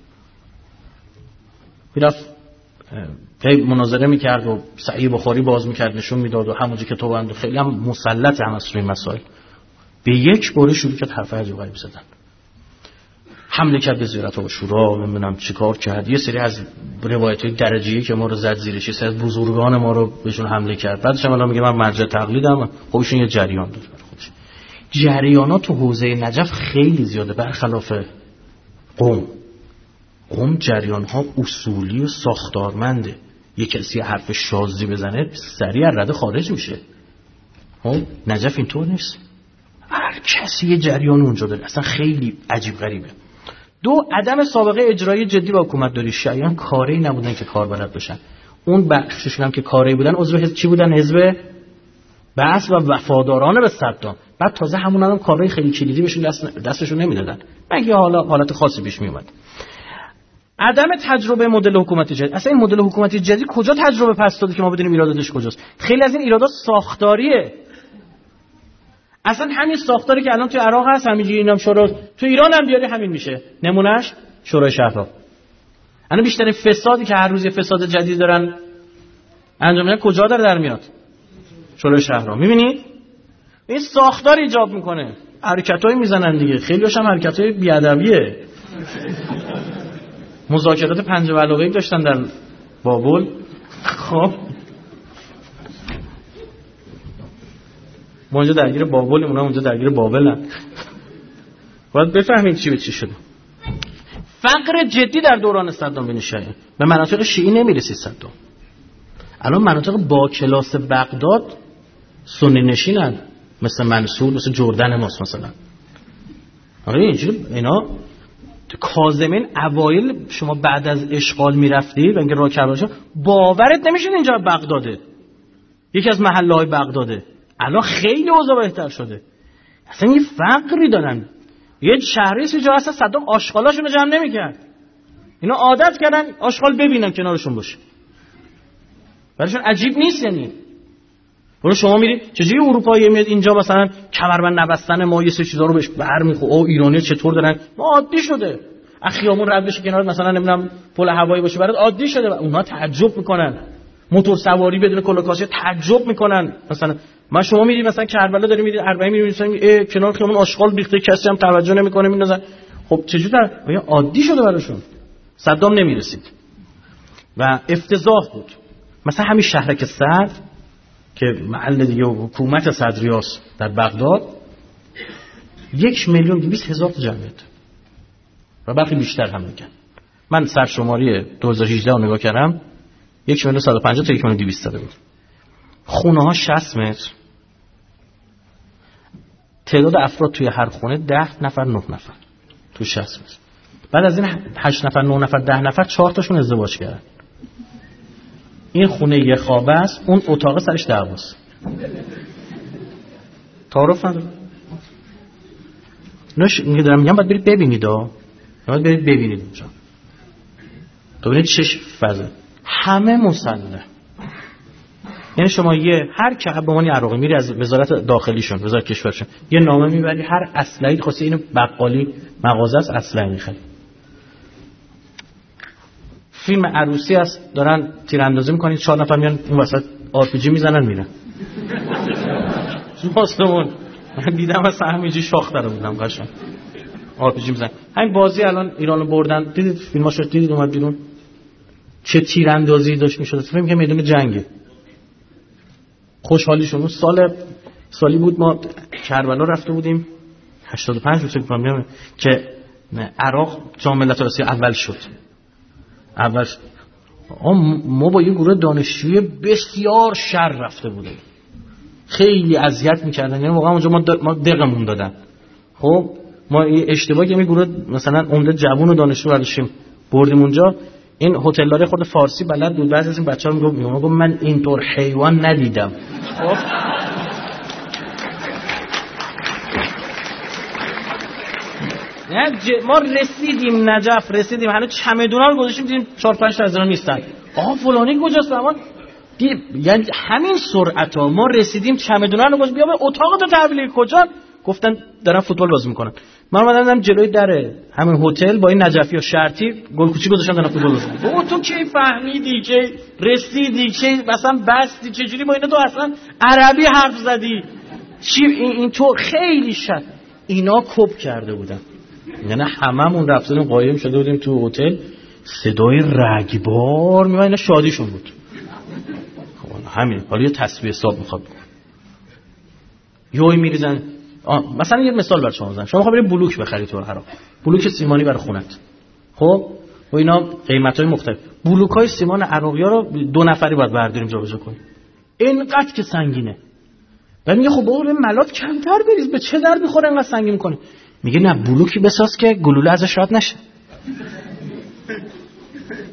میرفت هی مناظره میکرد و صحیح بخاری باز میکرد نشون میداد و همونجا که تو بند خیلی هم مسلط هم از روی مسائل. به یک باره شروع کرد حرف عجیب غریب زدن، حمله کرد به زیارت و شورا، نمیدونم چیکار کرد، یه سری از روایت‌های درجه‌ای که ما رو زد زیرش، یه سری از بزرگان ما رو بهشون حمله کرد. بعدش هم الان میگه من مرجع تقلیدم. خب ایشون یه جریان داره خودش. جریانات تو حوزه نجف خیلی زیاده، برخلاف قم. قم جریان‌ها اصولی و ساختارمنده. یه کسی حرف شاذی بزنه سریع رده خارج میشه. خب نجف اینطور نیست، هر کسی یه جریان اونجا داره، اصلا خیلی عجیب غریبه. دو، عدم سابقه اجرایی جدی با حکومت داری. شیعیان کاری نبودن که کار بلد باشن، اون بخششون هم که کاری بودن عضو حزب چی بودن؟ حزب بس و وفادارانه به صدام. بعد تازه همون هم کارهای خیلی کلیدی بهشون دست دستشون نمیدادن، مگه حالا حالت خاصی پیش می اومد. عدم تجربه مدل حکومتی جدید. اصلا این مدل حکومتی جدید کجا تجربه پس داده که ما بدونیم ایراداتش کجاست؟ خیلی از این ایرادات ساختاریه. اصلا همین ساختاری که الان توی عراق هست همینجوری اینم شورا، تو ایران هم بیاری همین میشه. نمونهش شورای شهرها. الان بیشتر فسادی که هر روز یه فساد جدید دارن انجام میدن کجا داره در میاد؟ شورای شهرها. میبینید این ساختار ایجاب میکنه، حرکتایی میزنن دیگه. خیلی‌هاش هم حرکتای بی‌ادبیه. مذاکرات پنج علاقه‌ای داشتن در بابل. خب ما اونجا درگیر بابل، اونا اونجا درگیر بابلن. باید بفهمید چی به چی شده. فقر جدی در دوران صدام بن شیعه. به مناطق شیعی نمیرسید صدام. الان مناطق با کلاس بغداد سنی نشینن، مثل منصور، مثل جردن ماست مثلا. آره اینجوری اینا. کاظمین اوایل شما بعد از اشغال میرفتید و اینکه راه کربلا باورت نمیشد اینجا بغداده، یکی از محله‌های بغداده. الان خیلی اوضاع بهتر شده. اصلا یه فقری دارن. یه شهری سی جا هست صدام آشغالاشون رو جمع نمی‌کرد. اینا عادت کردن آشغال ببینن کنارشون باشه. براشون عجیب نیست. یعنی برای شما میرید چجوری اروپایی میاد اینجا مثلا کمربند نبستن ما یه سری چیزا رو بهش برمیخوره، او ایرانی چطور دارن، ما عادی شده. اخیامون رد بشه کنار مثلا نمیدونم پل هوایی باشه برات عادی شده و اونها تعجب میکنن. موتور سواری بدون کلاکاسه تعجب میکنن. مثلا ما شما میرید مثلا کربلا داریم میرید اربعین میرید مثلا کنار خیابون آشغال ریخته کسی هم توجه نمیکنه میندازن. خب چجوری در عادی شده براشون. صدام نمیرسید و افتضاح بود. مثلا همین شهرک صدر که محل دیگه حکومت صدریاس در بغداد یک میلیون دویست هزار تا جمعیت و برخی بیشتر هم میگن. من سرشماری دو هزار و هجده رو نگاه کردم، یک میلیون صد و پنجاه تا یک میلیون دویست بود. خونه ها شصت متر، تعداد افراد توی هر خونه ده نفر نه نفر تو شصت متر. بعد از این هشت نفر نه نفر ده نفر چهار تاشون ازدواج کردن. این خونه یه خوابه است، اون اتاق سرش دعواست. تعارف نداره. نش میگه دارم میگم باید برید ببینید ها. باید برید ببینید اونجا. تو ببینید چش فضا. همه مسلح. یعنی شما یه هر که به عنوان عراقی میری از وزارت داخلیشون، وزارت کشورشون، یه نامه میبری هر اسلحه‌ای خواستی اینو بقالی مغازه است اسلحه میخری. فیلم عروسی است دارن تیراندازی میکنید چهار نفر میان اون وسط آر پی جی میزنن میرن. ماسمون من دیدم مثلا همینجوری شاخ داره بودم قشنگ آر پی جی میزنن. همین بازی الان ایرانو بردن دیدید فیلماشو دیدید اومد بیرون چه تیراندازی داشت میشد. فکر میکنم میدون جنگه. خوشحالیشون اون سال سالی بود ما کربلا رفته بودیم هشتاد و پنج بود فکر کنم که عراق جام ملت آسیا اول شد. اول ما با یه گروه دانشجوی بسیار شر رفته بودیم، خیلی اذیت میکردن، یعنی واقعا اونجا ما ما دقمون دادن. خب ما یه اشتباهی که می گروه مثلا عمده جوون و دانشجو برداشتیم بردیم اونجا. این هتلدار خود فارسی بلد بود، بعضی از این بچه‌ها میگفت میگم من اینطور حیوان ندیدم. خب ما رسیدیم نجف، رسیدیم هنوز چمدونا رو گذاشتیم دیدیم چهار پنج تا از اینا نیستن. آها فلانی کجاست؟ اما یعنی همین سرعتا ما رسیدیم چمدونا رو گذاشتیم بیا به اتاق تو تحویل کجا؟ گفتن دارن فوتبال بازی میکنن. من اومدم جلوی در همین هتل با این نجفی و شرطی گل کوچی گذاشتن دارن فوتبال بازی میکنن. بابا تو کی فهمیدی که رسیدی که مثلا بستی چجوری با اینا تو اصلا عربی حرف زدی؟ چی این, این تو خیلی شد اینا کپ کرده بودن. یعنی هممون رفتیم قایم شده بودیم تو هتل صدای رگبار میومد اینا شادیشون بود. خب همین حالا یه تسبیح حساب میخواد بکن. یوی میریزن مثلا یه مثال برای شما بزنم. شما میخوای بری بلوک بخری تو عراق. بلوک سیمانی برای خونت. خب و اینا قیمتای مختلف. بلوکای سیمان عراقی‌ها رو دو نفری باید برداریم جابجا کنیم. اینقدر که سنگینه. بعد میگه خب بابا ملات کمتر بریز به چه درد میخوره انقدر سنگین می‌کنی؟ میگه نه بلوکی بساز که گلوله ازش رد نشه. تو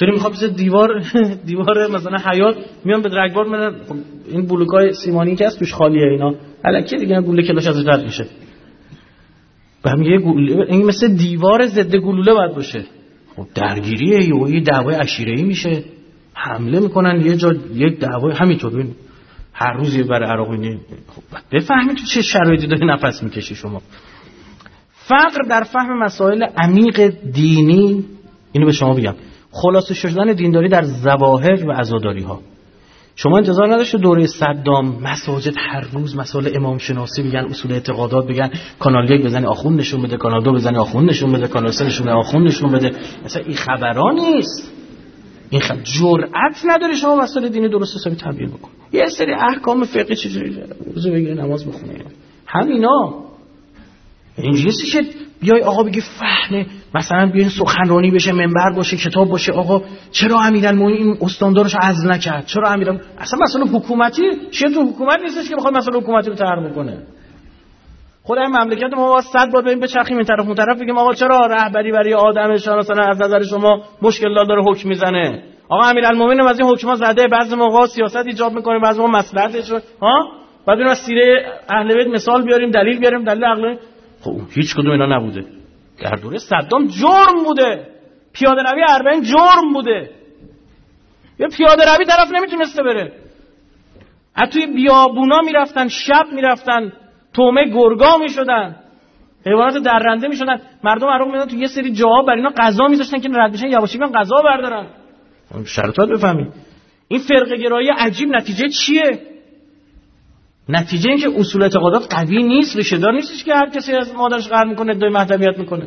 تو میخواد بزنه دیوار دیوار مثلا حیات میان به رگبار میرن، این بلوکای سیمانی که هست توش خالیه اینا الکی دیگه گلوله کلاش ازش رد میشه. بعد میگه گلوله این مثل دیوار ضد گلوله باید باشه. خب درگیریه یا یه دعوای عشیره‌ای میشه، حمله میکنن یه جا، یک دعوای همینطور ببین هر روز یه بر عراق می‌بینی. خب بفهمید تو چه شرایطی داری نفس میکشی شما. فقر در فهم مسائل عمیق دینی، اینو به شما بگم، خلاصه شدن دینداری در ظواهر و عزاداری ها. شما انتظار نداشته دوره صدام مساجد هر روز مسائل امام شناسی بگن، اصول اعتقادات بگن، کانال یک بزنی آخوند نشون بده، کانال دو بزنی آخوند نشون بده، کانال سه نشون بده آخوند نشون بده. مثلا این خبرا نیست. این خب جرأت نداره شما مسائل دینی درست حسابی تبیین بکن. یه سری احکام فقهی چجوری روزو بگیره نماز بخونه، همینا. اینجوریه که بیای آقا بگی فهمه مثلا بیاین سخنرانی بشه، منبر باشه، کتاب باشه، آقا چرا امیرالمومنین این استاندارش عزل نکرد، چرا امیرال اصلا مسئله حکومتی چیه؟ تو حکومت نیستش که بخواد مسئله حکومتی رو طرح بکنه. خدای مملکت ما با صد بار بریم بچرخیم این طرف اون طرف بگیم آقا چرا رهبری برای آدمش مثلا از نظر شما مشکل داره حکم میزنه، آقا امیرالمومنین از این حکما زده، بعضی موقع سیاست ایجاد میکنه، بعضی موقع مصلحتش ها، بعد بریم از سیره اهل بیت مثال بیاریم، دلیل بیاریم، دلیل عقلی. خب هیچ کدوم اینا نبوده. در دوره صدام جرم بوده، پیاده روی اربعین جرم بوده. یه پیاده روی طرف نمیتونسته بره. از توی بیابونا میرفتن، شب میرفتن، تومه گرگا میشدن، حیوانات درنده میشدن. مردم عراق میدن تو یه سری جاها بر اینا قضا میذاشتن که رد بشن، یواشکی بیان قضا بردارن. شرطات بفهمید. این فرقه گرایی عجیب نتیجه چیه؟ نتیجه این که اصول اعتقادات قوی نیست، ریشه دار نیستش که هر کسی از مادرش قهر میکنه، ادعای مهدویت میکنه.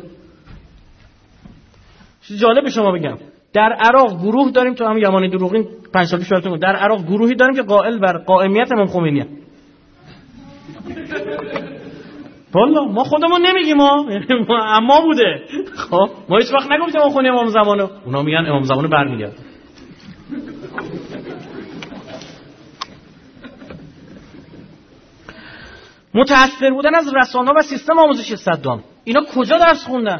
چیز جالب به شما بگم، در عراق گروه داریم، تو هم یمانی دروغین پنج سال پیش براتون، در عراق گروهی داریم که قائل بر قائمیت امام خمینی هست. والا ما خودمون نمیگیم ما اما بوده. خب ما هیچ وقت نگفتیم امام خمینی امام زمانه، اونا میگن امام زمانه برمیگرده. متأثر بودن از رسانه‌ها و سیستم آموزشی صدام. اینا کجا درس خوندن؟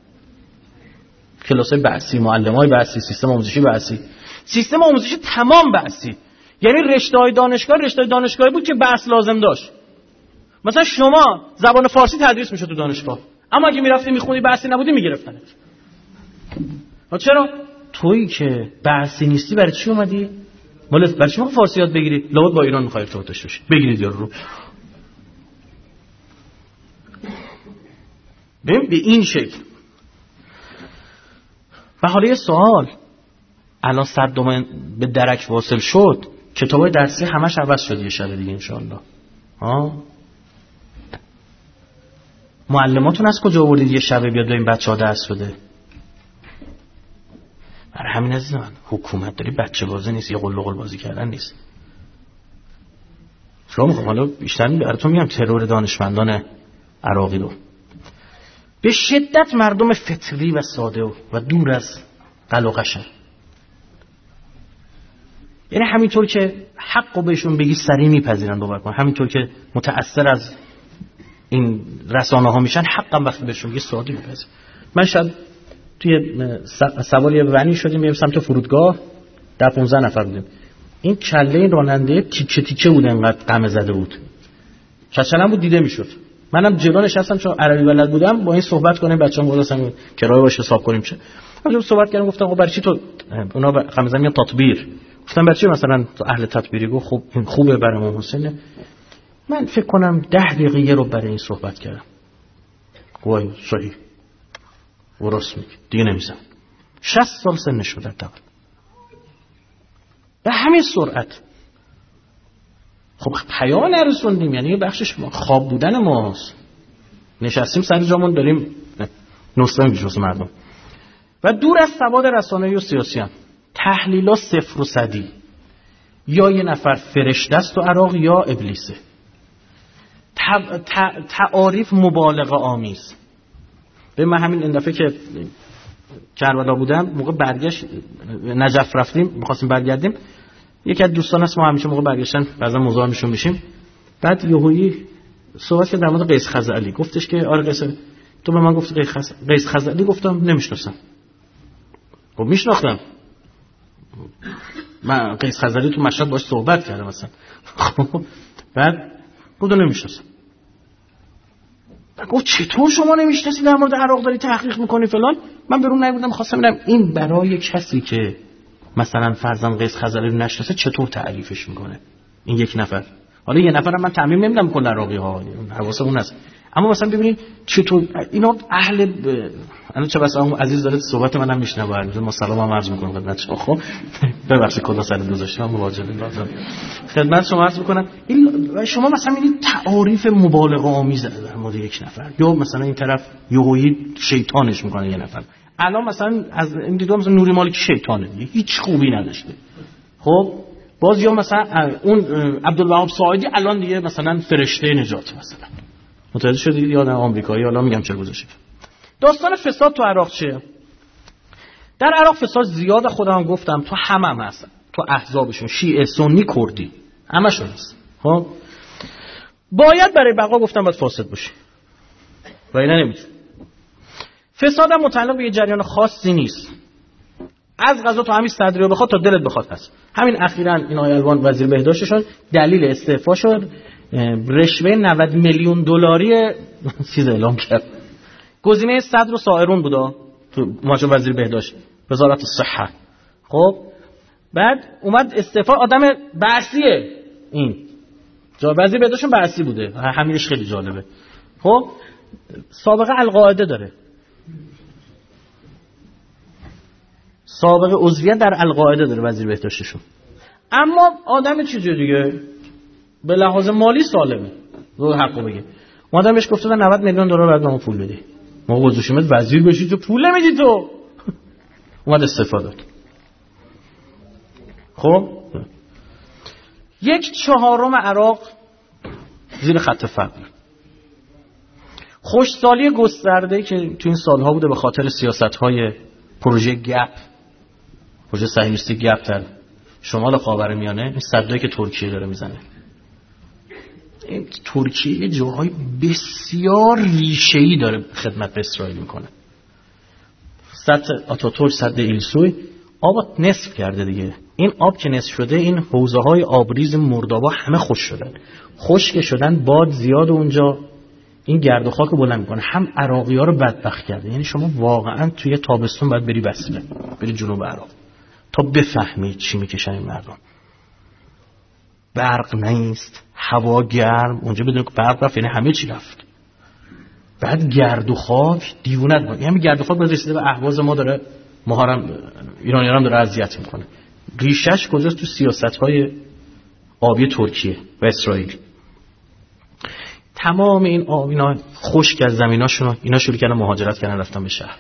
کلاسای بحثی، معلمای بحثی، سیستم آموزشی بحثی، سیستم آموزشی تمام بحثی. یعنی رشته‌های دانشگاه رشته‌های دانشگاهی بود که بحث لازم داشت. مثلا شما زبان فارسی تدریس میشد تو دانشگاه، اما اگه میرفتی میخوندی بحثی نبودی میگرفتنت. چرا؟ تویی که بحثی نیستی برای چی اومدی؟ مال برای چی میخوای فارسی یاد بگیری؟ لابد با ایران میخوای ارتباط داشته باشی. بگیرید یارو رو. ببین به این شکل. و حالا یه سوال، الان صدام به درک واصل شد، کتابای درسی همش عوض شد یه شب دیگه انشاءالله. ها؟ معلماتون از کجا آوردید یه شبه بیاد این بچه‌ها درس بده؟ برای همین عزیزان حکومت داری بچه بازی نیست، یه قل و قل بازی کردن نیست. شما میخوام حالا بیشتر براتون میگم ترور دانشمندان عراقی رو. به شدت مردم فطری و ساده و دور از قل و قشر، یعنی همینطور که حقو بهشون بگی سریع میپذیرن باور کن، همینطور که متأثر از این رسانه ها میشن حقم وقتی بهشون بگی ساده میپذیرن. من شب توی سواری ونی شدیم میریم سمت فرودگاه، در پانزده نفر بودیم. این کله این راننده تیکه تیکه بود، انقدر قمه زده بود، کچلم بود دیده میشد. منم جلو نشستم چون عربی بلد بودم، با این صحبت کنیم بچه‌ام واسه کرایه باشه حساب کنیم چه. بعد صحبت کردم گفتم آقا برای چی تو اونا قمه میگن تطبیر، گفتم برای چی مثلا تو اهل تطبیری؟ گفت خب این خوبه برای امام حسین. من فکر کنم ده دقیقه رو برای این صحبت کردم. وای صحیح درست میگی دیگه نمیزم. شصت سال سنش شده تا به همین سرعت. خب پیام نرسوندیم، یعنی بخشش خواب بودن ماست. نشستیم سر جامون داریم نسخه میگیم واسه مردم و دور از سواد رسانه‌ای و سیاسی هم تحلیلا صفر و صدی، یا یه نفر فرشته است تو عراق یا ابلیسه. تعاریف مبالغه آمیز. به من همین این دفعه که کربلا بودم موقع برگشت نجف رفتیم می‌خواستیم برگردیم، یکی از دوستان هست ما همیشه موقع برگشتن بعضا مزاحمشون میشیم، بعد یهویی صحبت کرد در مورد قیس خزعلی، گفتش که آره قیس، تو به من گفتی قیس خزعلی؟ گفتم نمیشناسم. خب میشناختم، من قیس خزری تو مشهد باش صحبت کردم مثلا. خب بعد خودو نمیشناسم. گفت چطور شما نمیشناسی در مورد عراق داری تحقیق میکنی فلان؟ من برون نبودم، خواستم ببینم این برای کسی که مثلا فرضاً قیس خزری رو نشناسه چطور تعریفش میکنه این یک نفر. حالا یه نفرم من تعمیم نمیدم کل عراقی ها، حواسه اون هست، اما مثلا ببینید چطور اینا اهل ب... انا چه بس اون عزیز داره صحبت منم میشنوه، ما سلام هم عرض میکنم خدمت شما. خب ببخشید کلا سر گذاشتم مواجهه لازم خدمت شما عرض میکنم. این شما مثلا میبینید تعاریف مبالغه آمیز در مورد یک نفر، یا مثلا این طرف یهویی شیطانش میکنه یه نفر. الان مثلا از این دیدم مثلا نوری مالکی شیطانه دیگه، هیچ خوبی نداشته. خب باز یا مثلا اون عبدالوهاب ساعدی الان دیگه مثلا فرشته نجات مثلا. متوجه شدید یا نه؟ آمریکایی. حالا میگم چه گذاشته. داستان فساد تو عراق چیه؟ در عراق فساد زیاد، خودم گفتم تو همه هم هستن، تو احزابشون شیعه سنی کردی همشون هست. خب باید برای بقا گفتم باید فاسد باشی و اینا نمیتونه. فساد هم متعلق به یه جریان خاصی نیست، از قضا تو همین صدری بخواد تا دلت بخواد هست. همین اخیراً این آقای الوان وزیر بهداشتشون دلیل استعفا شد رشوه نود میلیون دلاری چیز اعلام کرد. گزینه صدر و سائرون بودا تو ماجرا وزیر بهداشت وزارت صحه. خب بعد اومد استعفا، آدم بعثیه، این جا وزیر بهداشتشون بعثی بوده، همینش خیلی جالبه. خب سابقه القاعده داره، سابقه عضویت در القاعده داره وزیر بهداشتشون، اما آدم چیزی دیگه به لحاظ مالی سالمه. رو حقو بگه اومدن بهش گفتن نود میلیون دلار بعد ما پول بدی، ما گذاشتیمت وزیر بشی تو پول نمیدی تو. اومد استعفا داد. خب یک چهارم عراق زیر خط فقر. خوشسالی گسترده که تو این سالها بوده به خاطر سیاست‌های پروژه گپ، پروژه صهیونیستی گپ در شمال خاورمیانه، این صدایی که ترکیه داره میزنه. این ترکیه جاهای بسیار ریشه‌ای داره خدمت به اسرائیل میکنه. سد آتاتورک، سد ایلسوی آب نصف کرده دیگه. این آب که نصف شده، این حوضه‌های آبریز مردابا همه خوش شدن، خشک شدن، باد زیاد اونجا، این گرد و خاک رو بلند میکنه. هم عراقی‌ها رو بدبخت کرده. یعنی شما واقعا توی تابستون باید بری بسله، بری جنوب عراق تا بفهمی چی میکشن این مردم. برق نیست، هوا گرم، اونجا بدون که برق رفت یعنی همه چی رفت. بعد گرد و خاک دیوونت بود. یعنی گرد و خاک باز رسیده به اهواز ما، داره ماهارم ایرانی‌ها هم داره اذیت میکنه. ریشش کجاست؟ تو سیاست‌های آبی ترکیه و اسرائیل. تمام این آب اینا خشک از زمیناشون، اینا شروع کردن مهاجرت کردن، رفتن به شهر.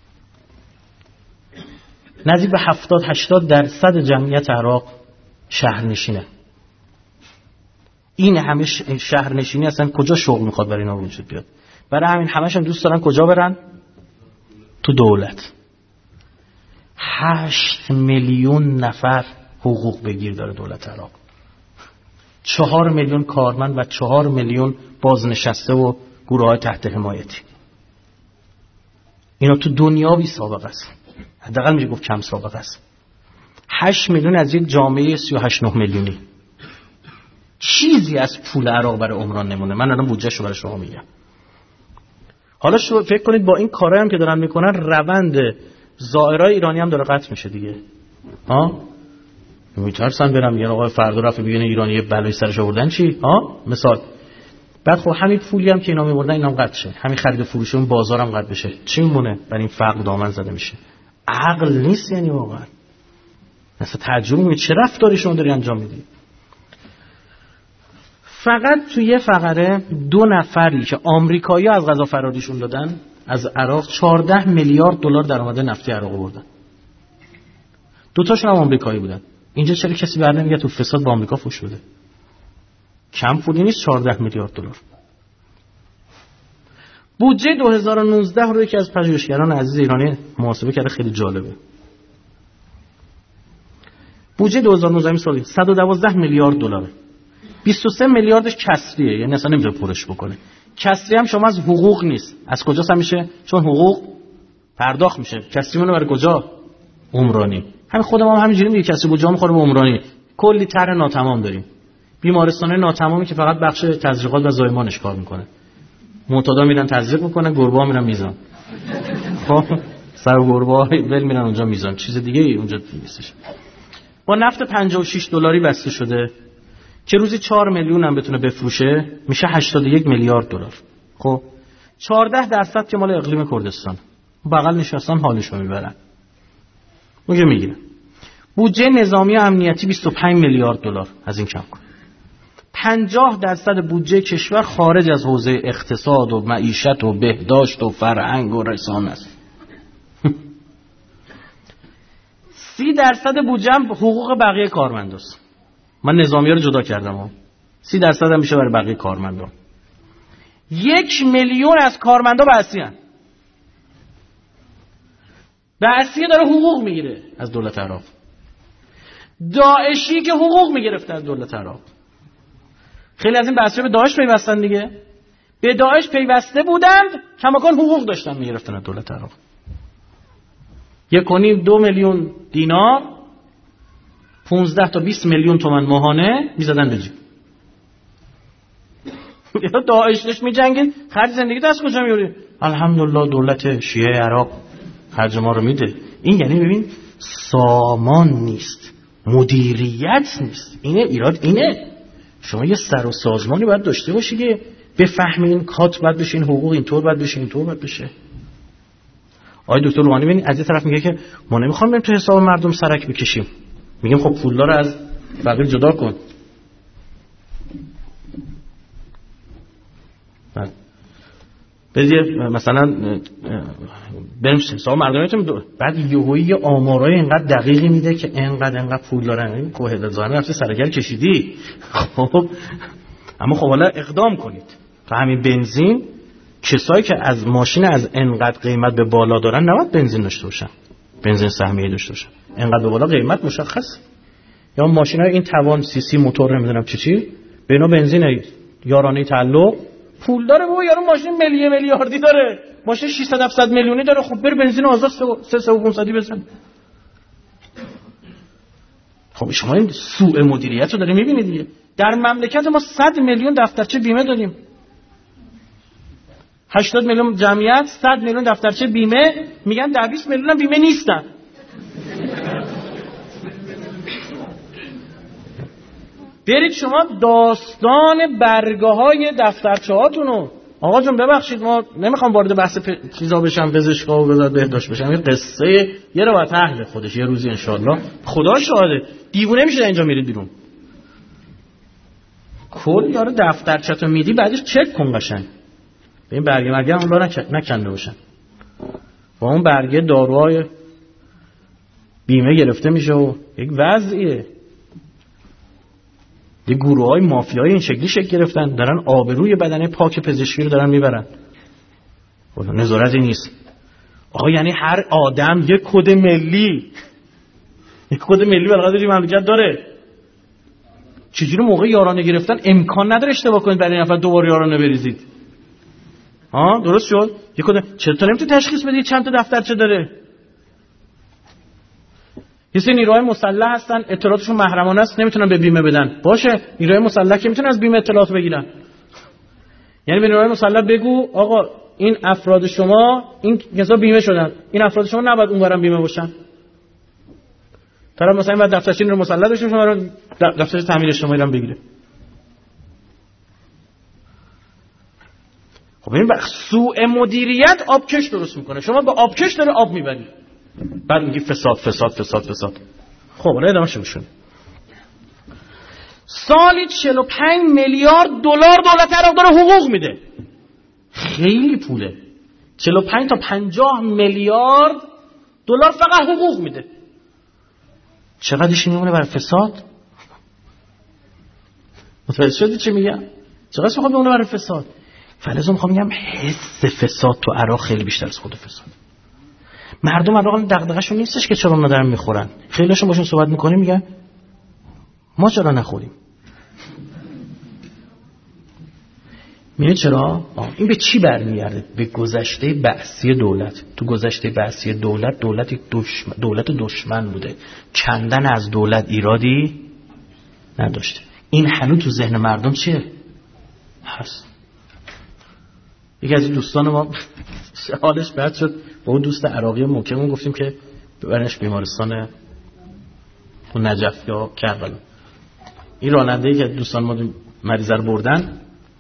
نزدیک به هفتاد هشتاد درصد جمعیت عراق شهرنشینه. این همه شهرنشینی اصلا کجا شغل میخواد برای اینا وجود بیاد؟ برای همین همش هم دوست دارن کجا برن؟ تو دولت. هشت میلیون نفر حقوق بگیر داره دولت عراق. چهار میلیون کارمند و چهار میلیون بازنشسته و گروه‌های تحت حمایتی. اینا تو دنیا بی سابقه است. حداقل میشه گفت کم سابقه است. هشت میلیون از یک جامعه سی و هشت نه میلیونی. چیزی از پول عراق برای عمران نمونه. من الان بودجه‌شو برای شما میگم. حالا شو فکر کنید با این کارهایی هم که دارن میکنن، روند زائرای ایرانی هم داره قطع میشه دیگه. ها؟ میترسن برم یه آقای فردا رفت ببینه ایرانی بلای سرش آوردن چی؟ ها؟ مثال. بعد خب همین پولی هم که اینا میبردن اینام قطع شه. همین خرید و فروش اون بازارم قطع بشه. چی میمونه؟ برای این فقر دامن زده میشه. عقل نیست یعنی واقعا. مثلا تعجب می‌کنی چه رفتاری شما داری انجام میدی؟ فقط توی یه فقره دو نفری که آمریکایی‌ها از غذا فراریشون دادن از عراق چهارده میلیارد دلار درآمد نفتی عراق بردن. دو تاشون هم آمریکایی بودن. اینجا چرا کسی بر نمیگه تو فساد با آمریکا فوش بده؟ کم پولی نیست چهارده میلیارد دلار. بودجه دو هزار و نوزده رو یکی از پژوهشگران عزیز ایرانی محاسبه کرده، خیلی جالبه. بودجه دو هزار و نوزده سالی صد و دوازده میلیارد دلاره. بیست و سه میلیاردش کسریه، یعنی اصلا نمیتونه پرش بکنه. کسری هم شما از حقوق نیست. از کجاست میشه؟ چون حقوق پرداخت میشه. کسری مونه برای کجا؟ عمرانی. همین خودم هم همینجوری میگه کسی با جا میخوره به عمرانی. کلی طرح ناتمام داریم. بیمارستانای ناتمامی که فقط بخش تزریقات و زایمانش کار میکنه. معتادا میرن تزریق میکنن، گربه‌ها میرن میزان. خب سر گربه‌ها ول میرن اونجا میزان. چیز دیگه ای اونجا نیستش. با نفت پنجاه و شش دلاری بسته شده که روزی چهار میلیون هم بتونه بفروشه، میشه هشتاد و یک میلیارد دلار. خب چهارده درصد که مال اقلیم کردستان، بغل نشستن حالشو میبرن، اونجا میگیرن. بودجه نظامی و امنیتی بیست و پنج میلیارد دلار، از این کم کن. پنجاه درصد بودجه کشور خارج از حوزه اقتصاد و معیشت و بهداشت و فرهنگ و رسانه است. سی درصد بودجه حقوق بقیه کارمنداست. من نظامی‌ها رو جدا کردم ها. سی درصد هم میشه برای بقیه کارمندا. یک میلیون از کارمندا بعثی هستند. بعثی داره حقوق میگیره از دولت عراق. داعشی که حقوق میگرفته از دولت عراق. خیلی از این بعثی‌ها به داعش پیوستن دیگه. به داعش پیوسته بودند، کماکان حقوق داشتن میگرفتن از دولت عراق. یک و نیم دو میلیون دینار، پونزده تا بیست میلیون تومان ماهانه میزدن به جیب. یا داعشش میجنگید، خرج زندگی دست کجا میاری؟ الحمدلله دولت شیعه عراق خرج ما رو میده. این یعنی ببین سامان نیست، مدیریت نیست. اینه ایراد اینه. شما یه سر و سازمانی باید داشته باشی که بفهمی این کات باید بشه، این حقوق اینطور باید بشه، اینطور باید بشه. آقای دکتر روحانی ببین از این طرف میگه که ما نمیخوام بریم تو حساب مردم سرک بکشیم. میگیم خب پولدار رو از فقیر جدا کن. بذار مثلا بریم حساب مردمیتون، بعد یهویی یه آمارای اینقدر دقیقی میده که اینقدر اینقدر پول دارن. این کوه دزانه رفته سرگر کشیدی. خب اما خب حالا اقدام کنید. تو همین بنزین کسایی که از ماشین از اینقدر قیمت به بالا دارن نباید بنزین داشته باشن، بنزین سهمیه داشته باشن. اینقدر به بالا قیمت مشخص. یا ماشینای این توان سی سی موتور نمیدونم چی چی به اینا بنزین یارانه تعلق پول داره. بابا یارو ماشین ملی میلیاردی داره، ماشین ششصد هفتصد میلیونی داره. خب بر بنزین آزاد سه سه و پانصد بزن. خب شما این سوء مدیریت رو دارید میبینید دیگه. در مملکت ما صد میلیون دفترچه بیمه داریم، هشتاد میلیون جمعیت، صد میلیون دفترچه بیمه. میگن در بیست میلیون هم بیمه نیستن. برید شما داستان برگه های دفترچه هاتونو. آقا جون ببخشید ما نمیخوام وارد بحث پ... چیزا بشم، پزشکا و وزارت بهداشت بشم. این قصه یه روایت اهل خودش یه روزی انشالله خدا شاهده دیوونه میشه اینجا میرید بیرون. کل یارو دفترچه‌تو میدی بعدش چک کن قشنگ. این برگه مرگه هم را نکنده باشن. با اون برگه داروهای بیمه گرفته میشه و یک وضعیه. یه گروه های مافیایی این شکلی شکل گرفتن، دارن آبروی بدنه پاک پزشکی رو دارن میبرن. نظارتی نیست. آقا یعنی هر آدم یک کد ملی یک کد ملی برای مملکت داره. چجوری موقع یارانه گرفتن امکان نداره اشتباه کنید برای نفر دوباره یارانه بریزید؟ ها درست شد؟ یک کد چطور نمیتونی تشخیص بدی چند تا دفترچه داره؟ یه سری نیروهای مسلح هستن اطلاعاتشون محرمانه است، نمیتونن به بیمه بدن. باشه نیروهای مسلح که میتونن از بیمه اطلاعات بگیرن. یعنی به نیروهای مسلح بگو آقا این افراد شما این کسا بیمه شدن، این افراد شما نباید اونورم بیمه باشن. طرف مثلا بعد دفترچه نیروی مسلح داشته شما رو دفترچه تامین اجتماعی رو بگیره. خب این بخش سوء مدیریت آبکش درست میکنه. شما به آبکش داره آب میبری، بعد میگی فساد فساد فساد فساد. خب حالا ادامه شون. سالی چهل و پنج میلیارد دلار دولت عراق داره حقوق میده. خیلی پوله. چهل و پنج تا پنجاه میلیارد دلار فقط حقوق میده. چقدرش میمونه برای فساد؟ متوجه شدی چی میگم؟ چقدر میخواد بمونه برای فساد؟ فلزم میخوام میگم حس فساد تو عراق خیلی بیشتر از خود فساد. مردم عراق دغدغه‌شون نیستش که چرا اونا دارن میخورن. خیلیشون باشون صحبت میکنیم میگن ما چرا نخوریم. می‌دونی چرا؟ این به چی برمیگرده؟ به گذشته بعثی دولت. تو گذشته بعثی دولت دولت دشمن دولت دشمن بوده. کندن از دولت ایرادی نداشته. این هنوز تو ذهن مردم چیه؟ هست. یکی از دوستان ما حالش بد شد، با اون دوست عراقی محکمون گفتیم که ببرنش بیمارستان اون نجف یا کربلا. این راننده‌ای که دوستان ما مریض رو بردن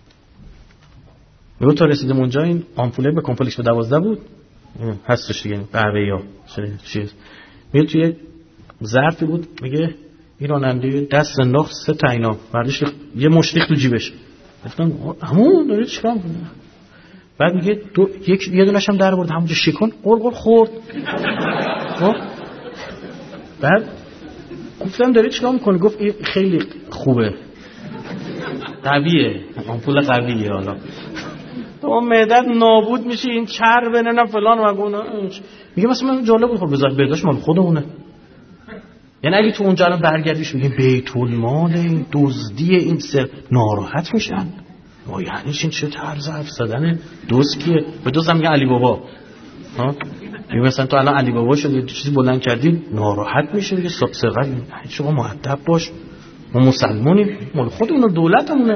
میگه تا رسیدیم اونجا این آمپوله به کمپلکس به دوازده بود هستش دیگه قهوه یا چیز میگه توی ظرفی بود، میگه این راننده دست انداخت سه تا اینا برداشت یه مشت تو جیبش. گفتم همون داره چیکار می‌کنه؟ بعد میگه دو یک یه دونه‌ش هم در آورد همونجا شکن قرقر خورد. خب بعد گفتم داره چیکار می‌کنه؟ گفت خیلی خوبه قویه آمپول قویه. حالا تو معدت نابود میشه این چرب نه فلان و گونه. میگه مثلا من جالب بود خب بذار برداشت مال خودمونه. یعنی اگه تو اونجا الان برگردیش بگیم بیت المال این دزدی این سر ناراحت میشن. و یعنی چین چه طرز حرف زدن دوست کیه؟ به دوست هم میگه علی بابا. ها میگه مثلا تو الان علی بابا شد یه چیزی بلند کردی ناراحت میشه دیگه. سرقت شما مؤدب باش ما مسلمونیم مال خودمون دولتمونه.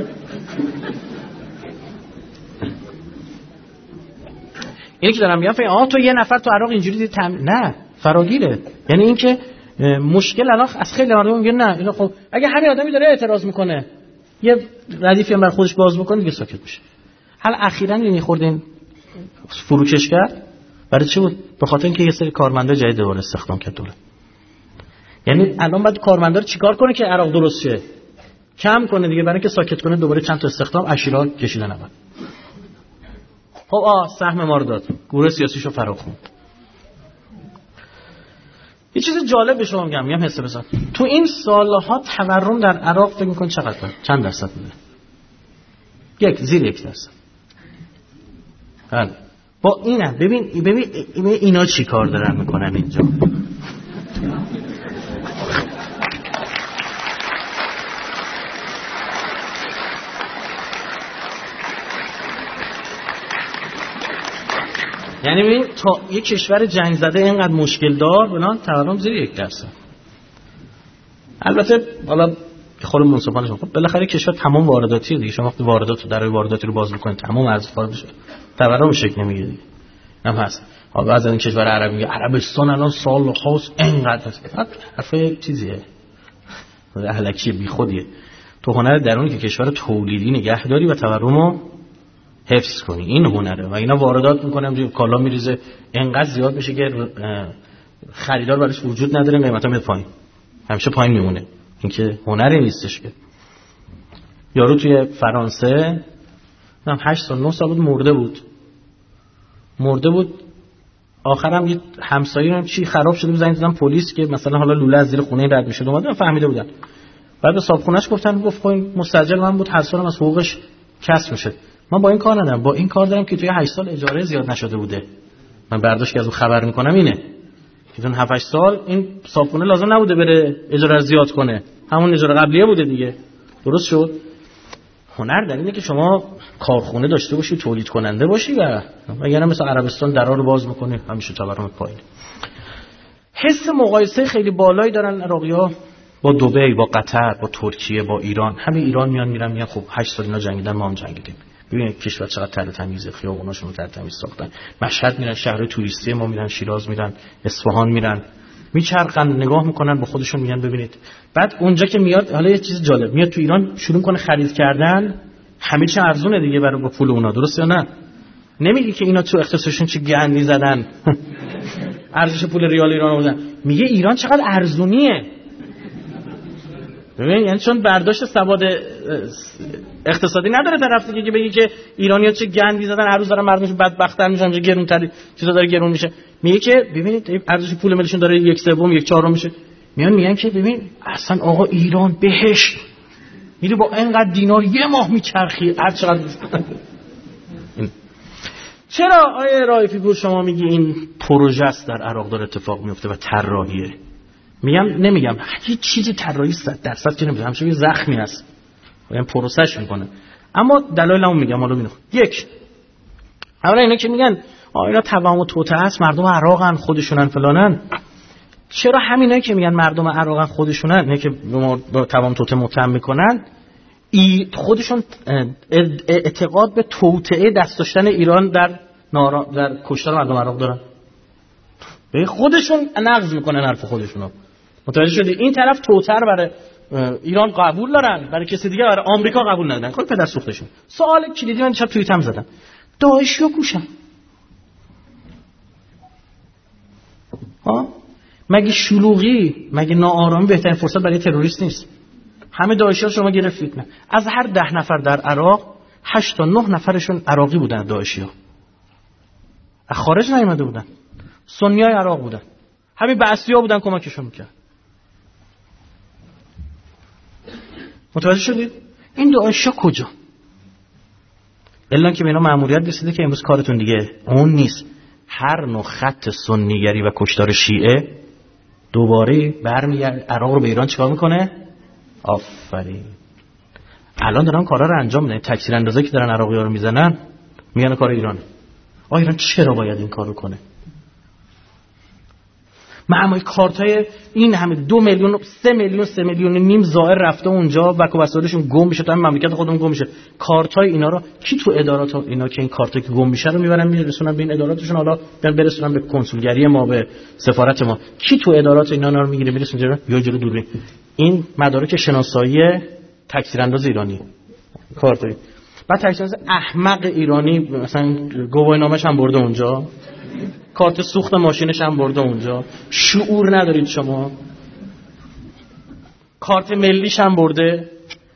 اینی که دارم میگم فکر آها تو یه نفر تو عراق اینجوری دید تم... نه فراگیره. یعنی این که مشکل الان از خیلی مردم میگن نه اینا خب اگه هر آدمی داره اعتراض میکنه یه ردیفی هم بر خودش باز بکنه دیگه ساکت میشه. حال اخیراً این خوردین فروکش کرد برای چی بود؟ به خاطر اینکه یه سری کارمندا جدید دوباره استخدام کرد دولت. یعنی الان باید کارمندا رو چیکار کنه که عراق درست شه؟ کم کنه دیگه برای اینکه ساکت کنه دوباره چند تا استخدام اشیرا کشیدن اول. خب آ سهم ما رو داد گروه سیاسیشو فراخوند. یه چیز جالب به شما میگم میگم حساب بزن تو این سالها تورم در عراق فکر می‌کن چقدر بود؟ چند درصد بوده؟ یک زیر یک درصد. حالا با اینا ببین ببین اینا چی کار دارن میکنن اینجا. یعنی ببین تا یک کشور جنگ زده اینقدر مشکل دار بلان تورم زیر یک درصد. البته حالا خود منصفانه شما خب بالاخره کشور تمام وارداتیه دیگه. شما وقتی واردات رو درای وارداتی رو باز میکنید تمام ارز خارج میشه تورم شکل نمیگیره دیگه. هم هست. حالا از این کشور عربی میگه عربستان الان سال خاص اینقدر هست. حرف چیزیه. اهلکی بیخودیه. تو هنر درونی که کشور تولیدی نگهداری و تورمو حفظ کنی این هنره و اینا واردات میکنه همونجوری کالا میریزه اینقدر زیاد میشه که خریدار براش وجود نداره قیمتا میاد پایین همیشه پایین میمونه. این که هنری نیستش که یارو توی فرانسه هم هشت سال نه سال بود مرده بود مرده بود آخرام یه همسایه هم چی خراب شده بود زنگ زدن پلیس که مثلا حالا لوله از زیر خونه رد میشد اومدن فهمیده بودن. بعد به صاحبخونه‌اش گفتن گفت خب این مستاجر من بود هر سالم از حقوقش کسر میشه. من با این کار ندارم با این کار دارم که توی هشت سال اجاره زیاد نشده بوده. من برداشت که از اون خبر میکنم اینه که تو هفت هشت سال این صاحبخونه لازم نبوده بره اجاره رو زیاد کنه همون اجاره قبلیه بوده دیگه. درست شد. هنر در اینه که شما کارخونه داشته باشی تولید کننده باشی و اگر مثلا عربستان درا رو باز میکنه همیشه تورم پایینه. حس مقایسه خیلی بالایی دارن عراقی‌ها با دبی با قطر با ترکیه با ایران. همه ایران میان میرن میگن خب هشت سال اینا جنگیدن ما هم جنگیدیم. ببینید کشور چقدر تر تمیزه خیابوناشون رو تر تمیز ساختن. مشهد میرن شهر توریستی ما میرن شیراز میرن اصفهان میرن میچرخن نگاه میکنن با خودشون میگن ببینید. بعد اونجا که میاد حالا یه چیز جالب میاد تو ایران شروع کنه خرید کردن همه چی ارزونه دیگه برای با پول اونا. درسته یا نه؟ نمیگه که اینا تو اقتصادشون چه گندی زدن ارزش پول ریال ایران آوردن. میگه ایران چقدر ارزونیه. ببین یعنی چون برداشت سواد اقتصادی نداره طرف دیگه که بگی که ایرانی‌ها چه گندی زدن هر روز دارن مردمش بدبخت‌تر میشن چه گرون‌تر چیزا داره گرون میشه. میگه که ببینید ارزش پول ملیشون داره یک سوم یک چهارم میشه. میان میگن که ببین اصلا آقا ایران بهشت میری با اینقدر دینار یه ماه میچرخی هر چقدر. چرا آیه رائفی پور شما میگی این پروژه است در عراق داره اتفاق میفته و طراحیه؟ میگم نمیگم هیچ چیزی طراحی صد درصد که نمیشه، همش یه زخمی هست. یعنی پروسش میکنه. اما دلایلمو میگم حالا ببینید. یک، اولا اینا که میگن آ اینا توام و توته است، مردم عراقن، خودشونن فلانن. چرا همینایی که میگن مردم عراقن خودشونن، نه که با توام توته متهم میکنن، ای خودشون اعتقاد به توطئه دست داشتن ایران در نارا در کشتار مردم عراق دارن؟ به خودشون نقض میکنن حرف خودشونو. متوجه شدی؟ این طرف توتر برای ایران قبول دارن، برای کسی دیگه برای آمریکا قبول ندارن. خود پدر سوختشون. سوال کلیدی من دیشب توییتم زدم. داعشیو گوشن. ها؟ مگه شلوغی، مگه ناآرامی بهترین فرصت برای تروریست نیست؟ همه داعشی‌ها شما گرفتید نه. از هر ده نفر در عراق هشت تا نه نفرشون عراقی بودن داعشی‌ها. از خارج نیامده بودن. سنیای عراق بودن. همین بعثی‌ها بودن کمکشون می‌کرد. متوجه شدید؟ این داعشی‌ها کجا؟ الا که به اینا مأموریت رسیده که امروز کارتون دیگه اون نیست. هر نوع خط سنیگری و کشتار شیعه دوباره برمیگرده عراق رو به ایران چیکار میکنه؟ آفرین. الان دارن کارا رو انجام میدن. تکثیر اندازه که دارن عراقی‌ها رو میزنن میگن کار ایرانه. آ ایران چرا باید این کارو کنه؟ معمای کارتای این همه دو میلیون سه میلیون سه میلیون نیم زائر رفته اونجا و وسایلشون گم میشه، تو هم مملکت خودمون گم میشه. کارتای اینا رو کی تو ادارات اینا که این کارتا که گم میشه رو میبرن میرسونن به این اداراتشون، حالا بیان برسونن به کنسولگری ما، به سفارت ما. کی تو ادارات اینا رو میگیره میرسونه یا جلو دوربین؟ این مدارک شناسایی تکثیر انداز ایرانی کارتای. بعد تکثیر انداز احمق ایرانی مثلا گواهینامه‌ش هم برده اونجا، کارت سوخت ماشینش هم برده اونجا. شعور ندارید شما؟ کارت ملیش هم برده.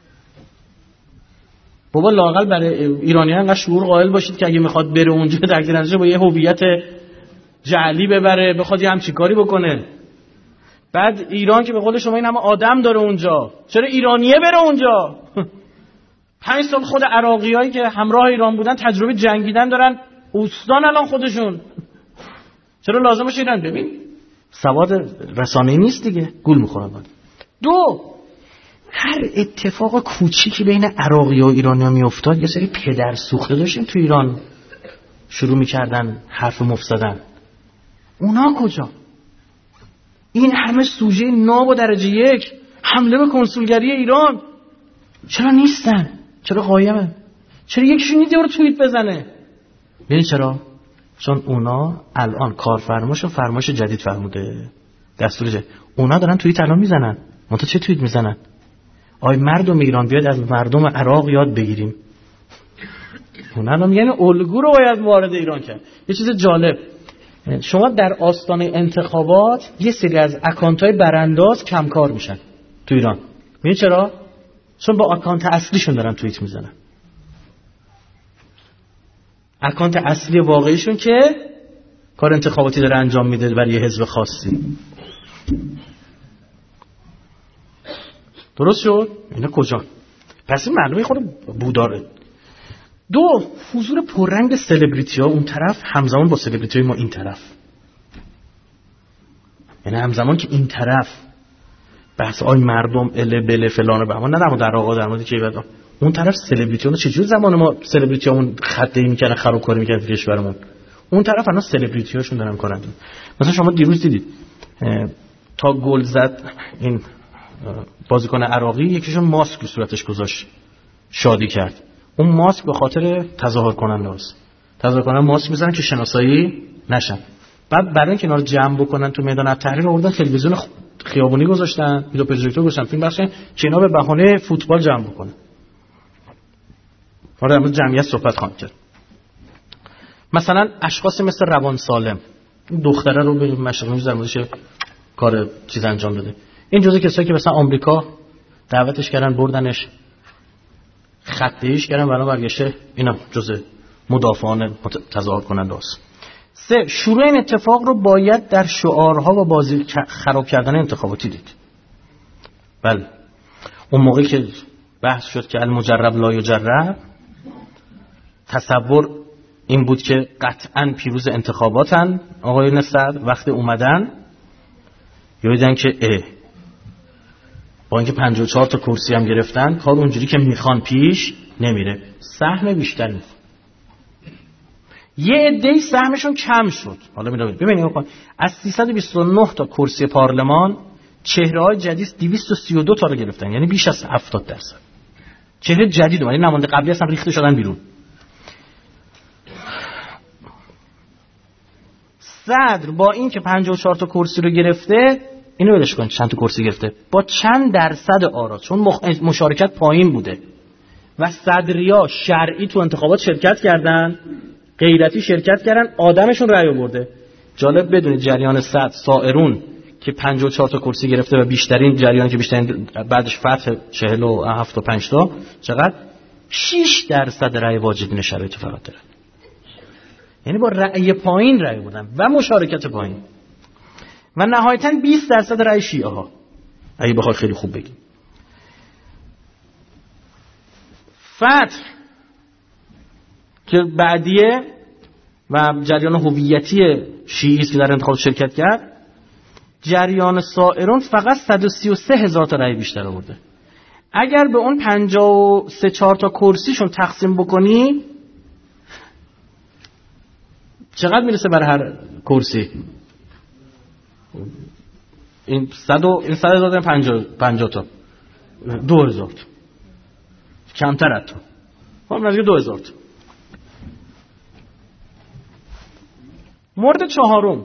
بابا لااقل برای ایرانی‌ها انقدر شعور قائل باشید که اگه میخواد بره اونجا تکثیر اندازش با یه هویت جعلی ببره، بخواد یه همچین کاری بکنه. بعد ایران که به قول شما این همه آدم داره اونجا، چرا ایرانیه بره اونجا؟ پنج سال خود عراقیایی که همراه ایران بودن تجربه جنگیدن دارن، اوستان الان خودشون، چرا لازم باشه ایران؟ ببین سواد رسانه‌ای نیست دیگه، گول میخورن. دو، هر اتفاق کوچیکی بین عراقی و ایرانی‌ها میافتاد یه سری پدر سوخته داشتیم تو ایران شروع میکردن حرف مفسدن. اونا کجا؟ این همه سوژه ناب و درجه یک حمله به کنسولگری ایران چرا نیستن؟ چرا قایمن؟ چرا یکیشون نیست رو توییت بزنه؟ ببین چرا؟ چون اونا الان کارفرماش و فرماش جدید فرموده، دستور جدید. اونا دارن توییت الان میزنن. منتها چه توییت میزنن؟ آی مردم ایران بیاد از مردم عراق یاد بگیریم. اونا الان میگن الگو رو باید وارد ایران کرد. یه چیز جالب، شما در آستانه انتخابات یه سری از اکانت‌های برانداز کم کار میشن تو ایران. میگه چرا؟ چون با اکانت اصلیشون دارن توییت میزنن. اکانت اصلی واقعیشون که کار انتخاباتی داره انجام میده برای یه حزب خاصی. درست شد؟ اینا کجا؟ پس این معلومه خود بوداره. دو، حضور پررنگ سلبریتی ها اون طرف همزمان با سلبریتی های ما این طرف. یعنی همزمان که این طرف بحث آی مردم اله بله فلانه به اما نه در آقا در مورد که بعد اون طرف سلبریتی ها چجور زمان ما سلبریتی همون خطه‌ای میکنن خرابکاری میکنن تو کشورمون، اون طرف الان سلبریتی هاشون دارن کارن. مثلا شما دیروز دیدید تا گل زد این بازیکن عراقی یکیشون ماسک رو صورتش گذاشت شادی کرد. اون ماسک به خاطر تظاهر کننده است. تظاهر کننده ماسک میزنن که شناسایی نشن. بعد برای اینکه اینا رو جمع بکنن تو میدان تحریر آوردن تلویزیون خیابونی گذاشتن، ویدیو پروژکتور گذاشتن، فیلم بخشن که اینا به بهانه فوتبال جمع بکنن. ما در مورد جمعیت صحبت خواهیم کرد. مثلا اشخاصی مثل روان سالم، این دختره رو به مشرق میز در موردش کار چیز انجام داده. این جزء کسایی که مثلا آمریکا دعوتش کردن بردنش خطه‌ایش کردن برای برگشته، اینا جزء مدافعان تظاهر کننده است. سه، شروع این اتفاق رو باید در شعارها و بازی خراب کردن انتخاباتی دید. بله اون موقعی که بحث شد که المجرب لا یجرب، تصور این بود که قطعاً پیروز انتخاباتن آقای نصر. وقتی اومدن یادیدن که اه با اینکه پنجاه و چهار تا کرسی هم گرفتن کار اونجوری که میخوان پیش نمیره، سهم بیشتر میخوان. یه عده‌ای سهمشون کم شد. حالا می‌بینید ببینید از سیصد و بیست و نه تا کرسی پارلمان چهره‌های جدید دویست و سی و دو تا رو گرفتن، یعنی بیش از هفتاد درصد چهره جدید، یعنی نماینده قبلی اصلا ریخته شدن بیرون. صدر با این که پنجاه و چهار تا کرسی رو گرفته، اینو ولش کن چند تا کرسی گرفته، با چند درصد آرا، چون مشارکت پایین بوده و صدریا شرعی تو انتخابات شرکت کردن، غیرتی شرکت کردن، آدمشون رأی آورده. جالب بدونید جریان صدر سائرون که پنجاه و چهار تا کرسی گرفته و بیشترین جریانی که بیشترین بعدش فتح چهل و هفت و پنج تا چقدر؟ شش درصد رأی واجبین شرایط فقط داره. یعنی با رأی پایین رأی بودن و مشارکت پایین. و نهایتاً بیست درصد رأی شیعه ها، اگه بخواد خیلی خوب بگیم. فتح که بعدیه و جریان هویتی شیعی است که در انتخاب شرکت کرد، جریان سائرون فقط صد و سی و سه هزار تا رأی بیشتر آورده. اگر به اون پنجاه و سه چهار تا کرسیشون تقسیم بکنی چقدر میرسه بر هر کرسی؟ این صد و این صد هزار پنجاه پنجاه تا دو هزار تا کمتر حتی هم نزدیک دو هزار تا. مورد چهارم،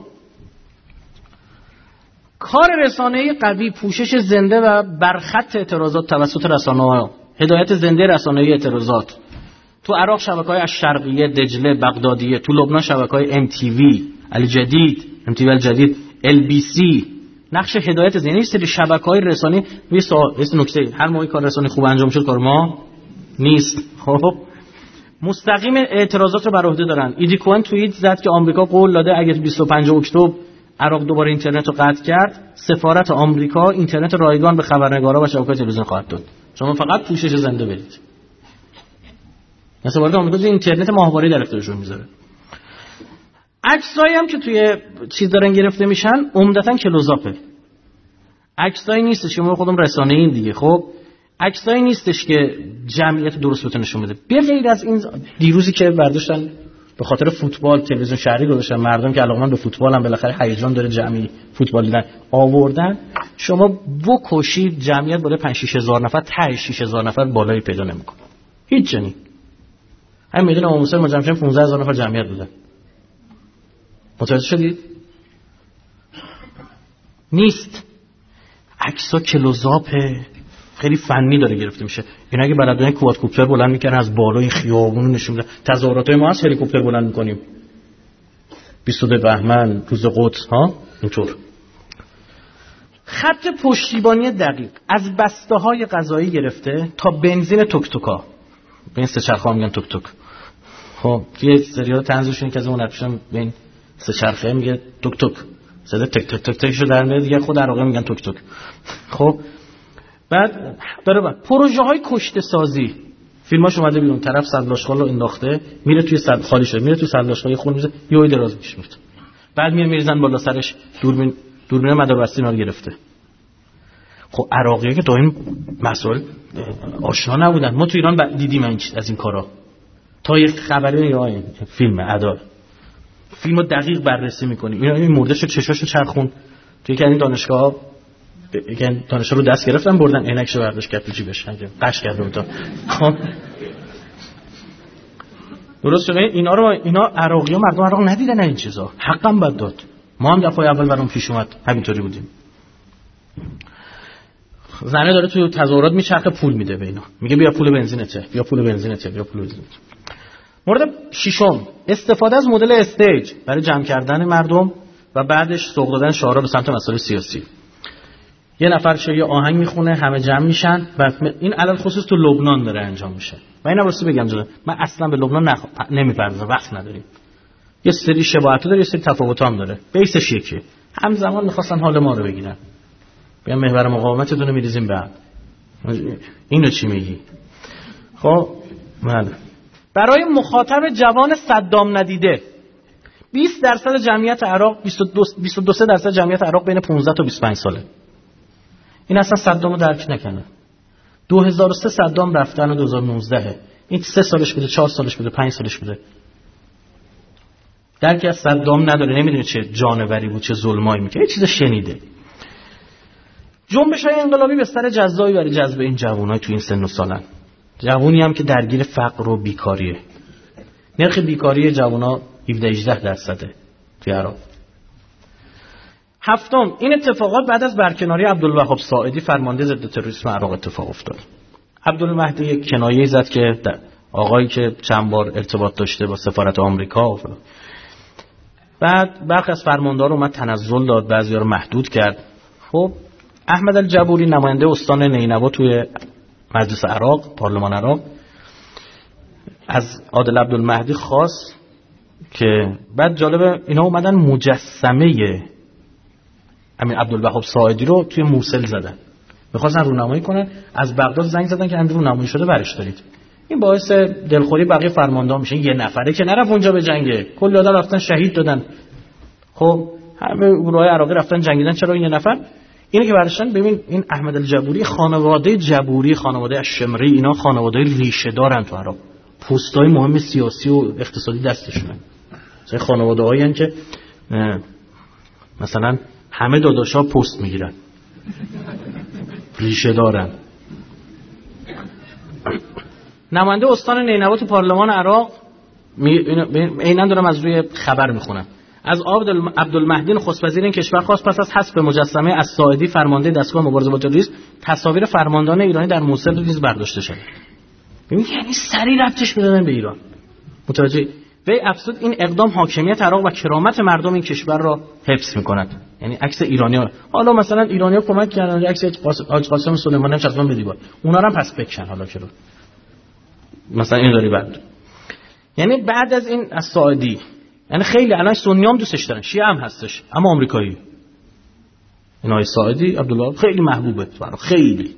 کار رسانه‌ای قوی، پوشش زنده و برخط اعتراضات توسط رسانه‌ها، هدایت زنده رسانه‌ای اعتراضات. تو عراق شبکه‌های الشرقیه، دجله، بغدادیه، تو لبنان شبکه‌های ام تی وی، الجدید، ام تی وی الجدید، ال بی سی، نقش هدایت زنده. این سری شبکه‌های رسانه‌ای یه نکته، هر موقع کار رسانه‌ای خوب انجام شد کار ما نیست. خب مستقیم اعتراضات رو بر عهده دارن. ایدی کوئن توییت زد که آمریکا قول داده اگه بیست و پنجم اکتبر عراق دوباره اینترنت رو قطع کرد، سفارت آمریکا اینترنت رایگان به خبرنگارا و شبکه‌های تلویزیون خواهد داد. شما فقط پوشش زنده برید. مثلا سفارت آمریکا اینترنت ماهواره‌ای در اختیارشون میذاره. عکسایی هم که توی چیز دارن گرفته میشن عمدتاً کلوزآپه. عکسایی نیستش که ما خودمون رسانه‌ای این دیگه. خب عکسایی نیستش که جمعیت درست بتونه نشون بده. به غیر از این دیروزی که برداشتن به خاطر فوتبال تلویزیون شهری گذاشتن، مردم که علاقه‌مند به فوتبال هم بالاخره هیجان داره جمعی فوتبال دیدن آوردن، شما بکشید جمعیت بالا پنج شش هزار نفر، ته شش هزار نفر بالایی پیدا نمی‌کنه. هیچ جنی. همین میدون امام حسین مجمع پانزده هزار نفر جمعیت بودن. متوجه شدید؟ نیست. عکس‌ها کلوزآپه، خیلی فنی داره گرفته میشه. اینا اگه بلدن کوادکوپتر بلند میکنن از بالای خیابون نشون میدن. تظاهراتای ما هست هلیکوپتر بلند میکنیم. بیست و دو بهمن، روز قدس ها اینطور. خط پشتیبانی دقیق از بسته‌های غذایی گرفته تا بنزین توک توکا. به این سه چرخه میگن توک توک. خب یه سریال تنزشون که از اون اپشن به این سه چرخه میگه توک توک. صدا تک تک تک تکشو در میاد، دیگه خود عراقی میگن توک توک. خب بعد داره بعد پروژه های کشته سازی، فیلماش اومده بیرون، طرف صدلاشخال رو انداخته میره توی صد خالی شده، میره توی صدلاشخال خون میزه یهو دراز میشه میفته، بعد میاد میریزن بالا سرش دوربین دوربین مداربستی اینا رو گرفته. خب عراقی‌ها که تا این مسائل آشنا نبودن. ما تو ایران دیدیم این چیز از این کارا. تا یه خبری یا این فیلم ادا فیلمو دقیق بررسی می‌کنیم. اینا این مردهشو چشاشو چرخون توی این دانشگاه، یعنی دانشجو رو دست گرفتن بردن عینکشو برداشت کرد تو جیبش، قش کرده بود. خب درست شده. اینا رو اینا عراقی‌ها مردم عراق ندیدن این چیزا، حقم بد داد. ما هم دفعه اول برام پیش اومد همینطوری بودیم. زنه داره تو تظاهرات میچرخه پول میده به اینا، میگه بیا پول بنزینته، بیا پول بنزینته، بیا پول بنزینته. مورد ششم، استفاده از مدل استیج برای جمع کردن مردم و بعدش سوق دادن شعارا به سمت مسائل سیاسی. یه نفر چه یه آهنگ میخونه، همه جمع میشن و این علل خصوص تو لبنان داره انجام میشه. و اینم راستی بگم جدا من اصلا به لبنان نخ... نمیپردازم، وقت نداریم. یه سری شباهت داره، یه سری تفاوت هم داره. بیسش یکیه. همزمان میخواستن حال ما رو بگیرن. بیان محور مقاومتتون رو میریزیم بعد. اینو چی میگی؟ خب بله. برای مخاطب جوان صدام ندیده بیست درصد جمعیت عراق، بیست و دو درصد جمعیت عراق بین پانزده تا بیست و پنج ساله. این اصلا صدامو درک نکنه. دو هزار و سه صدام رفتن و دو هزار و نوزده این سه سالش بوده، چهار سالش بوده، پنج سالش بوده. درکی از صدام نداره، نمیدونه چه جانوری بود، چه ظلمایی میکنه، یه چیز شنیده. جنبش‌های انقلابی بستر جذابی برای جذب این جوانای تو این سن و سالن. جوونی هم که درگیر فقر و بیکاریه. نرخ بیکاری جوانا هفده هجده درصده توی عراق. هفتم، این اتفاقات بعد از برکناری عبدالوهاب ساعدی فرمانده ضد تروریسم عراق اتفاق افتاد. عبدالمهدی یک کنایه زد که آقایی که چند بار ارتباط داشته با سفارت آمریکا و فلان. بعد برخی از فرماندار اومد تنزل داد، بعضی‌ها رو محدود کرد. خب احمد الجبوری نماینده استان نینوا توی مجلس عراق، پارلمان عراق، از عادل عبدالمهدی خواست که بعد جالبه اینا اومدن مجسمه همین عبدالوهاب ساعدی رو توی موصل زدن، می‌خواستن رونمایی کنن. از بغداد زنگ زدن که همین رونمایی شده برش دارید. این باعث دلخوری بقیه فرماندار میشه. یه نفره که نرفت اونجا به جنگه، کلی آدم رفتن شهید دادن. خب همه گروهای عراقی رفتن جنگیدن، چرا این یه نفر؟ اینه که برشتن. ببین این احمد الجبوری، خانواده جبوری، خانواده الشمری، اینا خانواده ریشه دارن تو عراق، پستای مهم سیاسی و اقتصادی دستشونه. مثلا خانواده هایی که مثلا همه داداشا پست میگیرن، ریشه دارن. نماینده استان نینوا تو پارلمان عراق، عیناً دارم از روی خبر میخونم، از عبدالمهدی نخست وزیر این کشور خواست پس از حذف مجسمه از ساعدی فرمانده دستگاه مبارزه با تروریسم تصاویر فرماندهان ایرانی در موصل نیز برداشته شد. ببین یعنی سریع ربطش میدادن به ایران. متوجه؟ وی افزود این اقدام حاکمیت عراق و کرامت مردم این کشور را حفظ میکند. یعنی عکس ایرانی‌ها، حالا مثلا ایرانی‌ها کمک کردن عکس حاج قاسم سلیمانی هم چسبان به دیوار، اونا رو هم پس بکشن. حالا که رو مثلا این داری بعد، یعنی بعد از این از ساعدی، یعنی خیلی الان سنی هم دوستش دارن، شیعه هم هستش، اما آمریکایی. اینای ساعدی عبدالله خیلی محبوبه برای خیلی.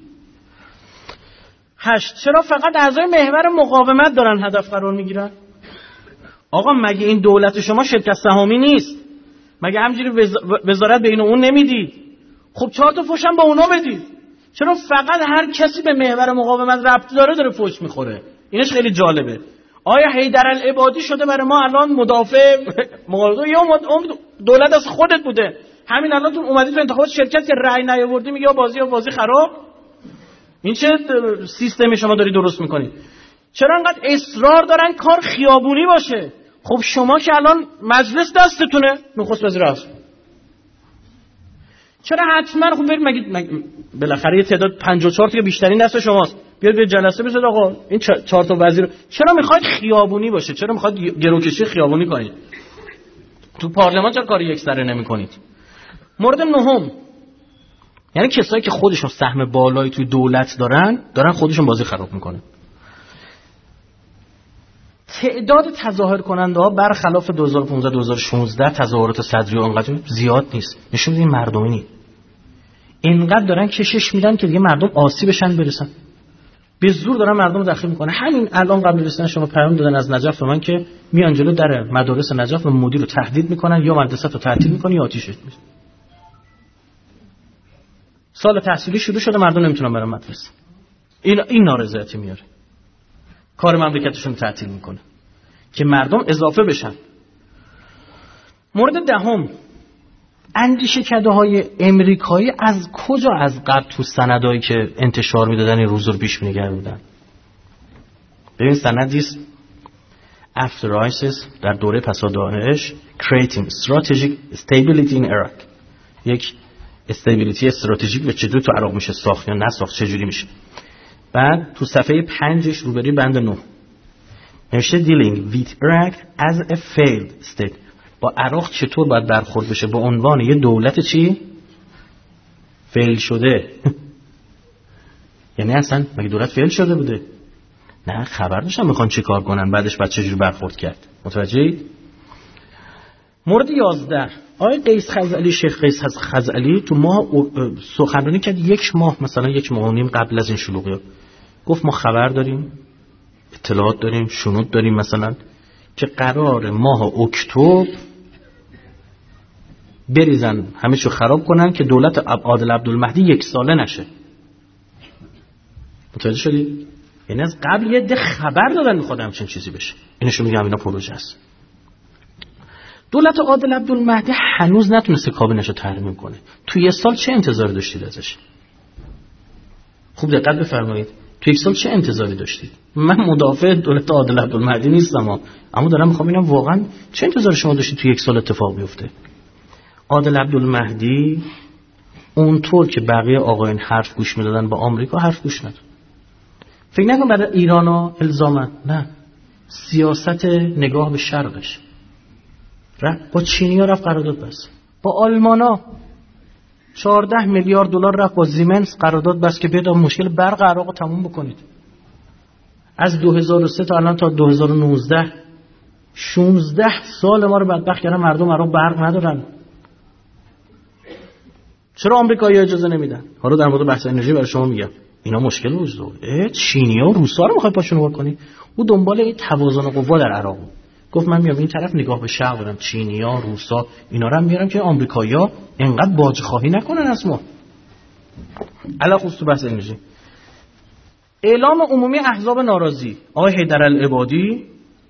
هشت، چرا فقط اعضای محور مقاومت دارن هدف قرار میگیرن؟ آقا مگه این دولت شما شرکت سهامی نیست؟ مگه همینجوری وزارت بین اون نمیدید؟ خب چهار تا فوشم با اونا بدید. چرا فقط هر کسی به محور مقاومت ربط داره داره فوش میخوره؟ اینش خیلی جالبه. آیا حیدرالعبادی شده برای ما الان مدافع مقاومت؟ یا دولت از خودت بوده؟ همین الان تو اومدید تو انتخابات شرکت که رأی نیاوردی میگه بازی یا بازی خراب. این چه سیستمی شما داری درست میکنید؟ چرا انقدر اصرار دارن کار خیابونی باشه؟ خب شما که الان مجلس دستتونه، نخست وزیر هست، چرا حتما خب برید مگه بالاخره یه تعداد پنجاه و چهار تا بیشترین دست شماست، بیاد به جلسه بذارید آقا این چهار تا وزیر، چرا میخواید خیابونی باشه؟ چرا میخواید گروکشی خیابونی کنید؟ تو پارلمان چرا کاری یک سره نمیکنید؟ مورد نهم، یعنی کسایی که خودشون سهم بالایی توی دولت دارن دارن خودشون بازی خراب میکنن. تعداد تظاهر کننده ها برخلاف دو هزار و پانزده دو هزار و شانزده تظاهرات صدری اونقدر زیاد نیست، نشون میده این مردمی نیست. اینقدر دارن کشش میدن که دیگه مردم آسیب بشن برسن، به زور دارن مردم رو داخل میکنه. همین الان قبل رسیدن شما پیام دادن از نجف به من که میان جلو در مدارس نجف و مدیر رو تهدید میکنن، یا مدرسه رو تعطیل میکنن یا آتیشش میزنن. سال تحصیلی شروع شده مردم نمیتونن برن مدرسه. این این نارضایتی میاره، کار مملکتشون تعطیل میکنه که مردم اضافه بشن. مورد دهم، اندیشه کده های امریکایی از کجا از قبل تو سندایی که انتشار میدادن این روز رو پیش بینی کرده بودن؟ ببین سندی است After ISIS در دوره پس از داعش Creating Strategic Stability in Iraq، یک استابیلیتی استراتژیک به چجوری تو عراق میشه ساخت یا نساخت، چجوری میشه. بعد تو صفحه پنجش روبروی بند نه نوشته Dealing with Iraq as a failed state، با عراق چطور باید برخورد بشه به عنوان یه دولت چی؟ فیل شده. یعنی اصلا مگه دولت فیل شده بوده؟ نه، خبر داشتن میخوان چی کار کنن، بعدش بعد چجوری برخورد کرد. متوجهی؟ مورد یازده، آقای قیس خزعلی، شیخ قیس خزعلی تو ماه سخنرانی کرد، یک ماه مثلا یک ماه و نیم قبل از این شلوغی، گفت ما خبر داریم، اطلاعات داریم، شنود داریم مثلا که قرار ماه اکتبر بریزن همه چیو خراب کنن که دولت عادل عبدالمهدی یک ساله نشه. متوجه شدی؟ یعنی از قبل یه ده خبر دادن میخواد همچین چیزی بشه. اینشو میگم اینا پروژه است. دولت عادل عبدالمهدی هنوز نتونسته کابینه‌شو ترمیم کنه. تو یه سال چه انتظاری داشتید ازش؟ خوب دقت بفرمایید. تو یک سال چه انتظاری داشتید؟ من مدافع دولت عادل عبدالمهدی نیستم، اما دارم میخوام ببینم واقعا چه انتظاری شما داشتید تو یک سال اتفاق بیفته. عادل عبدالمهدی اونطور که بقیه آقایان حرف گوش میدادن با آمریکا حرف گوش نداد. فکر نکن برای ایرانو الزاما، نه، سیاست نگاه به شرقش. رفت با چینی‌ها رفت قرارداد بست، با آلمانا چهارده میلیارد دلار رفت با زیمنس قرارداد بست که بیاد مشکل برق عراق تموم بکنید. از دو هزار و سه تا الان تا دو هزار و نوزده شانزده سال ما رو بدبخت کردن، مردم عراق برق ندارن. چرا آمریکایی‌ها اجازه نمیدن؟ حالا در مورد بحث انرژی برای شما میگم. اینا مشکل وجود داره. چینی‌ها و روس‌ها رو می‌خواد پاشون ور کنی. او دنبال این توازن قوا در عراق. گفت من میام این طرف نگاه به شرق دارم، چینی‌ها، روس‌ها اینا رو هم میارم که آمریکایی‌ها انقدر باج خواهی نکنن از ما. علاوه خصوص بحث انرژی. اعلام عمومی احزاب ناراضی. آقای حیدرالعبادی،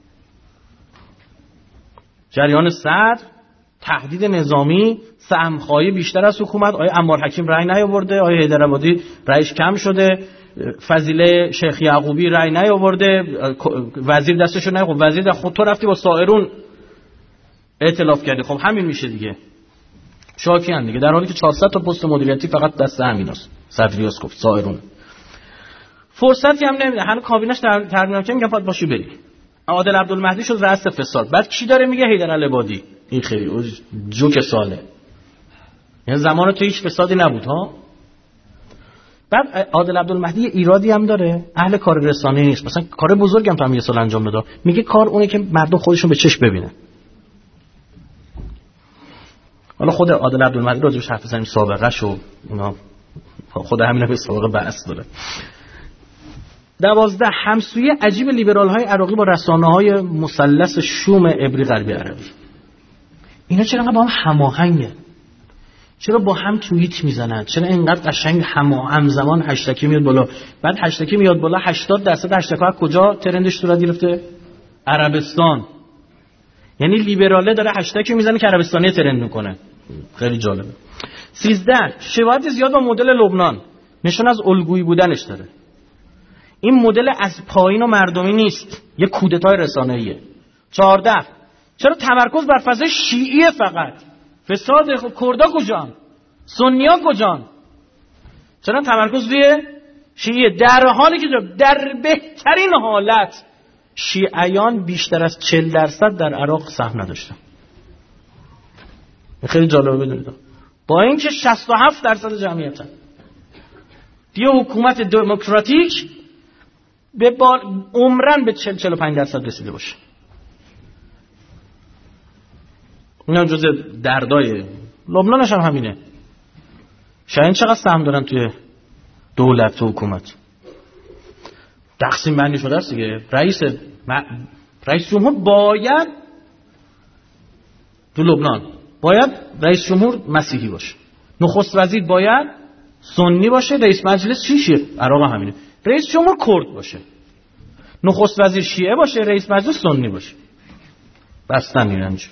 جریان صدر، تهدید نظامی، سهم‌خواهی بیشتر از حکومت. آقای عمار حکیم رأی نیاورده، آقای حیدرالعبادی رأیش کم شده، فضیله شیخ یعقوبی رأی نیاورده، وزیر دستشو نه. خب وزیر خود تو رفتی با سائرون ائتلاف کردی، خب همین میشه دیگه. شاکی هم دیگه، در حالی که چهارصد تا پست مدیریتی فقط دست همیناست. صدریاس گفت سائرون. فرصتی هم نمیده، هنوز کابینش ترمیم نمیشه، میگم باید باشی بری. عادل عبدالمهدی شد رئیس فساد. بعد کی داره میگه؟ حیدرالعبادی. این خیلی جوک ساله. یعنی زمان تو هیچ فسادی نبود ها. بعد عادل عبدالمهدی ایرادی هم داره، اهل کار رسانه‌ای نیست. مثلا کار بزرگم تو هم یه سال انجام داد. میگه کار اونه که مردم خودشون به چشم ببینن. حالا خود عادل عبدالمهدی راجعش حرف بزنیم، سابقه‌ش و اونا، خود همین به سابقه بحث داره. دوازده همسویی عجیب لیبرال‌های عراقی با رسانه‌های مثلث شوم عبری غربی عربی. اینا چرا با هم هماهنگه؟ چرا با هم توییت میزنن؟ چرا اینقدر قشنگ همزمان هشتکی میاد بالا؟ بعد هشتکی میاد بالا، هشتاد درصد هشتگ ها کجا ترندش صورت گرفته؟ عربستان. یعنی لیبراله داره هشتکی میزنه که عربستانی ترند میکنه. خیلی جالبه. سیزده شباهت زیاد با مدل لبنان، نشون از الگویی بودنش داره. این مدل از پایین و مردمی نیست، یه کودتای رسانه‌ایه. چهارده چرا تمرکز بر فضای شیعی فقط؟ فساد کردا کجان؟ سنی‌ها کجان؟ چرا تمرکز روی شیعه، در حالی که در بهترین حالت شیعیان بیشتر از چهل درصد در عراق سهم نداشتن؟ خیلی جالبه بدونید. با اینکه شصت و هفت درصد جمعیتن. دیگه حکومت دموکراتیک به بال عمرن به چهل چهل و پنج درصد رسیده باشه. اینا جزء دردای لبنانش هم همینه. شاید چقدر سهم دارن توی دولت و حکومت؟ تقسیم بندی شده است دیگه. رئیس م... رئیس جمهور باید تو لبنان باید رئیس جمهور مسیحی باشه، نخست وزیر باید سنی باشه، رئیس مجلس شیعه، عراق همینه، رئیس جمهور کرد باشه، نخست وزیر شیعه باشه، رئیس مجلس سنی باشه. بستن این همینجور.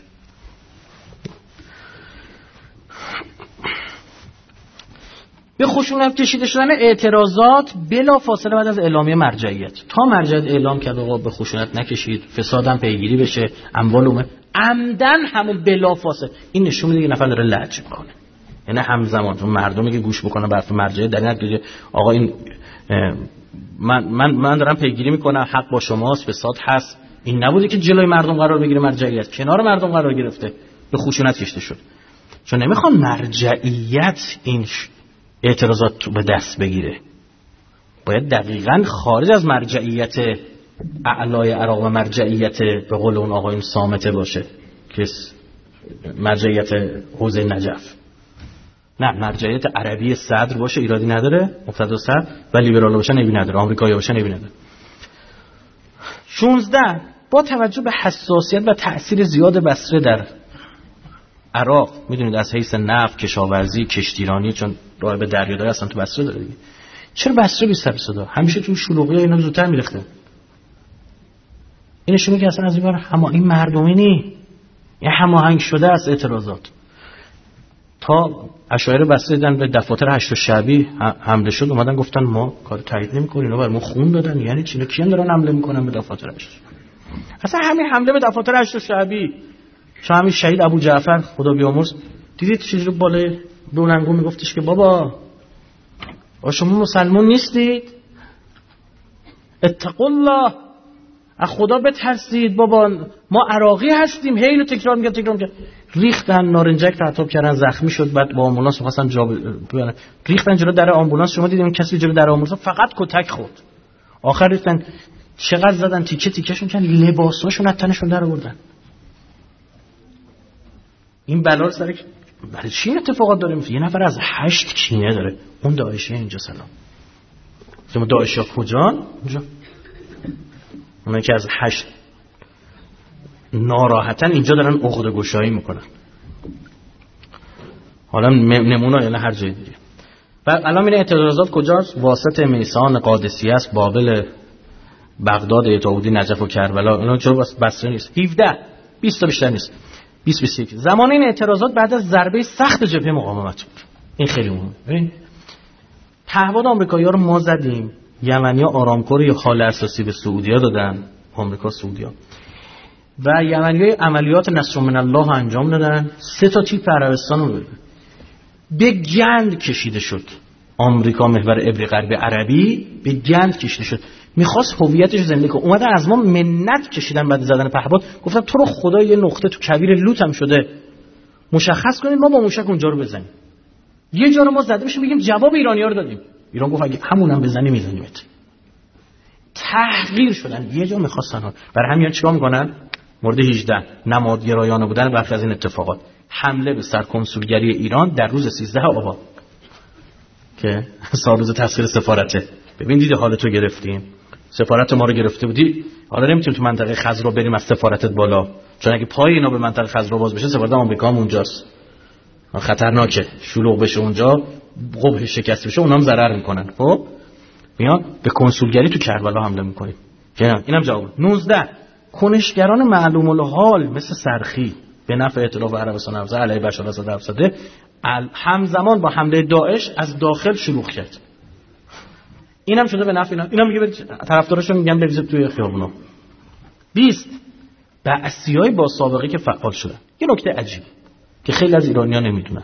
به خشونت کشیده شدن اعتراضات بلا فاصله بعد از اعلامیه مرجعیت. تا مرجعیت اعلام کرد آقا به خشونت نکشید، فسادم پیگیری بشه، اموال اومه، عمدن همون بلا فاصله. این نشون میده یه نفر داره لج میکنه. یعنی همزمان اون مردمی که گوش بکنن به حرف مرجعیت در نتیجه آقا این من من من دارم پیگیری میکنم، حق با شماست، فساد هست. این نبوده که جلوی مردم قرار بگیره، مرجعیت کنار مردم قرار گرفته، به خشونت کشیده شد. چون نمیخوان مرجعیت این اعتراضات به دست بگیره، باید دقیقاً خارج از مرجعیت اعلای عراق و مرجعیت به قول اون آقایون صامته باشه که مرجعیت حوزه نجف. نه، مرجعیت عربی صدر باشه، ایرادی نداره، مقتدا صدر، و لیبرال باشه نبی نداره، آمریکایی باشه نبی نداره. شانزده با توجه به حساسیت و تأثیر زیاد بصره در عراق میدونید از حیث نفت، کشاورزی، کشتیرانی، چون راه به دریا داره اصلا تو بصره داره دیگه. چرا بصره بیست صدا؟ همیشه تو شلوغی اینا زودتر میرخته. این نشون میگه اصلا از این بار همه این مردمی نی، یه هماهنگ شده از اعتراضات. تا اشاعره بصره دیدن به دفاتر هشت شعبی حمله شد، اومدن گفتن ما کار تایید نمی‌کنیم، اینا برامون خون دادن. یعنی چی؟ کیان دارن حمله میکنن به دفاتر هشت؟ اصلا همین حمله به دفاتر هشت شعبی، چون همین شهید ابو جعفر خدا بیامرز، دیدید چجوری بالای دوننگو میگفتش که بابا با شما مسلمان نیستید، اتقوا الله، از خدا بترسید، بابا ما عراقی هستیم. هی اینو تکرار میگن تکرار میگن ریختن، نارنجک تعطیب کردن، زخمی شد، بعد با آمبولانس می‌خواستن جا ببرن، ریختن جلو در آمبولانس. شما دیدین کسی جلو در آمبولانس فقط کتک خورد، آخر ریختن چقدر زدن تیکه تیکهشون کردن، لباساشون از تنشون در آوردن. این بلا سر برای چی این اتفاقات داره میفته؟ یه نفر از هشت کینه داره، اون داعشی اینجا. سلام شما داعشی ها کجان؟ اونجا اونایی که از هشت ناراحتن اینجا دارن عقده گشایی میکنن. حالا نمونه یعنی هر جای دیگه. و الان میره اعتراضات کجاست؟ واسط، میسان، قادسیه است، بابل، بغداد، ایتاودی، نجف و کربلا. اینا چرا بصره نیست؟ هفده بیست تا بیشتر نیست، بیست بیست و یک. زمان این اعتراضات بعد از ضربه سخت جبهه مقاومت بود. این خیلی مهمه. ببین پهپاد آمریکایی‌ها رو ما زدیم، یمنی‌ها آرامکو رو یه خال اساسی به سعودی‌ها دادن، آمریکا سعودی‌ها، و یمنی‌ها عملیات نصر من الله انجام دادن. سه تا تیپ عربستان رو به گند کشیده شد. آمریکا محور ابر غرب عربی به گند کشیده شد، میخواست هویتش زنده کنه. اومدن از ما منت کشیدن بعد زدن پهپاد، گفتن تو رو خدا یه نقطه تو کویر لوط هم شده مشخص کنید، ما با موشک اونجا رو بزنیم. یه جا رو ما زده بشیم بگیم جواب ایرانی‌ها رو دادیم. ایران گفت اگه همونم بزنی میزنیمت. تحقیر شدن. یه جا میخواستن ها. برای همین چیکار میکنن؟ مورد هجده نمادگرایانه بودن برخی از این اتفاقات، حمله به سرکنسولگری ایران در روز سیزده آبان که سالروز تسخیر سفارته. ببین دیدی حال تو گرفتیم، سفارت ما رو گرفته بودی، حالا نمیتونیم تو منطقه خضرا بریم از سفارتت بالا، چون اگه پای اینا به منطقه خضرا باز بشه سفارت آمریکا هم اونجاست، خطرناکه، شلوغ بشه اونجا، قبه شکست بشه، اونام ضرر میکنن. خب میان به کنسولگری تو کربلا حمله میکنیم. اینم جواب. نوزده کنشگران معلوم الحال مثل سرخی به نفع ائتلاف عربستان افزا علیه بشار اسد افساده همزمان با حمله داعش از داخل شروع کرد. اینم شده به نفع اینا. اینا میگه طرفداراشون میگن بریزید توی خیابونا. بیست بعثیای با سابقه که فعال شدن. یه نکته عجیب که خیلی از ایرانی‌ها نمیدونن.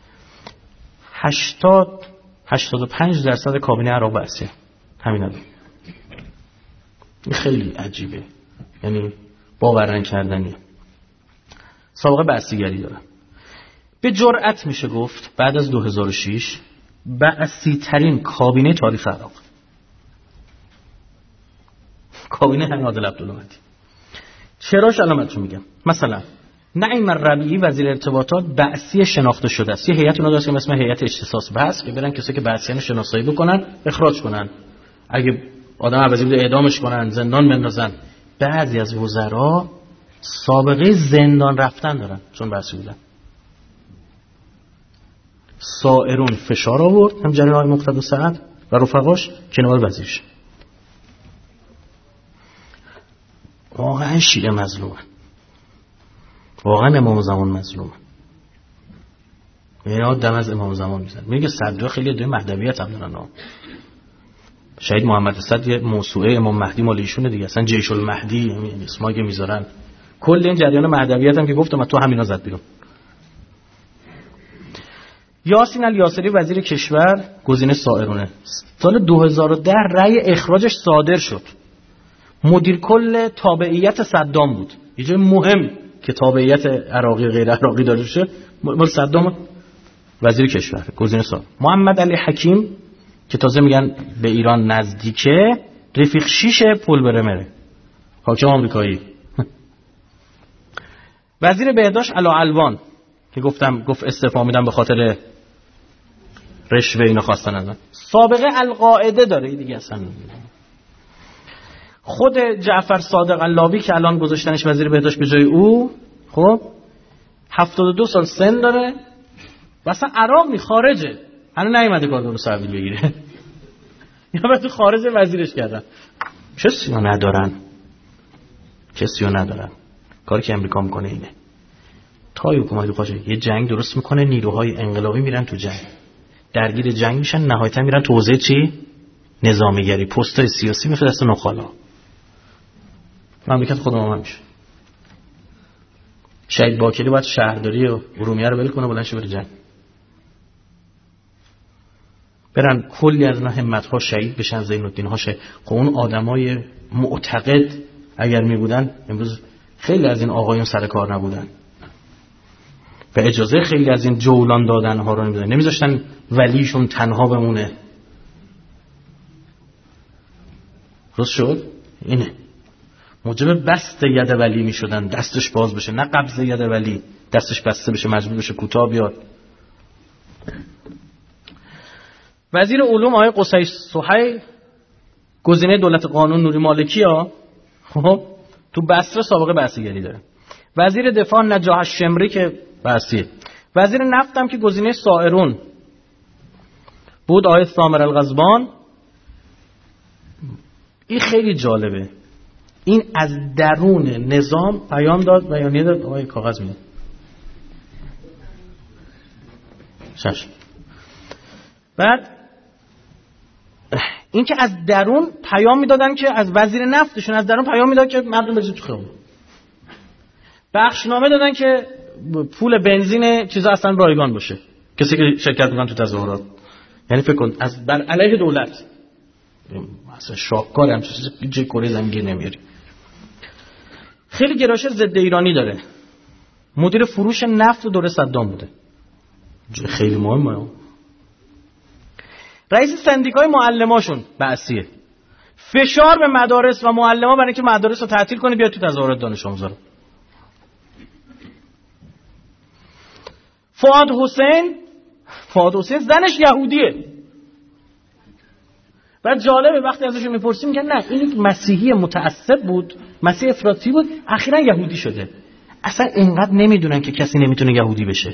هشتاد هشتاد و پنج درصد کابینه عراق بعثیه. همینا. این خیلی عجیبه. یعنی باور نکردنیه. سابقه بعثیگری داره. به جرأت میشه گفت بعد از دو هزار و شش بعثی ترین کابینه تاریخ عراق. کابینه همین عادل عبدالمهدی. چراش علامتشو میگم. مثلا نعیم الربیعی وزیر ارتباطات بعثی شناخته شده است. یه هیئت اونا داشت که اسم هیئت اجتثاص بحث که برن کسی که بعثیان شناسایی بکنن، اخراج کنن. اگه آدم عوضی بوده اعدامش کنن، زندان بندازن. بعضی از وزرا سابقه زندان رفتن دارن چون بعثی بودن. سائرون فشار آورد، هم جنرال آقای مقتدی سعد و رفقاش کنار وزیرش. واقعا شیعه مظلومه، واقعا امام زمان مظلومه. اینا دم از امام زمان میزن. میگه صدرا خیلی دوی مهدویت هم دارن. شهید محمد اسد یه موسوعه امام مهدی مال ایشونه دیگه، اصلا جیش المهدی یعنی اسمایی که میذارن. کل این جریان مهدویت هم که گفتم تو همینا زد بیرون. یاسین الیاسری وزیر کشور گزینه سائرونه. سال دو هزار و ده رأی اخراجش صادر شد. مدیر کل تابعیت صدام بود. یه جای مهم که تابعیت عراقی غیر عراقی داره شه مال صدام، وزیر کشور گزینه سائر. محمد علی حکیم که تازه میگن به ایران نزدیکه، رفیق شیش پل برمره، حاکم آمریکایی. وزیر بهداشت علاءالوان که گفتم گفت استعفا میدم به خاطر رشوه اینو خواستن ازن. سابقه القاعده داره دیگه اصلا. خود جعفر صادق اللابی که الان گذاشتنش وزیر بهداشت به جای او، خب هفتاد و دو سال سن داره و اصلا عراق نی، خارجه، هنوز نیومده کارگاه سعودی بگیره. یا بعد تو خارج وزیرش کردن. کسی رو ندارن، کسی رو ندارن. کاری که امریکا میکنه اینه، تا حکومت خواهد یه جنگ درست میکنه، نیروهای انقلابی میرن تو جنگ، درگیر جنگ میشن، نهایتا میرن تو حوزه چی؟ نظامیگری، پستای سیاسی میفته دست نخالا. مملکت خودمون هم میشه. شهید باکری باید شهرداری و ارومیه رو ول کنه، بلند شه بره جنگ، برن کلی از همت‌ها شهید بشن، زین الدین ها شهید. خب اون آدمای معتقد اگر میبودن امروز خیلی از این آقایون سر کار نبودن و اجازه خیلی از این جولان دادن ها رو نمیدادن، نمیذاشتن ولیشون تنها بمونه. روز شد اینه موجب بست ید ولی میشدن، دستش باز بشه، نه قبض ید ولی دستش بسته بشه مجبور بشه کوتاه بیاد. وزیر علوم آقای قصی سهیل گزینه دولت قانون نوری مالکی ها، خب تو بصره سابقه بحثیگری داره. وزیر دفاع نجاح الشمری که بحثیه. وزیر نفت هم که گزینه سائرون بود آقای ثامر الغضبان. این خیلی جالبه، این از درون نظام پیام داد، بیانیه داد. آقای کاغذ میاد شش. بعد این که از درون پیام میدادن که از وزیر نفتشون از درون پیام میداد که مردم بریزید تو خیابون. بخشنامه دادن که پول بنزین چیزا اصلا رایگان باشه، کسی که شرکت میکنن تو تظاهرات. یعنی فکر کن از بر علیه دولت، مثلا شاهکار هم چیزی جای کره زمین گیر نمیاری. خیلی گرایش ضد ایرانی داره. مدیر فروش نفت دوره صدام بوده، خیلی مهمه. رئیس سندیکای معلماشون بعثیه. فشار به مدارس و معلما برای اینکه مدارس رو تعطیل کنه بیاد تو تظاهرات دانش آموزا رو. فؤاد حسین فؤاد حسین زنش یهودیه. بعد جالبه وقتی ازشون میپرسیم میگن نه این یک مسیحی متعصب بود، مسیح افراطی بود، اخیراً یهودی شده. اصلا اینقدر نمیدونن که کسی نمیتونه یهودی بشه.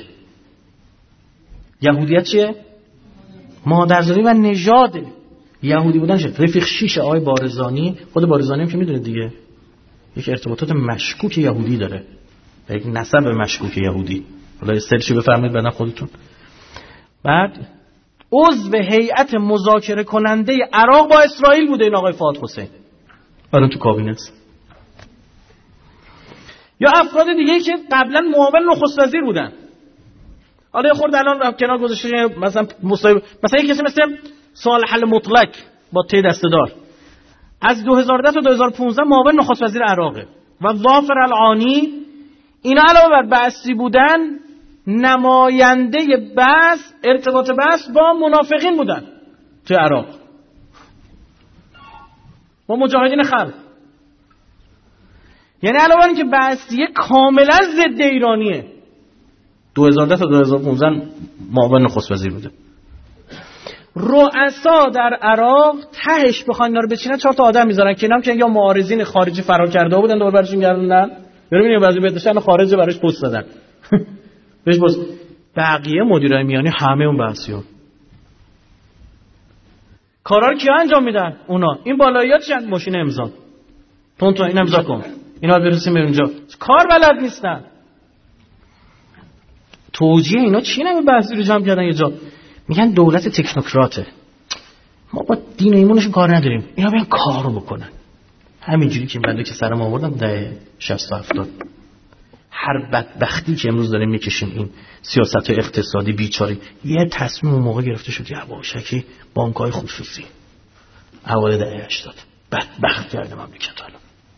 یهودیت چیه؟ مادرزادی و نژاد. یهودی بودن شد. رفیق شیش آقای بارزانی، خود بارزانی هم که میدونه دیگه، یک ارتباطات مشکوک یهودی داره، یک نسب مشکوک یهودی. حالا سرچی بفرمایید بعدا خودتون. بعد عضو هیئت مذاکره کننده عراق با اسرائیل بوده این آقای فؤاد حسین، الان تو کابینت. یا افراد دیگه که قبلا معاون نخست وزیر بودن، حالا یه خورده الان کنار گذاشته، مثلا مصاحبه، مثلا یک کسی مثل صالح المطلق با تی دسته‌دار از دو هزار و ده تا دو هزار و پانزده معاون نخست وزیر عراقه. و ظافر العانی، اینا علاوه بر بعثی بودن نماینده بعث، ارتباط بعث با منافقین بودن توی عراق، با مجاهدین خلق. یعنی علاوه بر اینکه بعثیه کاملا ضد ایرانیه، دو هزار و ده تا دو هزار و پانزده معاون نخست وزیر بوده. رؤسا در عراق تهش بخوان اینا رو بچینن چهار تا آدم میذارن که اینام که یا معارضین خارجی فرار کرده بودن دور برشون گردوندن، ببینید بعضی بهداشتن خارجی براش پست دادن بهش پست. بقیه مدیرای میانی همه اون بحثیون کارا رو کیا انجام میدن؟ اونا. این بالاییات چند ماشین امضا، تون تو این امضا کن، اینا رو برسیم به اونجا، کار بلد نیستن. توجیه اینا چی نمی بحثی رو جمع کردن یه جا، میگن دولت تکنوکراته، ما با دین و ایمونشون کار نداریم، اینا بیان کار رو بکنن. همینجوری که بنده که سرم آوردم ده شصت و هفتاد. هر بدبختی که امروز داریم میکشیم، این سیاست اقتصادی بیچاری، یه تصمیم اون موقع گرفته شد یواشکی بانک‌های خصوصی اوایل دهه هشتاد بدبخت کرده مملکت. حالا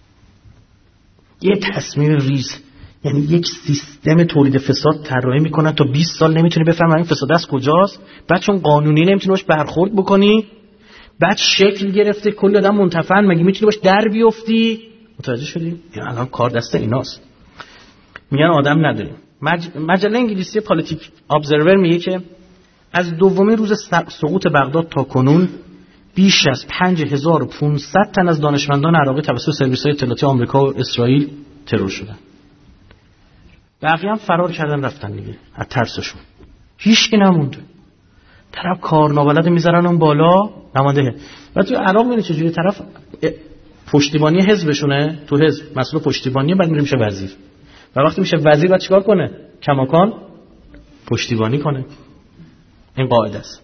یه تصمیم ریز، یعنی یک سیستم تولید فساد طراحی میکنن تا بیست سال نمیتونی بفهمی این فساد از کجاست، بعد چون قانونی نمیتونی باش برخورد بکنی، بعد شکل گرفته کلی آدم منتفعن، مگه میتونی باش در بیفتی؟ متوجه شدی؟ یعنی الان کار دست ایناست. میگن آدم نداریم. مج... مجله انگلیسی پالیتیک ابزرور میگه که از دومین روز سقوط بغداد تا کنون بیش از پنج هزار و پانصد تن از دانشمندان عراقی توسط سرویس‌های اطلاعاتی آمریکا و اسرائیل ترور شدن. بقیه هم فرار کردن رفتن دیگه از ترسشون، هیچ کی نمونده. طرف کارنابلد میذارن اون بالا نماینده. و تو عراق میبینی چجوری طرف پشتیبانی حزبشونه، تو حزب مسئول پشتیبانی، بعد میره میشه وزیر. و وقتی میشه وزیر بعد چیکار کنه؟ کماکان پشتیبانی کنه. این قاعده است.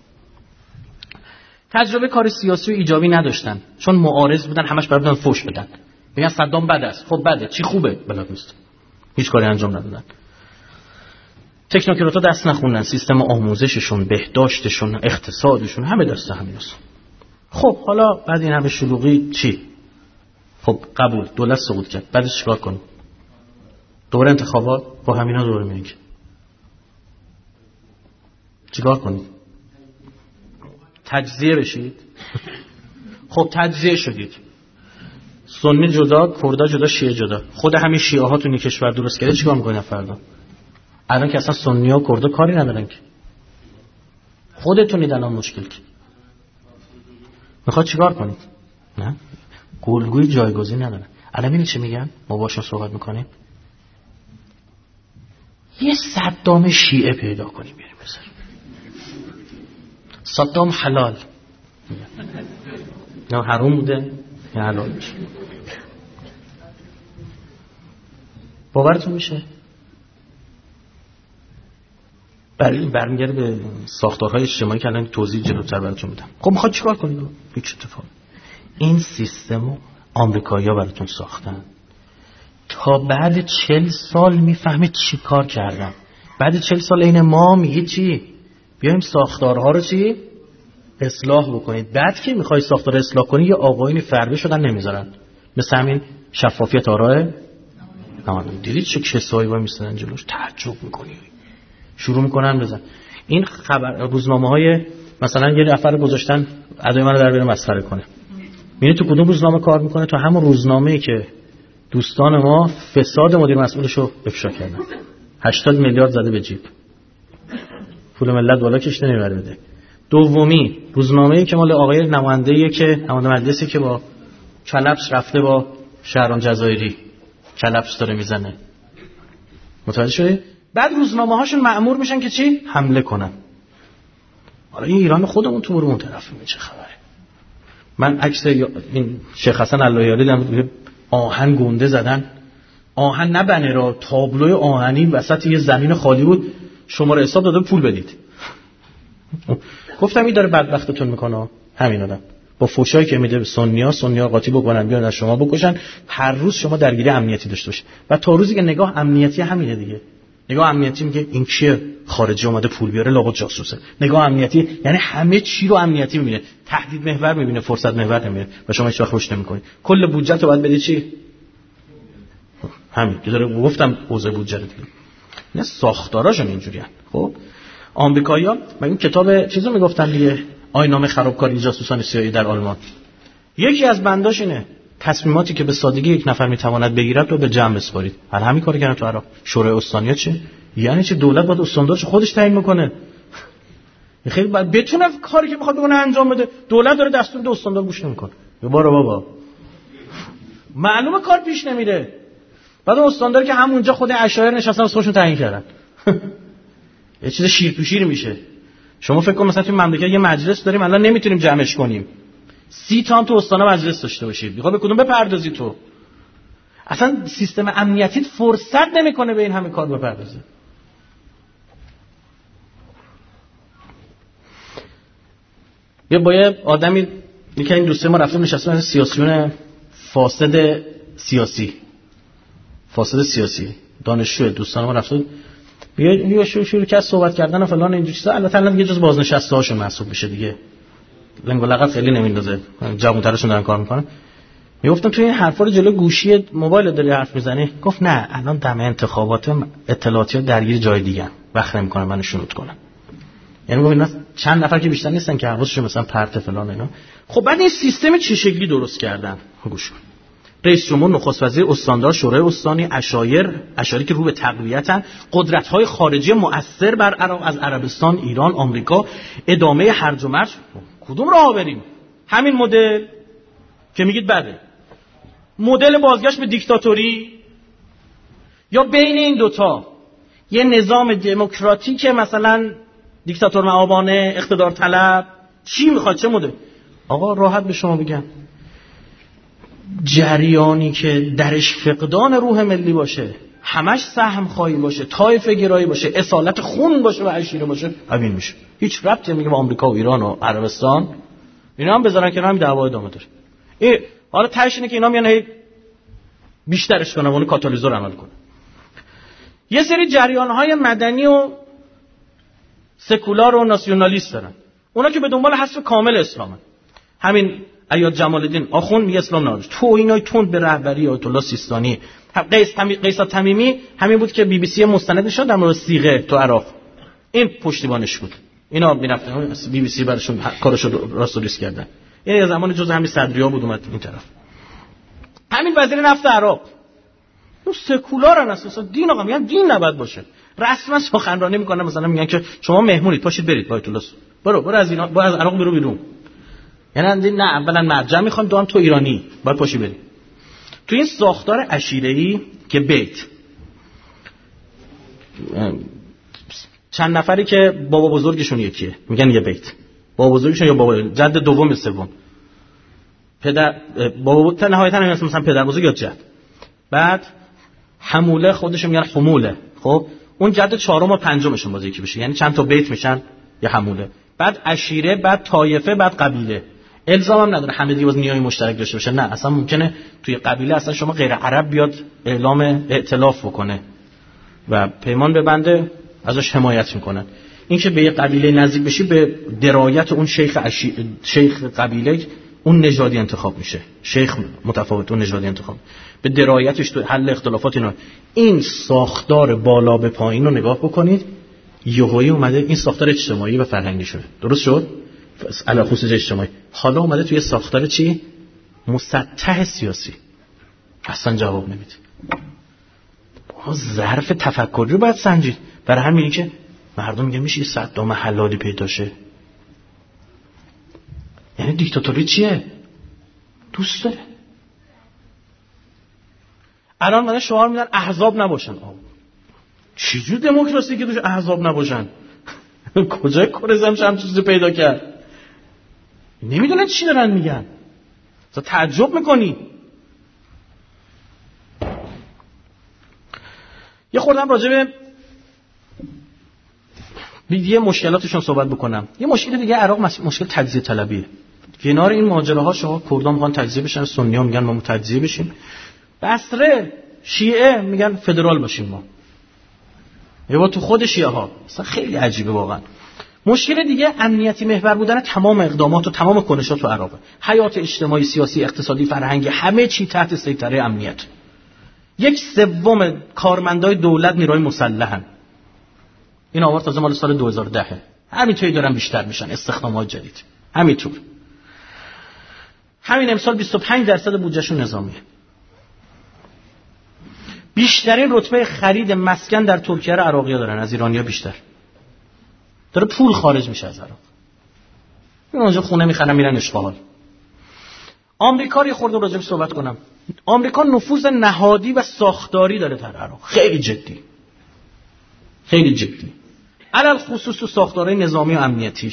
تجربه کار سیاسی و ایجابی نداشتن، چون معارض بودن، همش برای بودن فوش بدن، میگن صدام بد است. خب بده، چی خوبه؟ بلد نیست، هیچ کاری انجام ندادن. تکنوکرات‌ها دست نخوندن، سیستم آموزششون، بهداشتشون، اقتصادشون همه دست همیناست. خب حالا بعد این همه شلوغی چی؟ خب قبول، دولت سقوط کرد، بعدش چیکار کنیم؟ دوره انتخابات با همینا دوره میگه. چیکار کنید؟ تجزیه بشید؟ خب تجزیه شدید، سنی جدا، کردا جدا، شیعه جدا. خود همین شیعه ها تو این کشور درست کرده، چیکار میکنن فردا؟ الان که اصلا سنی ها کردا کاری ندارن که، خودتونید الان مشکل که میخواد چیکار کنید؟ نه گلگوی جایگزین ندارن. الان ببینید چه میگن، ما باشون صحبت میکنیم، یه صدام شیعه پیدا کنیم بیاریم بذاریم، صدام حلال، نه حرام بوده یا حلال میشه. باورتون میشه؟ برای برمیگرده به ساختارهای اجتماعی که الان توضیح جلوتر براتون میدم. خب میخواد چیکار کنید؟ هیچ اتفاقی. این سیستمو آمریکایی‌ها براتون ساختن، تا بعد چهل سال میفهمه چی کار کردن. بعد چهل سال این ما میگه چی؟ بیایم ساختارها رو چی؟ اصلاح بکنید. بعد که میخوای ساختار اصلاح کنی یه آقایونی فربه شدن نمیذارن، مثل همین شفافیت آرای نمانم. دیدید چه کسایی وای میستن جلوش، تعجب میکنی، شروع میکنن بزن. این خبر روزنامه های مثلا یه نفر گذاشتن ادای منو در بیاره مسخره کنه، میبینی تو کدوم روزنامه کار میکنه؟ تو همون روزنامه‌ای که دوستان ما فساد مدیر مسئولشو افشا کردن، هشتاد میلیارد زده به جیب، پول ملت بالا کشته نمیبره بده. دومی روزنامه‌ای که مال آقای نماینده‌ای که نماینده مجلسی که با کلپس رفته با شهرام جزایری کلپس داره میزنه، متوجه شدی؟ بعد روزنامه هاشون مأمور میشن که چی؟ حمله کنن. حالا این ایران خودمون تو برون طرف میشه خبره. من عکس این شیخ حسن اللهیاری دیدم، آهن گنده زدن، آهن نه بنر، تابلوی آهنی وسط یه زمین خالی بود، شماره حساب داده پول بدید. گفتم این داره بدبختتون میکنه. همین آدم با فوشایی که میده به سنی‌ها، سنی‌ها قاطی بکنن بیان از شما بکشن، هر روز شما درگیری امنیتی داشته باشید. و تا روزی که نگاه امنیتی همینه دیگه، نگاه امنیتی میگه این کیه؟ خارجی اومده پول بیاره، لابد جاسوسه. نگاه امنیتی یعنی همه چی رو امنیتی میبینه، تهدید محور میبینه، فرصت محور نمیبینه و شما هیچ وقت روش نمیکنید. کل بودجه تو باید بدی چی؟ همین که داره گفتم اوضاع بودجه دیگه. نه ساختاراشون اینجوریه. خب آمریکایی‌ها من این کتاب چیزو میگفتن دیگه، آیین‌نامه خرابکاری جاسوسان سیایی در آلمان. یکی از بنداش اینه، تصمیماتی که به سادگی یک نفر میتواند بگیرد رو به جمع بسپارید. هر همین کاری کردن تو عراق. شورای استانیا چه؟ یعنی چه؟ دولت باید استاندارش خودش تعیین میکنه. خیلی باید بتونه کاری که میخواد بکنه انجام بده. دولت داره دستور به استاندار گوش نمیکنه. بابا بابا معلومه کار پیش نمیره. بعد استاندار که همونجا خود اشایر نشستن خودشون تعیین کردن. یه چیز شیر تو شیر میشه. شما فکر کن مثلا تو مملکت یه مجلس داریم الان نمیتونیم جمعش کنیم. سی تا هم تو استان مجلس داشته باشید. میخواد به کدوم بپردازی تو؟ اصلا سیستم امنیتی فرصت نمیکنه به این همه کار بپردازه. یه با یه آدمی میگه این دوسته ما رفتیم نشستیم مثلا سیاسیون فاسد سیاسی. فاسد سیاسی. دانشجو دوستان ما رفتن یه شروع شروع کرد صحبت کردن و فلان اینجوری چیزا. البته الان دیگه جز بازنشسته هاشون محسوب میشه دیگه. لنگ و لغت خیلی نمیندازه. جوان‌ترشون دارن کار میکنن. میگفتم تو این حرفا رو جلو گوشی موبایل داری حرف میزنی؟ گفت نه الان دم انتخابات اطلاعاتی درگیر جای دیگه وقت نمیکنن منو شنود کنن. یعنی گفت اینا چند نفر که بیشتر نیستن که حواسشون مثلا پرت فلان اینا. خب بعد این سیستم چه شکلی درست کردن؟ گوش کن. رئیس جمهور، نخست وزیر، استاندار، شورای استانی، اشایر، اشاری که رو به تقویتن، قدرت‌های خارجی مؤثر بر عراق از عربستان، ایران، آمریکا، ادامه هرج و مرج. کدوم راه بریم؟ همین مدل که میگید بده. مدل بازگشت به دیکتاتوری یا بین این دوتا؟ یه نظام دموکراتیک مثلا دیکتاتور معابانه، اقتدار طلب، چی میخواد؟ چه مدل؟ آقا راحت به شما بگم، جریانی که درش فقدان روح ملی باشه، همش سهم خواهی باشه، طایفه گرایی باشه، اصالت خون باشه و عشیره باشه، همین میشه. هیچ ربطی میگه با آمریکا و ایران و عربستان، اینا هم بذارن که همین دعوا ادامه داره. این حالا تهش اینه که اینا میان هی بیشترش کنن، اون کاتالیزور عمل کنه. یه سری جریان‌های مدنی و سکولار و ناسیونالیست دارن، اونا که به دنبال حذف کامل اسلامن. همین ایاد جمال الدین آخوند میگه اسلام ناروش تو اینای تند به رهبری آیت الله سیستانی. قیس تمی... قیس تمیمی همین بود که بی بی سی مستند نشد در مورد صیغه تو عراق، این پشتیبانش بود. اینا میرفتن بی بی سی براشون کارشو راست و ریس کردن. این یه زمانی جزء همین صدریا بود اومد این طرف. همین وزیر نفت عراق اون سکولارن، اساسا دین آقا میگن دین نباید باشه. رسما سخنرانی میکنن، مثلا میگن که شما مهمونید پاشید برید با آیت الله، برو برو از اینا برو از عراق برو بیرون. یعنی نه اولا مرجع میخوان، دوم تو ایرانی باید پاشی بری. تو این ساختار عشیره‌ای که بیت چند نفری که بابا بزرگشون یکیه میگن یه بیت، بابا بزرگشون یا بابا جد دوم یا سوم، پدر بابا تا نهایتا مثلا پدر بزرگ یا جد، بعد حموله خودشون میگن حموله، خب اون جد چهارم و پنجمشون باز یکی بشه، یعنی چند تا بیت میشن یا حموله، بعد عشیره، بعد طایفه، بعد قبیله. الزام هم نداره همه دیگه باز نیای مشترک داشته باشه، نه اصلا ممکنه توی قبیله اصلا شما غیر عرب بیاد اعلام ائتلاف بکنه و پیمان ببنده، ازش حمایت میکنن. این که به یه قبیله نزدیک بشی به درایت اون شیخ عشی... شیخ قبیله اون نژادی انتخاب میشه، شیخ متفاوت اون نژادی انتخاب به درایتش تو حل اختلافات. اینا این ساختار بالا به پایین رو نگاه بکنید، یهویی اومده این ساختار اجتماعی و فرهنگی شده، درست شد علی خصوص اجتماعی. حالا اومده توی ساختار چی؟ مسطح سیاسی. اصلا جواب نمیده. ظرف تفکری رو باید سنجید. برای همینه که مردم میگن میشه صدام حلالی پیدا شه. یعنی دیکتاتوری چیه؟ دوست داره. الان من شعار میدن احزاب نباشن. چجور دموکراسی که توش احزاب نباشن؟ کجای کره زمین هم چیزی پیدا کرد؟ نمیدونن چی دارن میگن. تو تعجب میکنی. یه خوردم راجع به یه مشکلاتشون صحبت بکنم. یه مشکل دیگه عراق مشکل تجزیه طلبیه. کنار این ماجراها شما کردان میخوان تجزیه بشن، سنی‌ها میگن ما تجزیه بشیم. بصره شیعه میگن فدرال باشیم ما. یا تو خود شیعه ها. اصلا خیلی عجیبه واقعا. مشکل دیگه امنیتی محور بودن تمام اقدامات و تمام کنشات تو عراق. حیات اجتماعی، سیاسی، اقتصادی، فرهنگی، همه چی تحت سیطره امنیت. یک سوم کارمندای دولت نیروی مسلحن. این آمار تازه مال سال دو هزار و ده. همینطوری دارن بیشتر میشن استخدامات جدید. همینطور. همین امسال بیست و پنج درصد بودجهشون نظامیه. بیشترین رتبه خرید مسکن در ترکیه رو عراقی‌ها دارن، از ایرانی‌ها بیشتر. داره پول خارج میشه از عراق. این اونجا خونه میخرن میرن اشغال. آمریکا رو خورده راجعش صحبت کنم. آمریکا نفوذ نهادی و ساختاری داره در عراق. خیلی جدی. خیلی جدی. علل خصوص تو ساختارهای نظامی و امنیتی.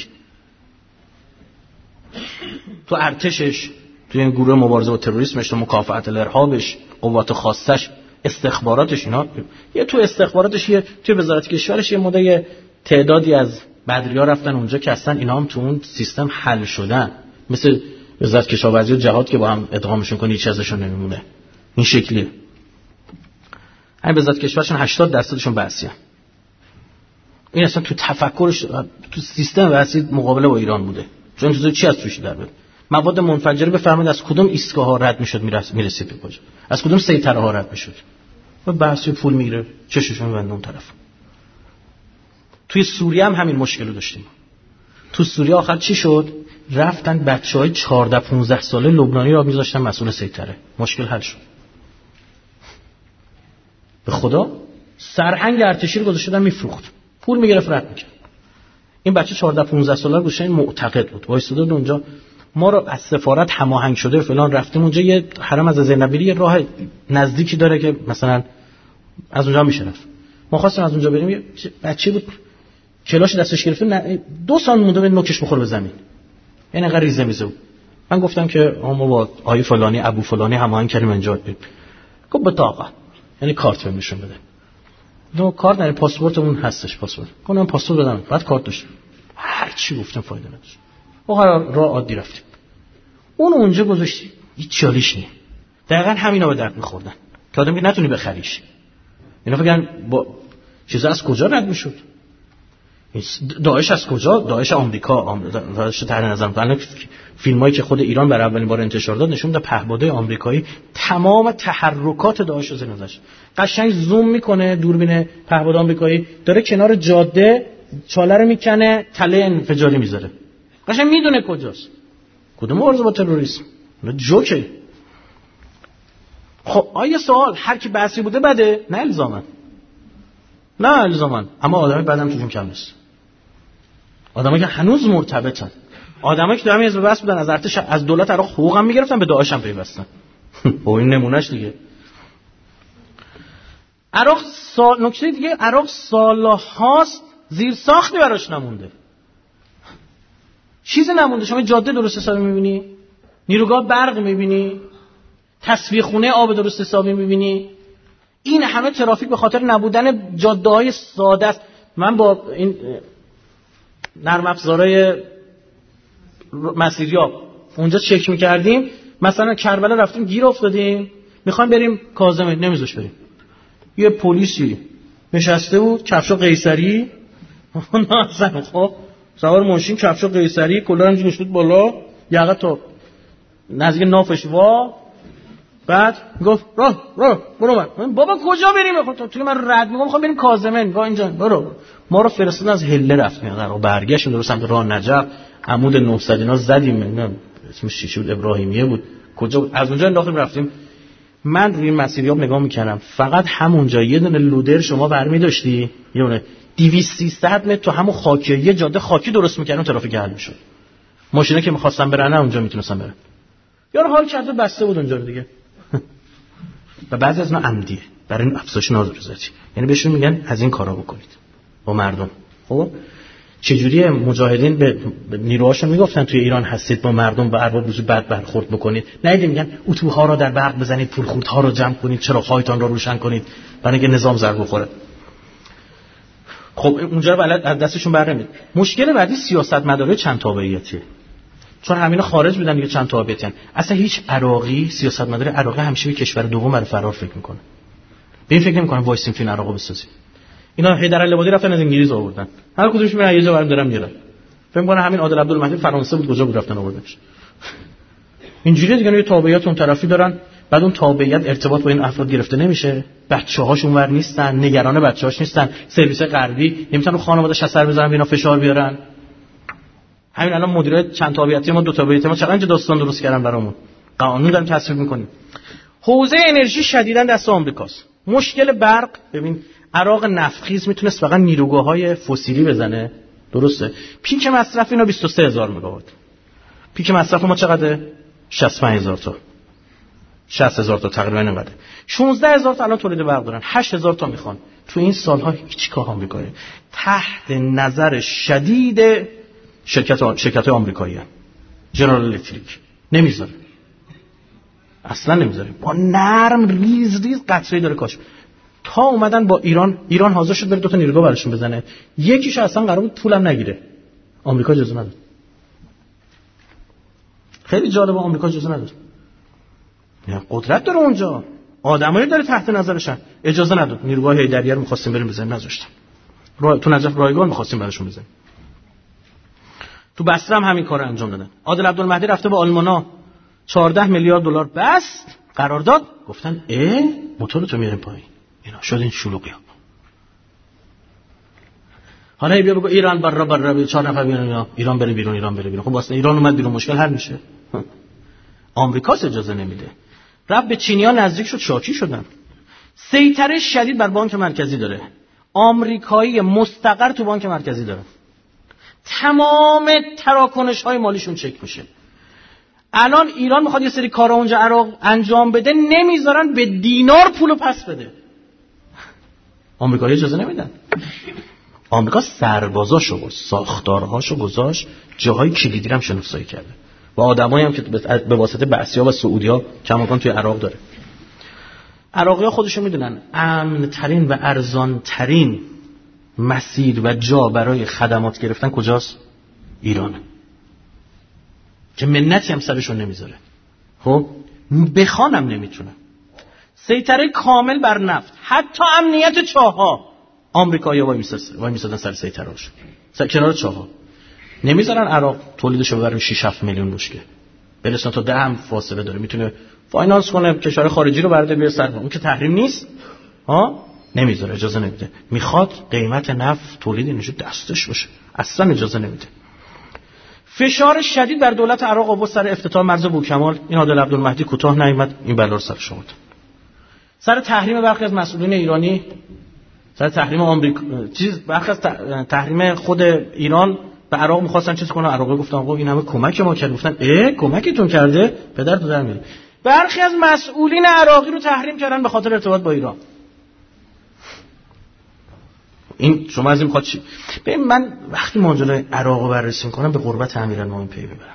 تو ارتشش، تو این گروه مبارزه با تروریسمش، تو مکافحت الارهابش، قوات خاصش، استخباراتش، اینا یه تو استخباراتش، یه تو وزارت کشورش یه مدل تعدادی از بدریا رفتن اونجا که اصلا اینا هم تو اون سیستم حل شدن، مثل وزارت کشاورزی و جهاد که با هم ادغامشون کنی هیچ ازشون نمیمونه. این شکلیه. همین وزارت کشورشون هشتاد درصدشون بعثیه. این اصلا تو تفکرش تو سیستم بعثی مقابله با ایران بوده. چون تو چی از توش در بیاد؟ مواد منفجره بفرمایید از کدوم ایستگاه ها رد میشد میرسید به کجا؟ از کدوم سیطره ها رد میشد؟ و بعثی پول میگیره چششون بنده اون طرف. توی سوریه هم همین مشکل رو داشتیم. تو سوریه آخر چی شد؟ رفتن بچهای چهارده پانزده ساله لبنانی را میذاشتن مسئول سیطره. مشکل حل شد. به خدا سرهنگ ارتشی رو گذاشتن میفروخت. پول میگرفت رد میکرد. این بچه چهارده پانزده ساله گوشه معتقد بود. وایساده اونجا ما رو از سفارت هماهنگ شده فلان رفتیم اونجا، یه حرم از زینبیری یه راه نزدیکی داره که مثلا از اونجا میشه رفت. ما خواستیم از اونجا بریم، بچه بود کلاش دستش گرفته دو سال مونده به نوکش بخوره به زمین، یعنی انقدر ریزه میزه بود. من گفتم که ما با آقای فلانی ابو فلانی هماهنگ کردیم اینجا بریم. گفت بطاقه، یعنی کارت بهم نشون بده. دو کارت نه، پاسپورتمون هستش. پاسپورت گفتم پاسپورت بدم، بعد کارت داشت. هر چی گفتم فایده نداشت. ما راه عادی رفتیم. اون اونجا گذاشتی هیچ چالیش نی. دقیقاً همینا به درد می‌خوردن که آدم که نتونی بخریش. اینا فکرن با چیزا از کجا رد میشد. داعش از کجا؟ داعش آمریکا، داعش تحت نظر می‌کنن. فیلمایی که خود ایران برای اولین بار انتشار داد نشون داد پهپادهای آمریکایی تمام تحرکات داعش رو زیر نظرش. قشنگ زوم میکنه دوربین پهپاد آمریکایی داره کنار جاده چاله رو میکنه، تله انفجاری میذاره. قشنگ میدونه کجاست. کدوم مبارزه با تروریسم؟ نه جوکه. خب آیا سوال هر کی بحثی بوده بده؟ نه الزاما. نه الزاما. اما آدمای بعدم توشون کم نیست. آدمایی که هنوز مرتبطن. آدمایی که دارن از بس بودن از ارتش از دولت عراق حقوق هم میگرفتن به داعش هم پیوستن. با این نمونهش دیگه. عراق سال نکته دیگه عراق سالهاست زیر ساختی براش نمونده. چیزی نمونده. شما جاده درست حسابی میبینی؟ نیروگاه برق میبینی؟ تصفیه خونه آب درست حسابی میبینی؟ این همه ترافیک به خاطر نبودن جاده‌های ساده است. من با این نرم افزارهای مسیریاب اونجا چک میکردیم، مثلا کربلا رفتیم گیر افتادیم میخوایم بریم کاظمی نمیذاش بریم. یه پلیسی نشسته بود کفش قیصری مثلا خب سوار ماشین کفش قیصری کلا همینجوری نشد بالا یقه تا نزدیک نافش وا، بعد گفت راه راه برو. من بابا کجا بریم؟ خب تو من رد میگم میخوام بریم کاظمی. وا اینجا برو. ما رو فرستادن از هله رفتیم در برگشتیم درست سمت راه نجف عمود نهصد اینا زدیم. نه اسمش چی بود؟ ابراهیمیه بود. کجا بود؟ از اونجا انداختیم رفتیم. من روی مسیریاب نگاه میکردم فقط همونجا یه دونه لودر شما برمی داشتی، یه دونه دویست سیصد متر تو همون خاکی یه جاده خاکی درست میکردن ترافیک حل میشد. ماشینا که می‌خواستن برن اونجا میتونستن برن. یارو حال کرده بسته بود اونجا دیگه. و بعضی از اینا عمدیه برای این افزایش نارضایتی. یعنی بهشون میگن از این کارا بکنید با مردم. خب چجوری مجاهدین به نیروهاشون میگفتن توی ایران هستید با مردم به ارباب وجود بد برخورد بکنید، نه میگن اتوها را در برق بزنید، پولخوردها را جمع کنید، چراغ‌هایتان را روشن کنید برای اینکه نظام ضربه بخوره. خب اونجا بلد از دستشون بر نمیاد. مشکل بعدی سیاستمدارای چند تابعیتیه. چون همینا خارج بودن دیگه چند تابعیتن. اصلا هیچ عراقی سیاستمدار عراقی همیشه به کشور دوم برای فرار فکر میکنه. به این فکر نمیکنه وایسیم تو این عراقو بسازیم. اینا حیدرالعبادی رفتن از انگلیس آوردن. هر کدومش میرن یه جا برام دارن میرن. فکر میکنه همین عادل عبدالمهدی فرانسه بود کجا بود رفتن آوردنش. اینجوری دیگه یه تابعیت اون طرفی دارن، بعد اون تابعیت ارتباط با این افراد گرفته نمیشه، بچه‌هاش اونور نیستن، نگران بچه‌هاش نیستن، سرویس غربی نمیتونن خانواده‌اش اثر بزنن اینا فشار بیارن. همین الان مدیرای چند تابعیتی ما دو تابعیتی ما چقدر داستان درست کردن برامون. قانون داریم تصویب می‌کنیم. حوزه انرژی شدیداً دست آمریکاست. مشکل برق، ببین عراق نفتخیز میتونست فقط نیروگاه‌های فسیلی بزنه، درسته؟ پیک مصرف اینا بیست و سه هزار مگاوات. پیک مصرف ما چقدره؟ شصت و پنج هزار تا. شصت هزار تا تقریبا اینقدر. شانزده هزار تا الان تولید برق دارن، هشت هزار تا میخوان. تو این سالها هیچ کار هم میکنه. تحت نظر شدید شرکت شرکت آمریکاییه. جنرال الکتریک نمیذاره. اصلا نمیذاره. با نرم ریز ریز قطره‌ای داره کاش. تا اومدن با ایران، ایران حاضر شد بره دو تا نیروگاه براشون بزنه. یکیش اصلا قرار بود پولم نگیره. آمریکا اجازه نداد. خیلی جالبه آمریکا اجازه نداد. یا قدرت داره اونجا. آدمایی داره تحت نظرشن. اجازه نداد. نیروگاه حیدریه رو می‌خواستیم بریم بزنیم نذاشتن. را... تو نجف رایگان می‌خواستیم براشون بزنیم. تو بصره هم همین کارو انجام دادن. عادل عبدالمهدی رفته با آلمانا چهارده میلیارد دلار بست قرارداد، گفتن اه موتور تو میاریم پایین. اینا شد این شلوغی ها. حالا بیا بگو ایران بر بر بر چهار نفر بیان ایران بره بیرون، ایران بره بیرون. خب واسه ایران اومد بیرون مشکل حل میشه. آمریکا اجازه نمیده. رب به چینی‌ها نزدیک شد، شاکی شدن. سیطره شدید بر بانک مرکزی داره. آمریکایی مستقر تو بانک مرکزی داره. تمام تراکنش‌های مالیشون چک میشه. الان ایران میخواد یه سری کارا اونجا عراق انجام بده، نمیذارن به دینار پولو پس بده. آمریکایی اجازه نمیدن. آمریکا سربازاشو و ساختارهاشو گذاشت جاهای کلیدی هم شناسایی کرده و آدمایی هم که به واسطه بعثی‌ها و سعودی‌ها کماکان توی عراق داره. عراقی‌ها خودشون میدونن امن‌ترین و ارزان‌ترین مسیر و جا برای خدمات گرفتن کجاست؟ ایرانه که منتی هم سرشون نمیذاره. خب بخوانم نمیتونن. سیطره کامل بر نفت، حتی امنیت چاه‌ها آمریکایی‌ها وای میسازن وای میسازن سر سیطره‌اش. سر کنار چاه‌ها نمیذارن عراق تولیدش رو ببره شش هفت میلیون بشکه. بلستان تا ده هم فاصله داره، میتونه فاینانس کنه کشور خارجی رو برده بیاره سر. اون که تحریم نیست ها، نمیذاره، اجازه نمیده. میخواد قیمت نفت تولید اینجا دستش باشه، اصلا اجازه نمیده. فشار شدید بر دولت عراق آورد سر افتتاح مرز بوکمال. این عادل عبدالمهدی کوتاه نیامد، این بلا رو سرش آورد. سر تحریم برخی از مسئولین ایرانی، سر تحریم آمریکا، چیز برخی از تحریم خود ایران به عراق می‌خواستن چیز کنه. عراقی گفتن آقا این همه کمک ما کرد. گفتن اه کمکتون کرده پدر تو در میره. برخی از مسئولین عراقی رو تحریم کردن به خاطر ارتباط با ایران. این شما از این میخواد چی؟ ببین من وقتی ماجرای عراق رو بررسی میکنم به قربت امیرالمومنین پی ببرم.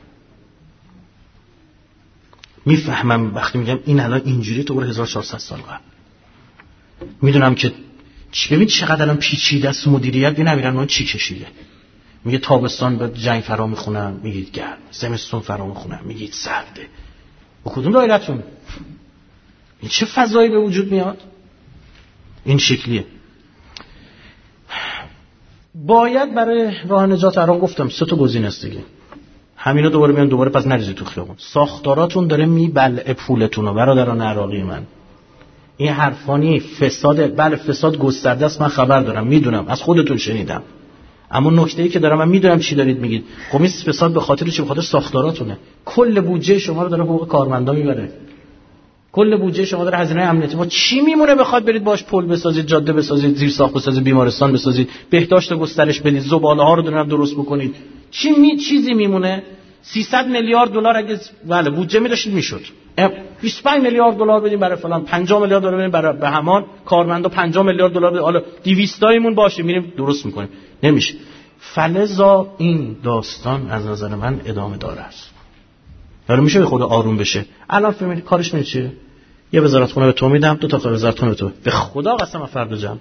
میفهمم وقتی میگم این الان اینجوری تو برای هزار و چهارصد سال قبل. میدونم که چی، ببین چقدر الان پیچیده است مدیریت. ببین امیرالمومنین چی کشیده. میگه تابستان به جنگ فرا میخونم، میگید گرم. زمستون فرا میخونم، میگید سرده. با کدوم دایره‌تون؟ این چه فضایی به وجود میاد؟ این شکلیه. باید برای راه نجات عراق گفتم سه تا گزینه است دیگه. همینا دوباره میان دوباره پس نریزید تو خیابون. ساختاراتون داره میبلعه پولتون رو برادران عراقی من. این حرفانی فساد، بله فساد گسترده است، من خبر دارم، میدونم، از خودتون شنیدم. اما نکته‌ای که دارم من میدونم چی دارید میگید. خب این فساد به خاطر چی؟ به خاطر ساختاراتونه. کل بودجه شما رو داره حقوق کارمندا میبره. کل بودجه شما داره هزینه امنیتی. ما چی میمونه بخواد برید باش پل بسازید، جاده بسازید، زیر ساخت بسازید، بیمارستان بسازید، بهداشت گسترش بدید، زباله ها رو دارن درست بکنید. چی می چیزی میمونه؟ سیصد میلیارد دلار اگه بله بودجه می‌داشتید میشد. بیست و پنج میلیارد دلار بدیم برای فلان، پنجاه میلیارد دلار بدیم برای بهمان، کارمندا پنجاه میلیارد دلار بدیم، حالا دویست تایمون باشه میریم درست میکنیم. نمیشه. فلزا این داستان از نظر من ادامه داره است. حالا میشه به خود آروم بشه. الان فهمید کارش میشه چیه؟ یه وزارتخونه به تو میدم، دو تا وزارتخونه به تو. به خدا قسم فردا جمع.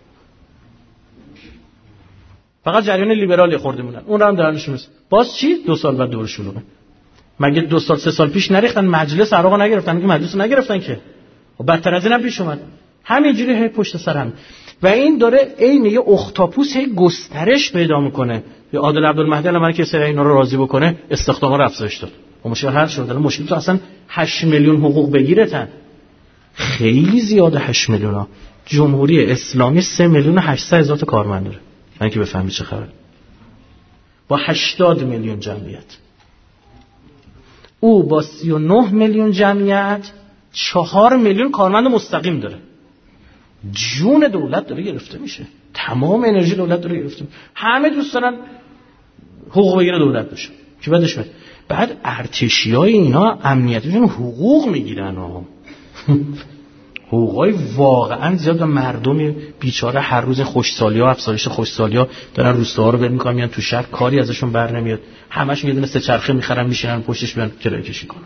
فقط جریان لیبرالی خورده مونن. اون رو هم درنشون است. باز چی؟ دو سال بعد دور شلوغه. مگه دو سال سه سال پیش نریختن مجلس عراق نگرفتن؟ میگه مجلس نگرفتن که. و بدتر از اینم پیش اومد. همینجوری هی پشت سر هم. و این داره عین یه اختاپوس هی گسترش پیدا میکنه. یه عادل عبدالمهدی الان که سر اینا رو راضی بکنه استخداما رو افزایش داد. و مشکل حل شد. الان مشکل تو اصلا هشت میلیون حقوق بگیرتن. خیلی زیاده هشت میلیون ها. جمهوری اسلامی سه میلیون و هشتصد هزار تا کارمند داره. من که بفهمی چه خبره. با هشتاد میلیون جمعیت. او با سی و نه میلیون جمعیت چهار میلیون کارمند مستقیم داره. جون دولت داره گرفته میشه. تمام انرژی دولت داره گرفته میشه. همه دوست دارن حقوق بگیره دولت بشه. که بعدش بعد بعد ارتشیای اینا امنیتیشون حقوق میگیرن ها. حقوقای واقعا زیاد. مردم بیچاره هر روز خوشسالی‌ها، افزایش خوشسالی‌ها دارن روستاها رو ول می‌کنن، میان تو شهر، کاری ازشون بر نمیاد. همشون یه دونه سه چرخه می‌خرن میشینن پشتش بیان کرایه کشی کنن.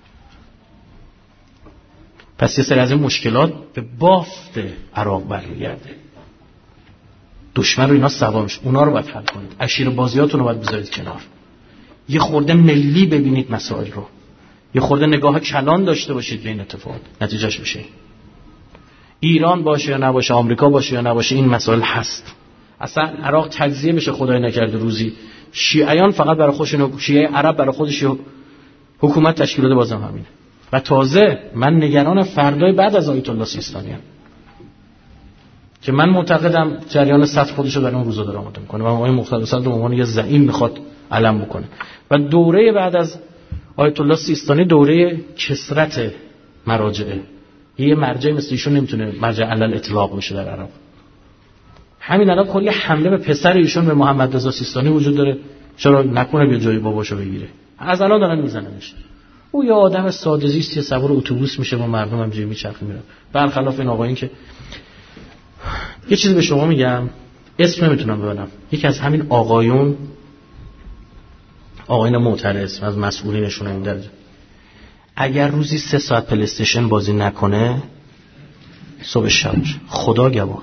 پس یه سری از این مشکلات به بافت عراق برمیگرده. دشمن رو اینا سوامش، اونا رو باید حل کنید. عشیر بازیاتون رو باید بذارید کنار. یه خورده ملی ببینید مسائل رو. یه خورده نگاه کلان داشته باشید به این اتفاقات. نتیجهش میشه ایران باشه یا نباشه، آمریکا باشه یا نباشه، این مسائل هست. اصلا عراق تجزیه بشه خدای نکرده روزی شیعیان فقط برای خودشون، شیعه عرب برای خودش حکومت تشکیل داده، بازم همینه. و تازه من نگران فردای بعد از آیت الله سیستانی ام. که من معتقدم جریان سطح خودش رو در اون روزا داره آماده میکنه و آقای مقتدی صدر به عنوان یه زعیم میخواد علم بکنه. و دوره بعد از آیت الله سیستانی دوره کثرت مراجعه. یه مرجع مثل ایشون نمیتونه مرجع علل اطلاق بشه در عراق. همین الان کلی حمله به پسر ایشون به محمد رضا سیستانی وجود داره. چرا نکنه بیا جای باباشو بگیره؟ از الان دارن میزننش. او یه آدم ساده زیستی، سوار اتوبوس میشه با مردم همجوری میچرخه میره. برخلاف این آقایون که یه چیزی به شما میگم، اسم نمیتونم ببرم. یکی از همین آقایون، آقایون معترض از مسئولینشون این درجه، اگر روزی سه ساعت پلی استیشن بازی نکنه صبح شب خدا گواه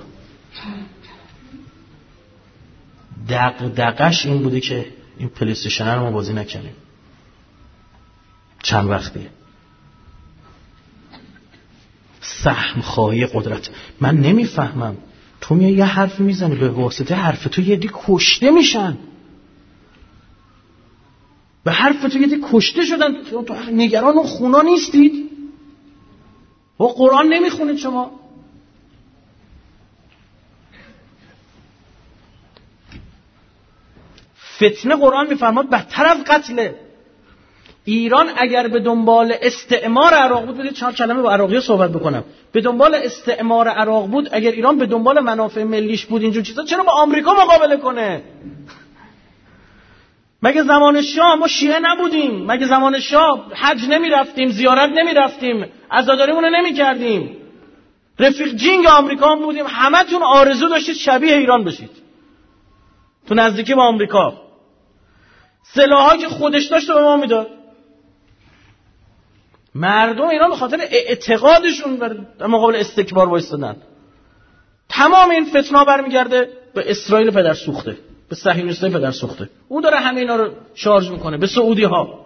دغدغش این بوده که این پلی استیشن رو ما بازی نکنیم. چند وقتیه سهم خواهی قدرت. من نمیفهمم، تو میای یه حرف میزنی به واسطه حرف تو یه دی کشته میشن، به حرف تو یه دی کشته شدن. تو نگران اون خونا نیستید؟ و قرآن نمیخونید شما؟ فتنه قرآن میفرماد بدتر از قتله. ایران اگر به دنبال استعمار عراق بود، بدید چهار کلمه با عراقی صحبت بکنم، به دنبال استعمار عراق بود، اگر ایران به دنبال منافع ملیش بود اینجور چیزا، چرا با آمریکا مقابله کنه؟ مگه زمان شاه ما شیعه نبودیم؟ مگه زمان شاه حج نمی رفتیم، زیارت نمی رفتیم، عزاداریمون رو نمی کردیم، رفیق جینگ آمریکا هم بودیم؟ همه تون آرزو داشتید شبیه ایران بشید تو نزدیکی با آمریکا. سلاحایی که خودش داشت به ما میداد. مردم ایران به خاطر اعتقادشون در مقابل استکبار وایستادن. تمام این فتنه برمیگرده به اسرائیل پدر سوخته، به صهیونیستای پدر سوخته. اون داره همه اینا رو شارژ میکنه، به سعودی ها.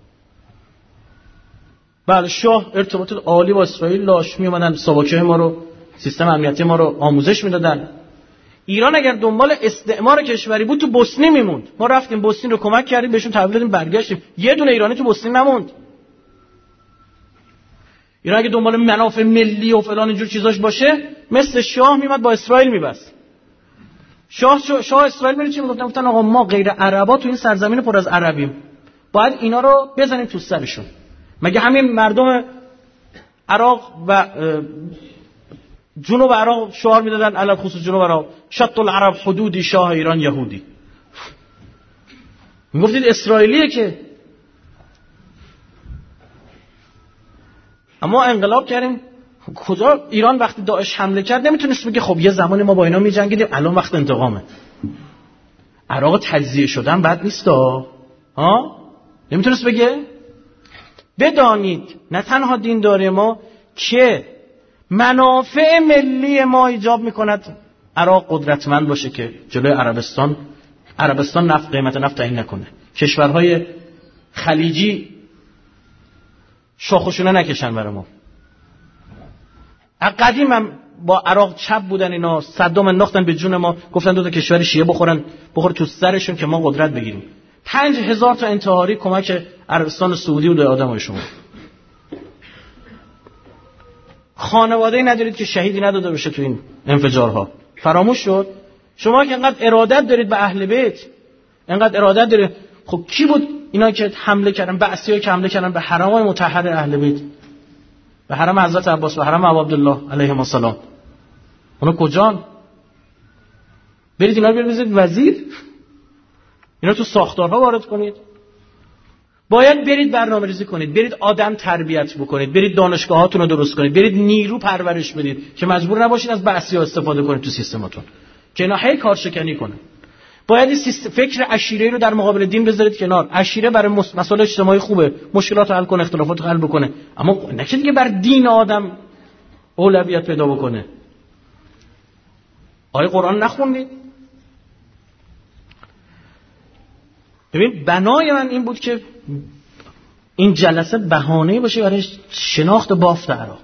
بله شاه ارتباط عالی با اسرائیل داشت، میومدن ساواکه ما رو، سیستم امنیتی ما رو آموزش میدادن. ایران اگر دنبال استعمار کشوری بود تو بوسنی میموند. ما رفتیم بوسنی رو کمک کردیم، بهشون تحویل دادیم، برگشتیم، یه دونه ایرانی تو بوسنی نموند. ایران اگه دنبال منافع ملی و فلان اینجور چیزاش باشه، مثل شاه میمد با اسرائیل میبست. شاه شاه اسرائیل میره چی میگفتن؟ گفتن آقا ما غیر عربا تو این سرزمین پر از عربیم، باید اینا رو بزنیم تو سرشون. مگه همین مردم عراق و جنوب عراق شعار میدادن، علل خصوص جنوب عراق، شط العرب حدودی، شاه ایران یهودی. میگفتید اسرائیلیه که. اما انقلاب کردیم. کجا ایران وقتی داعش حمله کرد نمیتونست بگه خب یه زمانی ما با اینا میجنگیدیم، الان وقت انتقامه. عراق تجزیه شدن بد نیست ها، نمیتونست بگه. بدانید نه تنها دینداری ما که منافع ملی ما ایجاب میکند عراق قدرتمند باشه که جلوی عربستان عربستان نفت قیمت نفت تعیین نکنه، کشورهای خلیجی شاخشونه نکشن برای ما. قدیم هم با عراق چپ بودن اینا، صدام انداختن به جون ما، گفتن دو تا کشور شیعه بخورن بخور تو سرشون که ما قدرت بگیریم. پنج هزار تا انتحاری کمک عربستان سعودی و به آدمای شما. خانواده‌ای ندارید که شهیدی نداده بشه تو این انفجارها. فراموش شد. شما که انقدر ارادت دارید به اهل بیت، انقدر ارادت دارید، خب کی بود اینا که حمله کردن، بعثی‌ها که حمله کردن به حرم‌های مطهر اهل بیت، به حرم حضرت عباس، به حرم ابو عبدالله علیهم السلام؟ اونا کجان؟ برید اینا رو بریزید وزیر، اینا تو ساختارها وارد کنید. باید برید برنامه‌ریزی کنید، برید آدم تربیت بکنید، برید دانشگاهاتون رو درست کنید، برید نیرو پرورش بدید که مجبور نباشید از بعثی‌ها استفاده کنید تو سیستماتون که اینا هی کارشکنی کنن. باید این فکر عشیره رو در مقابل دین بذارید کنار. عشیره برای مسائل اجتماعی خوبه، مشکلات حل کنه، اختلافات حل بکنه، اما نه که دیگه بر دین آدم اولویت پیدا بکنه. آیه قرآن نخوندید؟ ببین بنای من این بود که این جلسه بهانه‌ای باشه برای شناخت بافت عراق.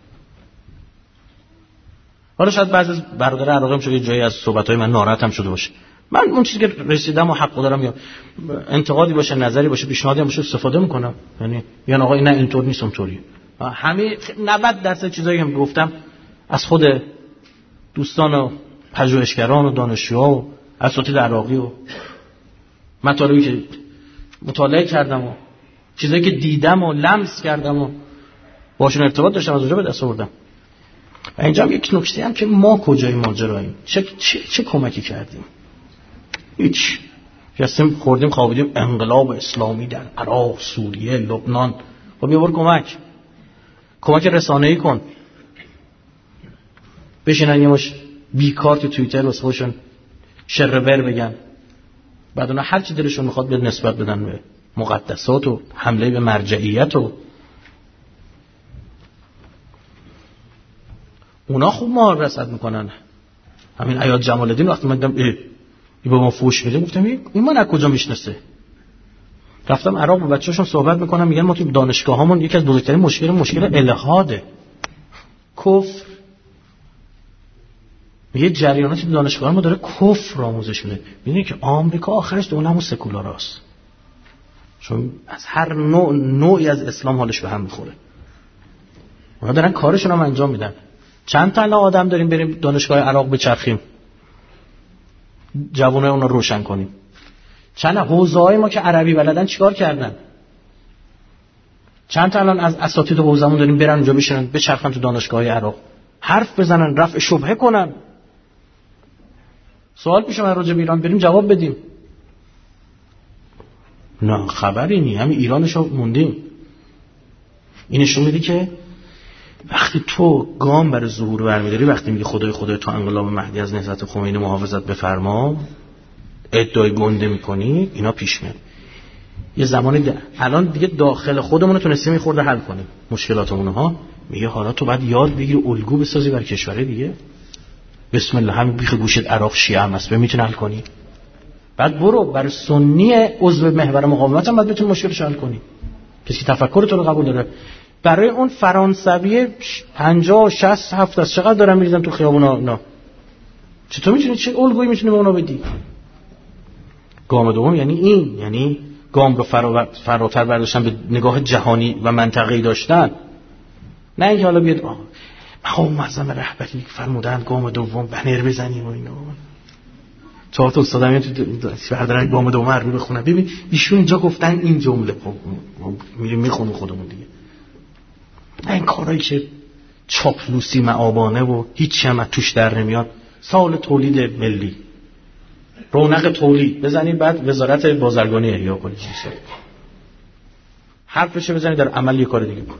حالا شاید بعضی از برادر عراقی هم شده جایی از صحبت‌های من ناراحت هم شده باشه. من اون چیزی که رسیدم و حق دارم یا انتقادی باشه، نظری باشه، پیشنهادی باشه استفاده میکنم. یعنی یا آقا نه اینطور نیست اونطوریه. همه نود درصد چیزایی هم گفتم از خود دوستان و پژوهشگران و دانشجوها و اساتید عراقی و مطالبی که مطالعه کردم و چیزایی که دیدم و لمس کردم و باشون ارتباط داشتم از اونجا به دست آوردم. و اینجا هم یک نکته هم که ما کجای ماجراییم، چه چه چه کمکی کردیم؟ هیچ. جسم خوردیم خوابیدیم انقلاب اسلامی در عراق، سوریه، لبنان. خب یه بار کمک کمک رسانه‌ای کن. بشینن یه مش بیکار تو توییتر واسه خودشون شرور بگن، بعد اونا هر چی دلشون میخواد به نسبت بدن به مقدسات و حمله به مرجعیت و اونا خوب ما رصد میکنن. همین عیاد جمال الدین وقتی من دیدم ای ای با ما فوش میده، گفتم این من از کجا میشناسه؟ رفتم عراق با بچه‌هاشون صحبت میکنم، میگن ما تو دانشگاهامون یکی از بزرگترین مشکل مشکل الحاده، کفر. میگه جریاناتی تو دانشگاه ما داره کفر آموزش میده. میدونی که آمریکا آخرش دولمون سکولاراست، چون از هر نوع نوعی از اسلام حالش به هم میخوره. اونا دارن کارشون هم انجام میدن. چند تا الان آدم داریم بریم دانشگاه عراق بچرخیم، جوانای اونا روشن کنیم. چند حوزه‌های ما که عربی بلدن چیکار کردن؟ چند تا الان از اساتید حوزه‌مون داریم برن اونجا بشینن بچرخن تو دانشگاه عراق، حرف بزنن، رفع شبهه کنن. سوال پیش اومد راجع به ایران، بریم جواب بدیم. نه خبری نی، همین ایرانشو موندیم. این نشون میده که وقتی تو گام برای ظهور برمی‌داری، وقتی میگی خدای خدای تو انقلاب مهدی از نهضت خمینی محافظت بفرما، ادعای گنده میکنی، اینا پیش میاد. یه زمانی ده. الان دیگه داخل خودمون تونستیم یه خورده حل کنیم مشکلاتمون ها. میگه حالا تو باید یاد بگیری الگو بسازی برای کشور دیگه. بسم الله، همین بیخ گوشت عراق شیعه هم هست، میتونی حل کنی. بعد برو برای سنی عضو محور مقاومت هم بعد بتونی مشکلش حل کنی. کسی تفکر تو رو قبول داره. برای اون فرانسوی پنجاه شصت هفتاد از چقدر دارن میریزن تو خیابونا، نه چطور میتونی چه الگویی میتونی به اونا بدی؟ گام دوم یعنی این، یعنی گام رو فراتر برداشتن، به نگاه جهانی و منطقه‌ای داشتن. نه اینکه حالا بیاد مقام معظم رهبری فرمودن گام دوم بنر بزنیم و اینا. چهار تا استادم میاد تو بردارن گام دوم عربی بخونن. ببین ایشون اینجا گفتن این جمله، میریم میخونیم خودمون دیگه. این کارهایی که چاپلوسی معابانه و هیچی هم توش در نمیاد. سال تولید ملی، رونق تولید بزنید، بعد وزارت بازرگانی احیا کنید. حرفش بزنید، در عمل یه کار دیگه کن.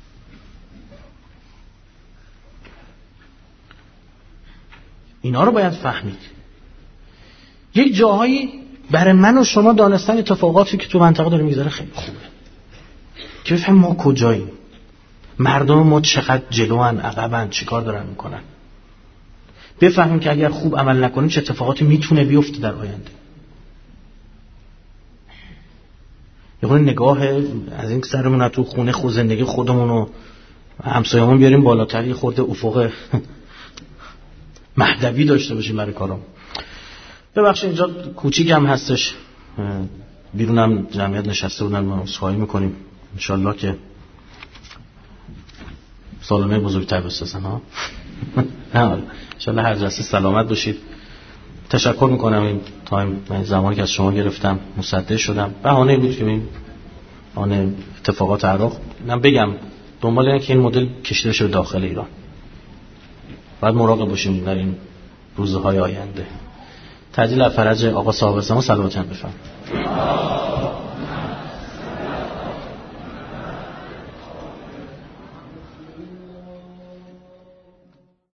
اینا رو باید فهمید. یک جاهایی برای من و شما دانستن اتفاقاتی که تو منطقه داره میگذره خیلی خوبه، که بفهمیم ما کجاییم، مردم ما چقدر جلوان، عقبن، چیکار دارن میکنن. بفهمیم که اگر خوب عمل نکنیم چه اتفاقاتی میتونه بیفته در آینده. یه خورده نگاه از این سرمون تو خونه خود زندگی خودمون و همسایه‌مون بیاریم بالاتر، یه خورده افق مهدوی داشته باشیم برای کارام. ببخشید اینجا کوچیک هم هستش، بیرونم جمعیت نشسته بودن، ما عذرخواهی میکنیم. انشالله که سالانه بزرگتر بسازن ها. نه انشالله هر جلسه سلامت باشید. تشکر میکنم این تایم، من زمانی که از شما گرفتم مصدق شدم. بهانه بود که این آن اتفاقات عراق من بگم دنبال اینه که این مدل کشیده بشه به داخل ایران. باید مراقب باشیم در این روزهای آینده. تعجیل فرج آقا صاحب الزمان صلوات هم بفرمایید.